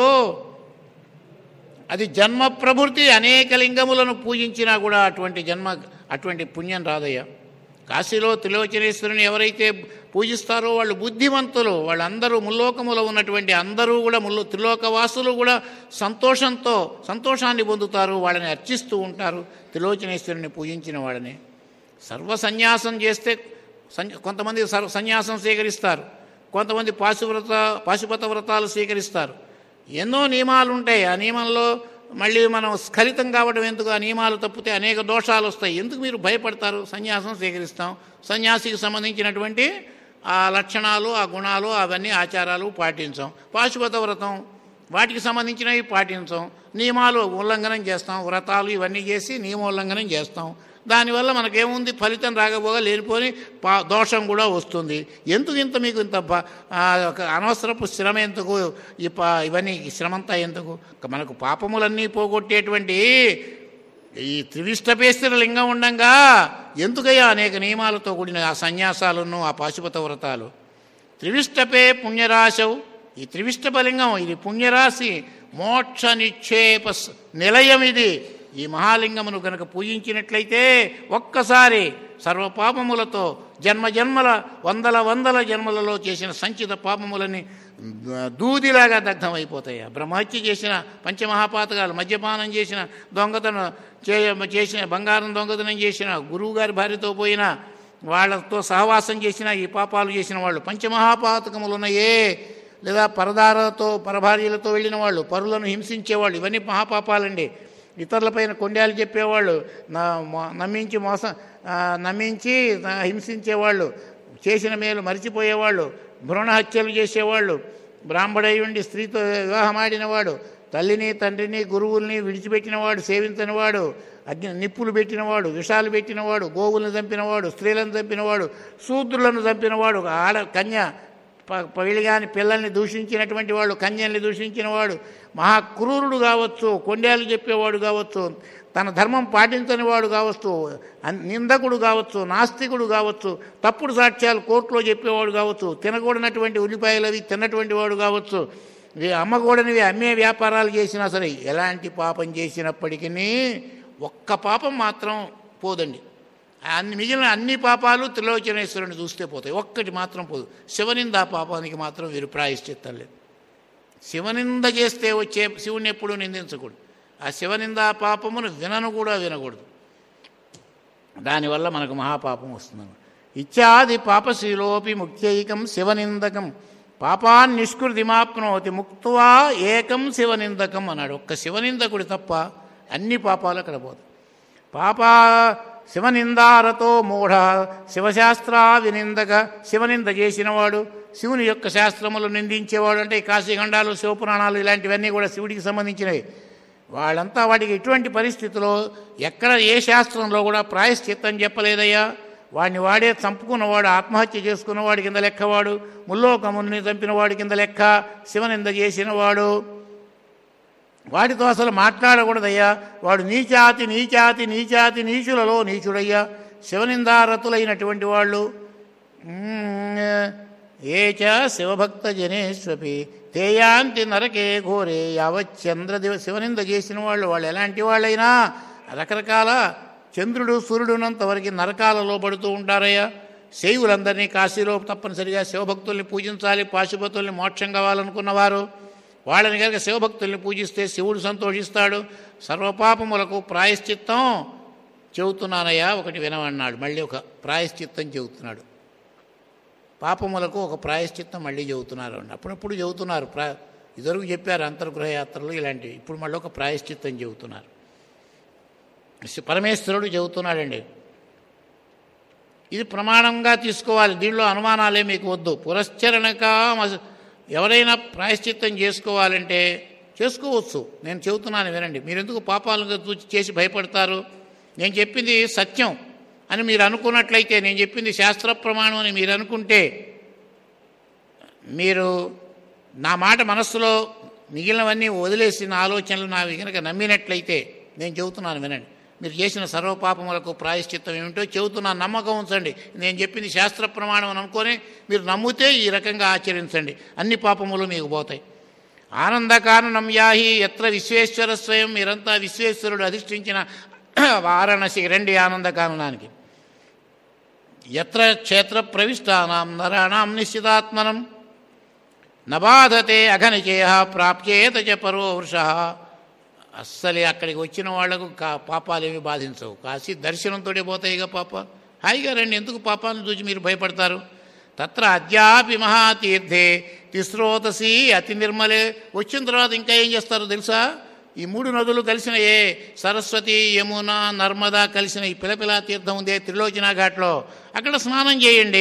Speaker 1: అది జన్మ ప్రభృతి. అనేక లింగములను పూజించినా కూడా అటువంటి జన్మ అటువంటి పుణ్యం రాదయ్యా. కాశీలో త్రిలోచనేశ్వరుని ఎవరైతే పూజిస్తారో వాళ్ళు బుద్ధిమంతులు. వాళ్ళందరూ ముల్లోకములో ఉన్నటువంటి అందరూ కూడా ముల్లో త్రిలోకవాసులు కూడా సంతోషంతో సంతోషాన్ని పొందుతారు. వాళ్ళని అర్చిస్తూ ఉంటారు త్రిలోచనేశ్వరుని పూజించిన వాళ్ళని. సర్వ సన్యాసం చేస్తే కొంతమంది సర్వ సన్యాసం స్వీకరిస్తారు, కొంతమంది పాశువ్రత పాశుపత వ్రతాలు స్వీకరిస్తారు. ఎన్నో నియమాలు ఉంటాయి. ఆ నియమంలో మళ్ళీ మనం స్ఖలితం కావడం ఎందుకు? ఆ నియమాలు తప్పితే అనేక దోషాలు వస్తాయి. ఎందుకు మీరు భయపడతారు? సన్యాసం స్వీకరిస్తాం, సన్యాసికి సంబంధించినటువంటి ఆ లక్షణాలు, ఆ గుణాలు, అవన్నీ ఆచారాలు పాటించాం. పాశుపత వ్రతం వాటికి సంబంధించినవి పాటించాం, నియమాలు ఉల్లంఘనం చేస్తాం, వ్రతాలు ఇవన్నీ చేసి నియమోల్లంఘనం చేస్తాం. దానివల్ల మనకేముంది? ఫలితం రాకపోగా లేనిపోని పా దోషం కూడా వస్తుంది. ఎందుకు ఇంత మీకు ఇంత అనవసరపు శ్రమ ఎందుకు? ఈ పా ఇవన్నీ శ్రమంతా ఎందుకు? మనకు పాపములన్నీ పోగొట్టేటువంటి ఈ త్రివిష్టపేశ్వర లింగం ఉండంగా ఎందుకయ్యా అనేక నియమాలతో కూడిన ఆ సన్యాసాలను, ఆ పాశుపత వ్రతాలు? త్రివిష్టపే పుణ్యరాశవు. ఈ త్రివిష్టపలింగం ఇది పుణ్యరాశి, మోక్ష నిక్షేప నిలయం. ఇది ఈ మహాలింగమును కనుక పూజించినట్లయితే ఒక్కసారి సర్వపాపములతో జన్మ జన్మల వందల వందల జన్మలలో చేసిన సంచిత పాపములని దూదిలాగా దగ్ధమైపోతాయి. బ్రహ్మహత్య చేసిన, పంచమహాపాతకాలు, మద్యపానం చేసిన, దొంగతనం చేసిన, బంగారం దొంగతనం చేసిన, గురువుగారి భార్యతో పోయిన, వాళ్ళతో సహవాసం చేసిన, ఈ పాపాలు చేసిన వాళ్ళు పంచమహాపాతకములున్నాయే. లేదా పరదారతో పరభార్యలతో వెళ్ళిన వాళ్ళు, పరులను హింసించేవాళ్ళు, ఇవన్నీ మహాపాపాలండి. ఇతరులపైన కొండాలు చెప్పేవాళ్ళు, నమ్మించి మోసం నమ్మించి హింసించేవాళ్ళు, చేసిన మేలు మరిచిపోయేవాళ్ళు, భ్రూణ హత్యలు చేసేవాళ్ళు, బ్రాహ్మడై ఉండి స్త్రీతో వివాహం ఆడినవాడు, తల్లిని తండ్రిని గురువుల్ని విడిచిపెట్టినవాడు, సేవించనివాడు, అగ్ని నిప్పులు పెట్టినవాడు, విషాలు పెట్టినవాడు, గోవులను చంపినవాడు, స్త్రీలను చంపినవాడు, శూద్రులను చంపినవాడు, ఆడ కన్య పెళ్లి కాని పిల్లల్ని దూషించినటువంటి వాడు, కన్యల్ని దూషించిన వాడు, మహాక్రూరుడు కావచ్చు, కొండేలు చెప్పేవాడు కావచ్చు, తన ధర్మం పాటించని వాడు కావచ్చు, నిందకుడు కావచ్చు, నాస్తికుడు కావచ్చు, తప్పుడు సాక్ష్యాలు కోర్టులో చెప్పేవాడు కావచ్చు, తినకూడనటువంటి ఉల్లిపాయలు అవి తిన్నటువంటి వాడు కావచ్చు, అమ్మకూడనివి అమ్మే వ్యాపారాలు చేసినా సరే, ఎలాంటి పాపం చేసినప్పటికీ ఒక్క పాపం మాత్రం పోదండి. అన్ని మిగిలిన అన్ని పాపాలు త్రిలోచనేశ్వరుని చూస్తే పోతాయి, ఒక్కటి మాత్రం పోదు. శివనింద పాపానికి మాత్రం వీరు ప్రాయశ్చిత్తం లేదు. శివనింద చేస్తే వచ్చే శివుని ఎప్పుడూ నిందించకూడదు. ఆ శివనింద పాపమును వినను కూడా వినకూడదు. దానివల్ల మనకు మహాపాపం వస్తుందన్నమాట. ఇత్యాది పాపశీలోపి ముఖ్యైకం శివనిందకం పాపాన్ నిష్కృతిమాప్నోతి ముక్త్వా ఏకం శివనిందకం అన్నాడు. ఒక్క శివనిందకుడు తప్ప అన్ని పాపాలు అక్కడ పోతాయి. పాపా శివనిందారతో మూఢ శివశాస్త్రా వినిందక, శివనింద చేసినవాడు, శివుని యొక్క శాస్త్రములు నిందించేవాడు, అంటే కాశీఖండాలు శివపురాణాలు ఇలాంటివన్నీ కూడా శివుడికి సంబంధించినవి. వాళ్ళంతా వాటికి ఎటువంటి పరిస్థితిలో ఎక్కడ ఏ శాస్త్రంలో కూడా ప్రాయశ్చిత్తం చెప్పలేదయ్యా. వాడిని వాడే చంపుకున్నవాడు, ఆత్మహత్య చేసుకున్నవాడి కింద లెక్కవాడు, ముల్లోకముని చంపినవాడి కింద లెక్క శివనింద చేసినవాడు. వాడితో అసలు మాట్లాడకూడదయ్యా. వాడు నీచాతి నీచాతి నీచాతి నీచులలో నీచుడయ్యా. శివనిందారతులైనటువంటి వాళ్ళు ఏచ శివభక్త జనేష్వపి తేయాంతి నరకే ఘోరే యావచ్చంద్రదివ. శివనింద చేసిన వాళ్ళు వాళ్ళు ఎలాంటి వాళ్ళైనా రకరకాల చంద్రుడు సూర్యుడున్నంతవరకు నరకాలలో పడుతూ ఉంటారయ్యా. శైవులందరినీ కాశీలో తప్పనిసరిగా శివభక్తుల్ని పూజించాలి. పాశుపతుల్ని మోక్షం కావాలనుకున్నవారు వాళ్ళని కనుక శివభక్తుల్ని పూజిస్తే శివుడు సంతోషిస్తాడు. సర్వపాపములకు ప్రాయశ్చిత్తం చెబుతున్నానయ్యా, ఒకటి వినమన్నాడు. మళ్ళీ ఒక ప్రాయశ్చిత్తం చెబుతున్నాడు. పాపములకు ఒక ప్రాయశ్చిత్తం మళ్ళీ చెబుతున్నారు. అప్పుడప్పుడు చెబుతున్నారు. ప్రా ఇదివరకు చెప్పారు అంతర్గృహయాత్రలు ఇలాంటివి. ఇప్పుడు మళ్ళీ ఒక ప్రాయశ్చిత్తం చెబుతున్నారు. పరమేశ్వరుడు చెబుతున్నాడండి. ఇది ప్రమాణంగా తీసుకోవాలి. దీనిలో అనుమానాలే మీకు వద్దు. పురశ్చరణక ఎవరైనా ప్రాయశ్చిత్తం చేసుకోవాలంటే చేసుకోవచ్చు. నేను చెబుతున్నాను వినండి. మీరు ఎందుకు పాపాలను చూసి చేసి భయపడతారు? నేను చెప్పింది సత్యం అని మీరు అనుకున్నట్లయితే, నేను చెప్పింది శాస్త్ర ప్రమాణం అని మీరు అనుకుంటే, మీరు నా మాట మనస్సులో మిగిలినవన్నీ వదిలేసి నా ఆలోచనలు నావి కనుక నమ్మినట్లయితే నేను చెబుతున్నాను వినండి. మీరు చేసిన సర్వపాపములకు ప్రాయశ్చిత్తం ఏమిటో చెబుతున్నాను, నమ్మకం ఉంచండి. నేను చెప్పింది శాస్త్ర ప్రమాణం అని అనుకొని మీరు నమ్మితే ఈ రకంగా ఆచరించండి, అన్ని పాపములు మీకు పోతాయి. ఆనందకారణం యాహి ఎత్ర విశ్వేశ్వర స్వయం. మీరంతా విశ్వేశ్వరుడు అధిష్ఠించిన వారణాసికి రండి ఆనందకారణానికి. ఎత్ర క్షేత్ర ప్రవిష్టానాం నరాణాం నిశ్చితాత్మనం నబాధతే అఘనిచేయ ప్రాప్యేత చ పరో వృష. అస్సలే అక్కడికి వచ్చిన వాళ్లకు కా పాపాలు ఏమి బాధించవు. కాశీ దర్శనంతో పోతాయిగా పాప. హాయిగా రండి, ఎందుకు పాపాలను చూసి మీరు భయపడతారు? తత్ర అద్యాపి మహాతీర్థే తిస్రోతసి అతి నిర్మలే. వచ్చిన తర్వాత ఇంకా ఏం చేస్తారో తెలుసా? ఈ మూడు నదులు కలిసిన ఏ సరస్వతి, యమున, నర్మదా కలిసిన ఈ పిలపిలా తీర్థం ఉందే త్రిలోచన ఘాట్లో, అక్కడ స్నానం చేయండి.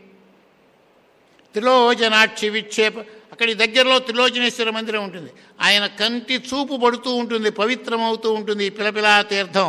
Speaker 1: త్రిలోచనాక్షి విక్షేప. అక్కడి దగ్గరలో త్రిలోచనేశ్వర మందిరం ఉంటుంది. ఆయన కంటి చూపు పడుతూ ఉంటుంది, పవిత్రమవుతూ ఉంటుంది ఈ పిలపిలా తీర్థం.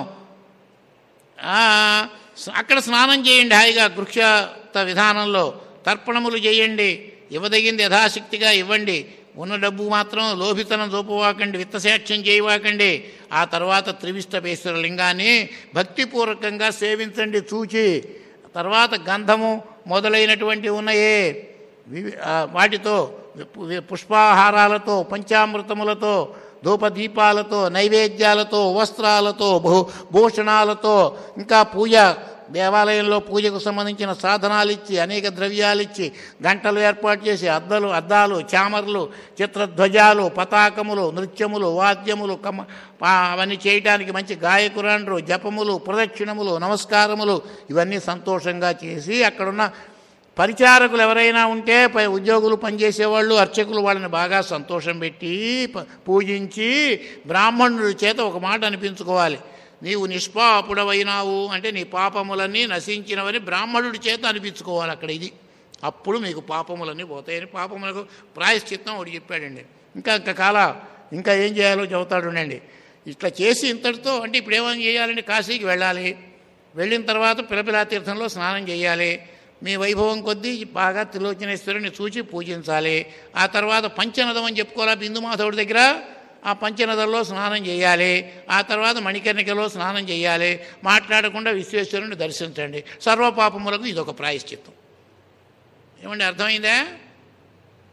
Speaker 1: అక్కడ స్నానం చేయండి హాయిగా గృహ్యత విధానంలో. తర్పణములు చేయండి, ఇవ్వదగింది యథాశక్తిగా ఇవ్వండి. ఉన్న డబ్బు మాత్రం లోభితనం చూపవాకండి, విత్తశాక్ష్యం చేయవాకండి. ఆ తర్వాత త్రివిష్టపేశ్వర లింగాన్ని భక్తిపూర్వకంగా సేవించండి చూచి. తర్వాత గంధము మొదలైనటువంటివి ఉన్నాయే, వాటితో పుష్పాహారాలతో, పంచామృతములతో, ధూపదీపాలతో, నైవేద్యాలతో, వస్త్రాలతో, భూ భూషణాలతో, ఇంకా పూజ దేవాలయంలో పూజకు సంబంధించిన సాధనాలు ఇచ్చి, అనేక ద్రవ్యాలు ఇచ్చి, గంటలు ఏర్పాటు చేసి, అద్దలు అద్దాలు, చామర్లు, చిత్రధ్వజాలు, పతాకములు, నృత్యములు, వాద్యములు, కమ అవన్నీ చేయడానికి మంచి గాయకురాండ్రు, జపములు, ప్రదక్షిణములు, నమస్కారములు ఇవన్నీ సంతోషంగా చేసి, అక్కడున్న పరిచారకులు ఎవరైనా ఉంటే పై ఉద్యోగులు పనిచేసేవాళ్ళు, అర్చకులు వాళ్ళని బాగా సంతోషం పెట్టి పూజించి బ్రాహ్మణుడి చేత ఒక మాట అనిపించుకోవాలి. నీవు నిష్పాపుడవైనావు అంటే నీ పాపములన్నీ నశించినవని బ్రాహ్మణుడి చేత అనిపించుకోవాలి అక్కడ. ఇది అప్పుడు మీకు పాపములన్నీ పోతాయని పాపములకు ప్రాయశ్చిత్తం ఒకటి చెప్పాడండి. ఇంకా ఇంకా కాల ఇంకా ఏం చేయాలో చెబుతాడు ఉండండి. ఇట్లా చేసి ఇంతటితో అంటే ఇప్పుడు ఏమని చేయాలంటే కాశీకి వెళ్ళాలి. వెళ్ళిన తర్వాత పిలపిలా తీర్థంలో స్నానం చేయాలి. మీ వైభవం కొద్దీ బాగా త్రిలోచనేశ్వరుని చూచి పూజించాలి. ఆ తర్వాత పంచనదం అని చెప్పుకోవాలి బిందుమాధవుడి దగ్గర. ఆ పంచనదుల్లో స్నానం చేయాలి. ఆ తర్వాత మణికర్ణికలో స్నానం చేయాలి. మాట్లాడకుండా విశ్వేశ్వరుని దర్శించండి. సర్వపాపములకు ఇదొక ప్రాయశ్చిత్తం. ఏమండి, అర్థమైందా?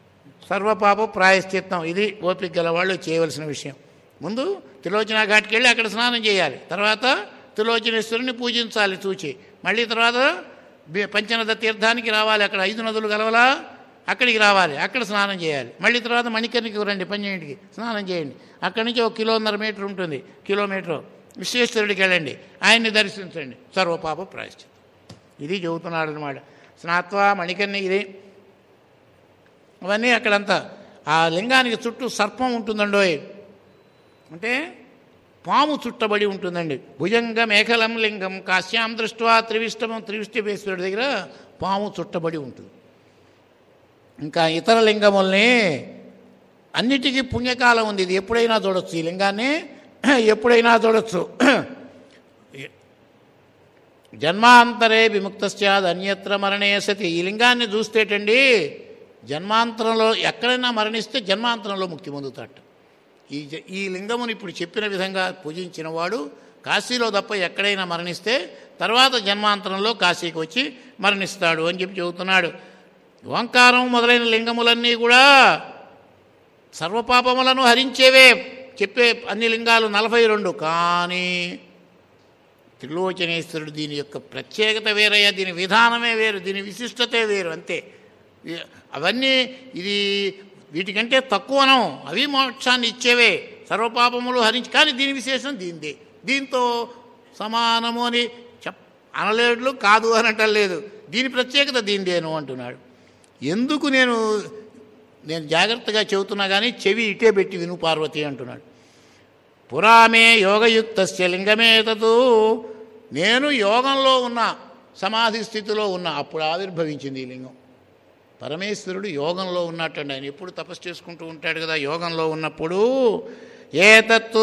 Speaker 1: సర్వపాప ప్రాయశ్చిత్తం. ఇది ఓపిక గల వాళ్ళు చేయవలసిన విషయం. ముందు త్రిలోచన ఘాట్కి వెళ్ళి అక్కడ స్నానం చేయాలి. తర్వాత త్రిలోచనేశ్వరుని పూజించాలి చూచి. మళ్ళీ తర్వాత పంచనద తీర్థానికి రావాలి. అక్కడ ఐదు నదులు గలవలా అక్కడికి రావాలి. అక్కడ స్నానం చేయాలి. మళ్ళీ తర్వాత మణికర్ణికి రండి, పంచంటికి స్నానం చేయండి. అక్కడి నుంచి ఒక కిలోన్నర మీటర్ ఉంటుంది, కిలోమీటర్ విశ్వేశ్వరుడికి వెళ్ళండి, ఆయన్ని దర్శించండి, సర్వపాప ప్రాయశ్చిత్తం. ఇది చెబుతున్నాడు అనమాట. స్నాత్వా మణికర్ణి ఇది అవన్నీ అక్కడంతా. ఆ లింగానికి చుట్టూ సర్పం ఉంటుందండోయ్, అంటే పాము చుట్టబడి ఉంటుందండి. భుజంగ మేఖలం లింగం కాశ్యాం దృష్ట్వా త్రివిష్టమం. త్రివిష్టమేశ్వరుడి దగ్గర పాము చుట్టబడి ఉంటుంది. ఇంకా ఇతర లింగముల్ని అన్నిటికీ పుణ్యకాలం ఉంది. ఇది ఎప్పుడైనా చూడొచ్చు, ఈ లింగాన్ని ఎప్పుడైనా చూడొచ్చు. జన్మాంతరే విముక్తస్యాద్ అన్యత్ర మరణే సతి. ఈ లింగాన్ని చూస్తేటండి జన్మాంతరంలో ఎక్కడైనా మరణిస్తే జన్మాంతరంలో ముక్తి పొందుతాట. ఈ ఈ లింగమును ఇప్పుడు చెప్పిన విధంగా పూజించిన వాడు కాశీలో తప్ప ఎక్కడైనా మరణిస్తే తర్వాత జన్మాంతరంలో కాశీకి వచ్చి మరణిస్తాడు అని చెప్పి చెబుతున్నాడు. ఓంకారం మొదలైన లింగములన్నీ కూడా సర్వపాపములను హరించేవే. చెప్పే అన్ని లింగాలు నలభై రెండు. కానీ త్రిలోచనేశ్వరుడు దీని యొక్క ప్రత్యేకత వేరయ్యా, దీని విధానమే వేరు, దీని విశిష్టతే వేరు, అంతే. అవన్నీ ఇది వీటికంటే తక్కువనం, అవి మోక్షాన్ని ఇచ్చేవే, సర్వపాపములు హరించి. కానీ దీని విశేషం దీనిదే. దీంతో సమానము అని చెప్ అనలేడు, కాదు అనటం లేదు. దీని ప్రత్యేకత దీనిదేను అంటున్నాడు. ఎందుకు నేను నేను జాగ్రత్తగా చెబుతున్నా కానీ చెవి ఇటే పెట్టి విను పార్వతి అంటున్నాడు. పురామే యోగయుక్తస్య లింగమే తదు. నేను యోగంలో ఉన్న, సమాధి స్థితిలో ఉన్న, అప్పుడు ఆవిర్భవించింది ఈ లింగం. పరమేశ్వరుడు యోగంలో ఉన్నట్టండి. ఆయన ఎప్పుడు తపస్సు చేసుకుంటూ ఉంటాడు కదా. యోగంలో ఉన్నప్పుడు ఏతత్తు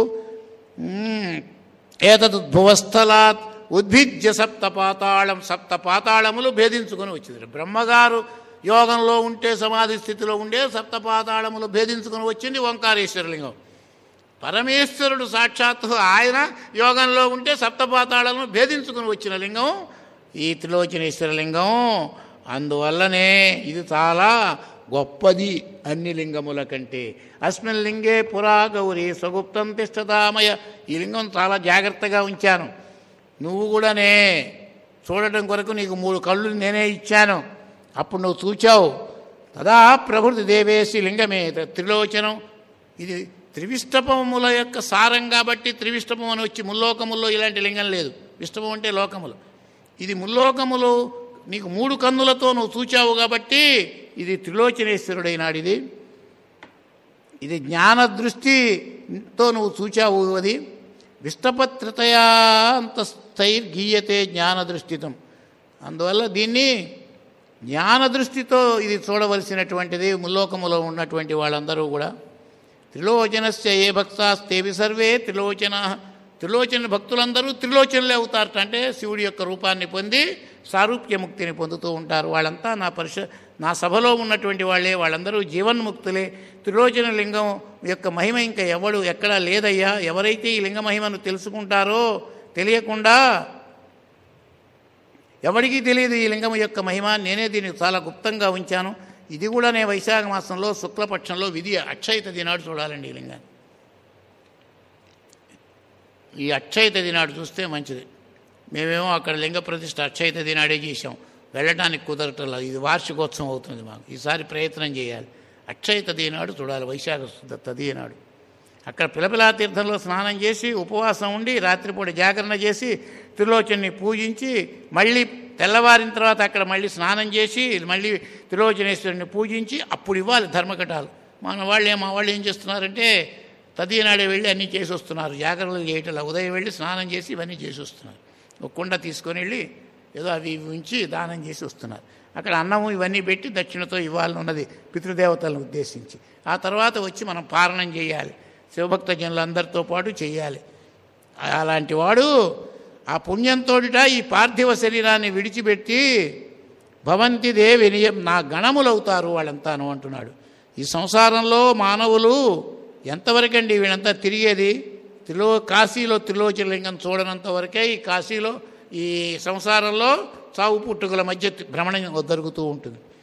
Speaker 1: ఏతద్భువస్థలాత్ ఉద్భిజ్య సప్త పాతాళం. సప్త పాతాళములు భేదించుకొని వచ్చింది. బ్రహ్మగారు యోగంలో ఉంటే, సమాధి స్థితిలో ఉండే సప్త పాతాళములు భేదించుకొని వచ్చింది ఓంకారేశ్వరలింగం. పరమేశ్వరుడు సాక్షాత్తు ఆయన యోగంలో ఉంటే సప్తపాతాళములను భేదించుకుని వచ్చిన లింగం ఈ త్రిలోచనేశ్వరలింగం. అందువల్లనే ఇది చాలా గొప్పది అన్ని లింగముల కంటే. అస్మిన్ లింగే పురా గౌరీ స్వగుప్తం తిష్టతామయ. ఈ లింగం చాలా జాగ్రత్తగా ఉంచాను. నువ్వు కూడానే చూడటం కొరకు నీకు మూడు కళ్ళు నేనే ఇచ్చాను. అప్పుడు నువ్వు చూచావు. తదా ప్రకృతి దేవేసి లింగమే త్రిలోచనం. ఇది త్రివిష్టపముల యొక్క సారం కాబట్టి త్రివిష్టపం అని వచ్చి ముల్లోకముల్లో ఇలాంటి లింగం లేదు. విష్టపం అంటే లోకములు. ఇది ముల్లోకములు నీకు మూడు కన్నులతో నువ్వు చూచావు కాబట్టి ఇది త్రిలోచనేశ్వరుడైనాడు. ఇది ఇది జ్ఞానదృష్టితో నువ్వు చూచావు. అది విష్టపత్రితయాంతస్థైర్గీయతే జ్ఞానదృష్టితం. అందువల్ల దీన్ని జ్ఞానదృష్టితో ఇది చూడవలసినటువంటిది ముల్లోకములో ఉన్నటువంటి వాళ్ళందరూ కూడా. త్రిలోచనస్య ఏ భక్తాస్తేవి సర్వే త్రిలోచన. త్రిలోచన భక్తులందరూ త్రిలోచనలే అవుతారట. అంటే శివుడి యొక్క రూపాన్ని పొంది సారూప్యముక్తిని పొందుతూ ఉంటారు. వాళ్ళంతా నా పరిష నా సభలో ఉన్నటువంటి వాళ్ళే, వాళ్ళందరూ జీవన్ముక్తులే. త్రిలోచన లింగం యొక్క మహిమ ఇంకా ఎవడు ఎక్కడా లేదయ్యా. ఎవరైతే ఈ లింగ మహిమను తెలుసుకుంటారో, తెలియకుండా ఎవరికీ తెలియదు ఈ లింగం యొక్క మహిమ. నేనే దీనికి చాలా గుప్తంగా ఉంచాను. ఇది కూడా నేను వైశాఖ మాసంలో శుక్లపక్షంలో విధి అక్షయ తది నాడు చూడాలండి ఈ లింగాన్ని. ఈ అక్షయ తది నాడు చూస్తే మంచిది. మేమేమో అక్కడ లింగ ప్రతిష్ఠ అక్షయ తది నాడే చేసాం, వెళ్ళటానికి కుదరటంలో. ఇది వార్షికోత్సవం అవుతుంది మాకు. ఈసారి ప్రయత్నం చేయాలి. అక్షయ తది నాడు చూడాలి, వైశాఖ శుద్ధ తది నాడు. అక్కడ పిలపిలా తీర్థంలో స్నానం చేసి ఉపవాసం ఉండి రాత్రిపూట జాగరణ చేసి త్రిలోచన్ని పూజించి మళ్ళీ తెల్లవారిన తర్వాత అక్కడ మళ్ళీ స్నానం చేసి మళ్ళీ త్రిలోచనేశ్వరుని పూజించి అప్పుడు ఇవ్వాలి ధర్మకటాలు. మన వాళ్ళు మా వాళ్ళు ఏం చేస్తున్నారంటే తదినాడే వెళ్ళి అన్నీ చేసి వస్తున్నారు. జాగరణలు చేయటం, ఉదయం వెళ్ళి స్నానం చేసి ఇవన్నీ చేసి వస్తున్నారు. ఒక కుండ తీసుకొని వెళ్ళి ఏదో అవి ఉంచి దానం చేసి వస్తున్నారు. అక్కడ అన్నము ఇవన్నీ పెట్టి దక్షిణతో ఇవ్వాలని ఉన్నది పితృదేవతలను ఉద్దేశించి. ఆ తర్వాత వచ్చి మనం పారణం చేయాలి, శివభక్త జనులందరితో పాటు చేయాలి. అలాంటి వాడు ఆ పుణ్యంతోటిట ఈ పార్థివ శరీరాన్ని విడిచిపెట్టి భవంతి దే వినియం నా గణములవుతారు వాళ్ళంతాను అంటున్నాడు. ఈ సంసారంలో మానవులు ఎంతవరకండి వీళ్ళంతా తిరిగేది? త్రిలో కాశీలో త్రిలోచనలింగం చూడనంత వరకే ఈ కాశీలో ఈ సంసారంలో చావు పుట్టుకల మధ్య భ్రమణం జరుగుతూ ఉంటుంది.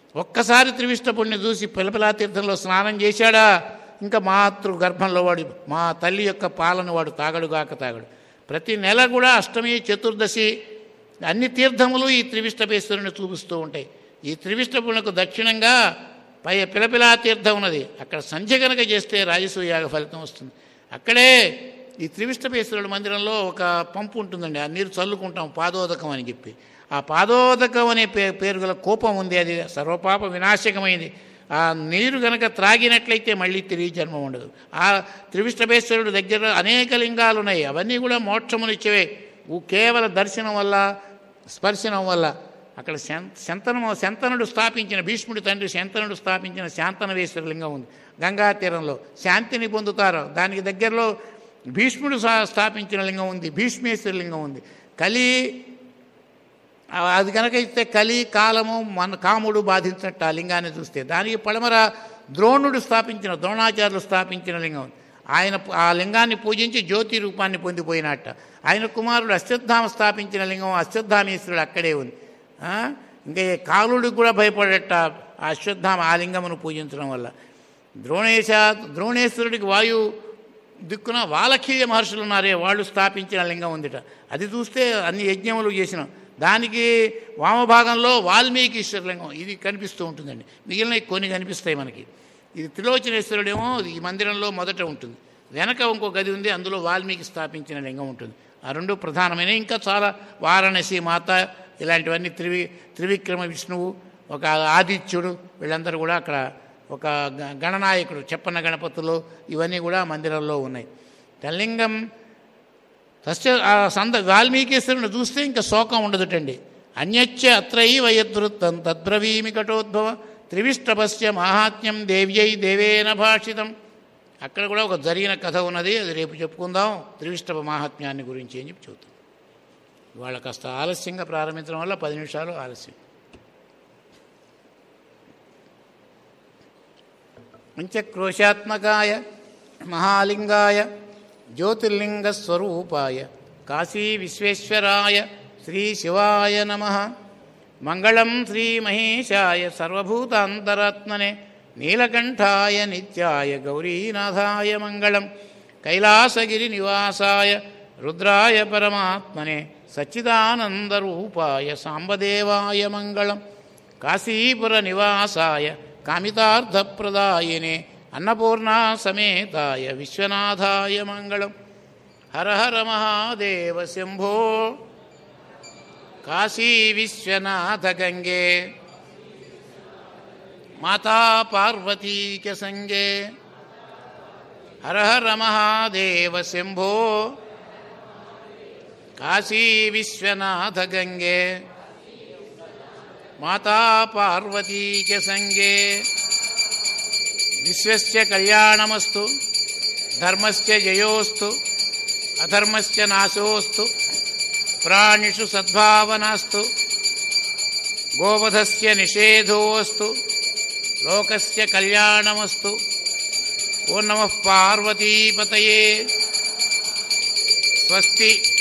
Speaker 1: ఒక్కసారి త్రివిష్టపుణ్ణి చూసి పిలపిలా తీర్థంలో స్నానం చేశాడా ఇంకా మాతృ గర్భంలో వాడు మా తల్లి యొక్క పాలను వాడు తాగడుగాక తాగడు. ప్రతి నెల కూడా అష్టమి చతుర్దశి అన్ని తీర్థములు ఈ త్రివిష్టపేశ్వరుని చూపిస్తూ ఉంటాయి. ఈ త్రివిష్టపుణ్ణకు దక్షిణంగా పై పిలపిలా తీర్థం ఉన్నది. అక్కడ సంధ్య కనుక చేస్తే రాజసూయాగ ఫలితం వస్తుంది. అక్కడే ఈ త్రివిష్టపేశ్వరుడు మందిరంలో ఒక పంపు ఉంటుందండి. ఆ నీరు చల్లుకుంటాం పాదోదకం అని చెప్పి. ఆ పాదోదకం అనే పే పేరు గల కోపం ఉంది. అది సర్వపాప వినాశకమైంది. ఆ నీరు గనక త్రాగినట్లయితే మళ్ళీ తిరిగి జన్మ ఉండదు. ఆ త్రివిష్టపేశ్వరుడు దగ్గర అనేక లింగాలు ఉన్నాయి. అవన్నీ కూడా మోక్షమునిచ్చేవే. కేవల దర్శనం వల్ల స్పర్శనం వల్ల. అక్కడ శంతనము శంతనుడు స్థాపించిన భీష్ముడి తండ్రి శంతనుడు స్థాపించిన శాంతనవేశ్వర లింగం ఉంది గంగా తీరంలో. శాంతిని పొందుతారు. దానికి దగ్గరలో భీష్ముడు స్థాపించిన లింగం ఉంది. భీష్మేశ్వర లింగం ఉంది. కలి అది కనుక ఇస్తే కలి కాలము మన కాముడు బాధించినట్టు ఆ లింగాన్ని చూస్తే. దానికి పడమర ద్రోణుడు స్థాపించిన ద్రోణాచార్యులు స్థాపించిన లింగం. ఆయన ఆ లింగాన్ని పూజించి జ్యోతి రూపాన్ని పొందిపోయినట్ట. ఆయన కుమారుడు అశ్వత్థామ స్థాపించిన లింగం అశ్వత్థామేశ్వరుడు అక్కడే ఉంది. ఇంకా కాలుడికి కూడా భయపడేట ఆ అశ్వత్థామ ఆ లింగమును పూజించడం వల్ల. ద్రోణేశ ద్రోణేశ్వరుడికి వాయు దిక్కున వాలఖీయ మహర్షులు ఉన్నారే వాళ్ళు స్థాపించిన లింగం ఉందిట. అది చూస్తే అన్ని యజ్ఞములు చేసినాం. దానికి వామభాగంలో వాల్మీకీశ్వర లింగం ఇది కనిపిస్తూ ఉంటుందండి. మిగిలిన కొన్ని కనిపిస్తాయి మనకి. ఇది త్రిలోచనేశ్వరుడేమో ఈ మందిరంలో మొదట ఉంటుంది. వెనక ఇంకో గది ఉంది, అందులో వాల్మీకి స్థాపించిన లింగం ఉంటుంది. ఆ రెండు ప్రధానమైన. ఇంకా చాలా వారణాసి మాత ఇలాంటివన్నీ త్రివి త్రివిక్రమ విష్ణువు ఒక ఆదిత్యుడు వీళ్ళందరూ కూడా అక్కడ ఒక గణనాయకుడు చెప్పన్న గణపతులు ఇవన్నీ కూడా మందిరంలో ఉన్నాయి. తల్లింగం తస్య సంద వాల్మీకేశ్వరుని చూస్తే ఇంకా శోకం ఉండదుటండి. అన్యచ్చ అత్రైవ యద్వృత్తం తద్బ్రవీమి కటోద్భవ త్రివిష్టపస్య మాహాత్మ్యం దేవ్యై దేవేన భాషితం. అక్కడ కూడా ఒక జరిగిన కథ ఉన్నది. అది రేపు చెప్పుకుందాం. త్రివిష్టప మాహాత్మ్యాన్ని గురించి అని చెప్పి చెబుతాం. వాళ్ళ కాస్త ఆలస్యంగా ప్రారంభించడం వల్ల పది నిమిషాలు ఆలస్యం. పంచక్రోశాత్మకాయ మహాలింగాయ జ్యోతిర్లింగస్వరూపాయ కాశీ విశ్వేశ్వరాయ శ్రీ శివాయ నమః. మంగళం శ్రీ మహేశాయ సర్వభూతాంతరాత్మనే నీలకంఠాయ నిత్యాయ గౌరీనాథాయ మంగళం. కైలాసగిరి నివాసాయ రుద్రాయ పరమాత్మనే సచ్చిదానందరూపాయ సాంబదేవాయ మంగళం. కాశీపుర నివాసాయ కామితార్థప్రదాయినే అన్నపూర్ణా సమేతాయ విశ్వనాథాయ మంగళం. హర హర మహాదేవ శంభో కాశీ విశ్వనాథ గంగే మాతా పార్వతీక సంగే. హర హర మహాదేవ శంభో కాశీ విశ్వనాథ గంగే మాతా పార్వతీక సంగే. విశ్వస్య కళ్యాణమస్తు ధర్మస్య జయోస్తు అధర్మస్య నాశోస్తు ప్రాణిషు సద్భావనాస్తు గోవధస్య నిషేధోస్తు లోకస్య కళ్యాణమస్తు. ఓం నమః పార్వతీపతయే. స్వస్తి.